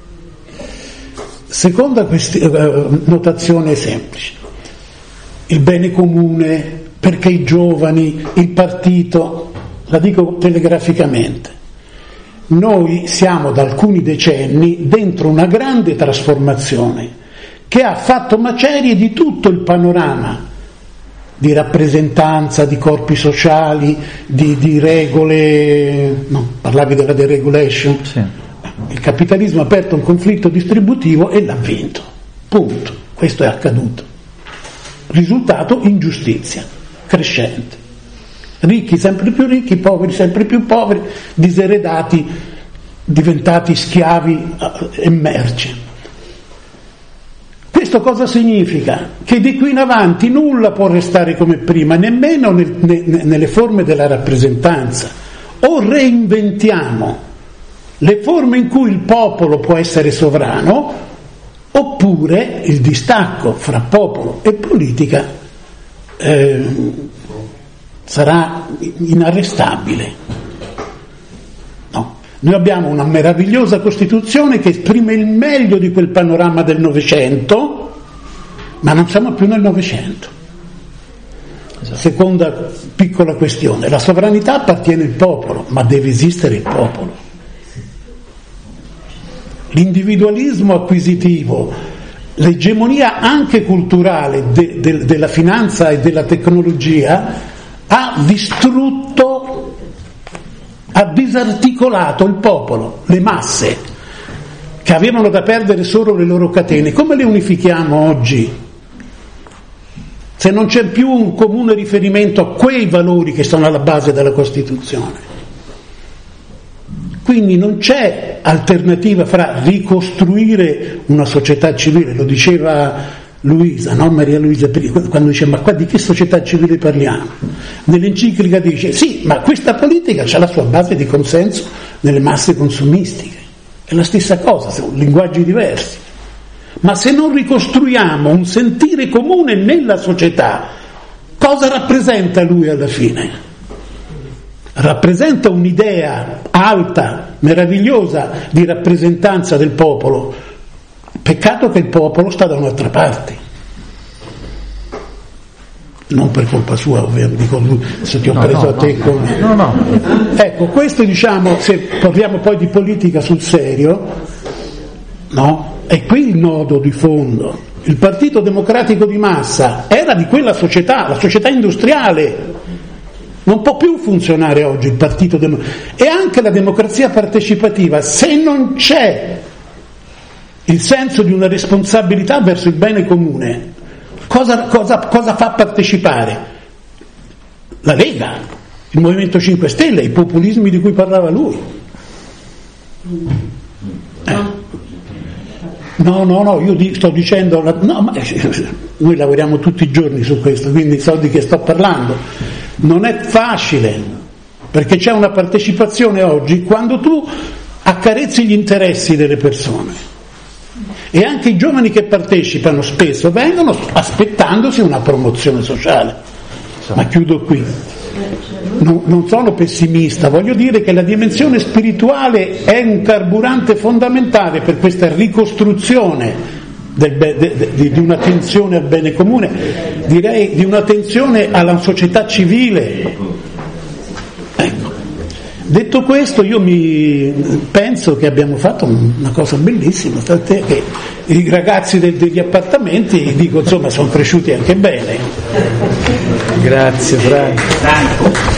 Seconda notazione semplice: il bene comune, perché i giovani, il partito. La dico telegraficamente: noi siamo da alcuni decenni dentro una grande trasformazione che ha fatto macerie di tutto il panorama di rappresentanza, di corpi sociali, di regole. No, parlavi della deregulation. Sì. Il capitalismo ha aperto un conflitto distributivo e l'ha vinto. Punto. Questo è accaduto. Risultato: ingiustizia. crescente. Ricchi sempre più ricchi, poveri sempre più poveri, diseredati, diventati schiavi e merci. Questo cosa significa? Che di qui in avanti nulla può restare come prima, nemmeno nelle forme della rappresentanza. O reinventiamo le forme in cui il popolo può essere sovrano, oppure il distacco fra popolo e politica sarà inarrestabile. No. Noi abbiamo una meravigliosa Costituzione che esprime il meglio di quel panorama del Novecento, ma non siamo più nel Novecento. Esatto. Seconda piccola questione: la sovranità appartiene al popolo, ma deve esistere il popolo. L'individualismo acquisitivo, l'egemonia anche culturale della finanza e della tecnologia ha distrutto, ha disarticolato il popolo, le masse che avevano da perdere solo le loro catene. Come le unifichiamo oggi? Se non c'è più un comune riferimento a quei valori che sono alla base della Costituzione. Quindi non c'è alternativa fra ricostruire una società civile, lo diceva Luisa, no? Maria Luisa, quando dice ma qua di che società civile parliamo? Nell'enciclica dice sì, ma questa politica ha la sua base di consenso nelle masse consumistiche, è la stessa cosa, sono linguaggi diversi. Ma se non ricostruiamo un sentire comune nella società, cosa rappresenta lui alla fine? Rappresenta un'idea alta, meravigliosa di rappresentanza del popolo. Peccato che il popolo sta da un'altra parte. Non per colpa sua, ovviamente, dico se ti ho preso a te come... No. Ecco, questo diciamo, se parliamo poi di politica sul serio, no? È qui il nodo di fondo. Il Partito Democratico di massa era di quella società, la società industriale. Non può più funzionare oggi il Partito Democratico. E anche la democrazia partecipativa, se non c'è il senso di una responsabilità verso il bene comune, cosa fa partecipare? La Lega, il Movimento 5 Stelle, i populismi di cui parlava lui. No, io sto dicendo, no, ma noi lavoriamo tutti i giorni su questo, quindi so di che sto parlando. Non è facile, perché c'è una partecipazione oggi quando tu accarezzi gli interessi delle persone, e anche i giovani che partecipano spesso vengono aspettandosi una promozione sociale. Ma chiudo qui. Non sono pessimista, voglio dire che la dimensione spirituale è un carburante fondamentale per questa ricostruzione di un'attenzione al bene comune, direi di un'attenzione alla società civile. Ecco. Detto questo, io penso che abbiamo fatto una cosa bellissima, tant'è che i ragazzi degli appartamenti, dico, insomma, sono cresciuti anche bene. Grazie Franco.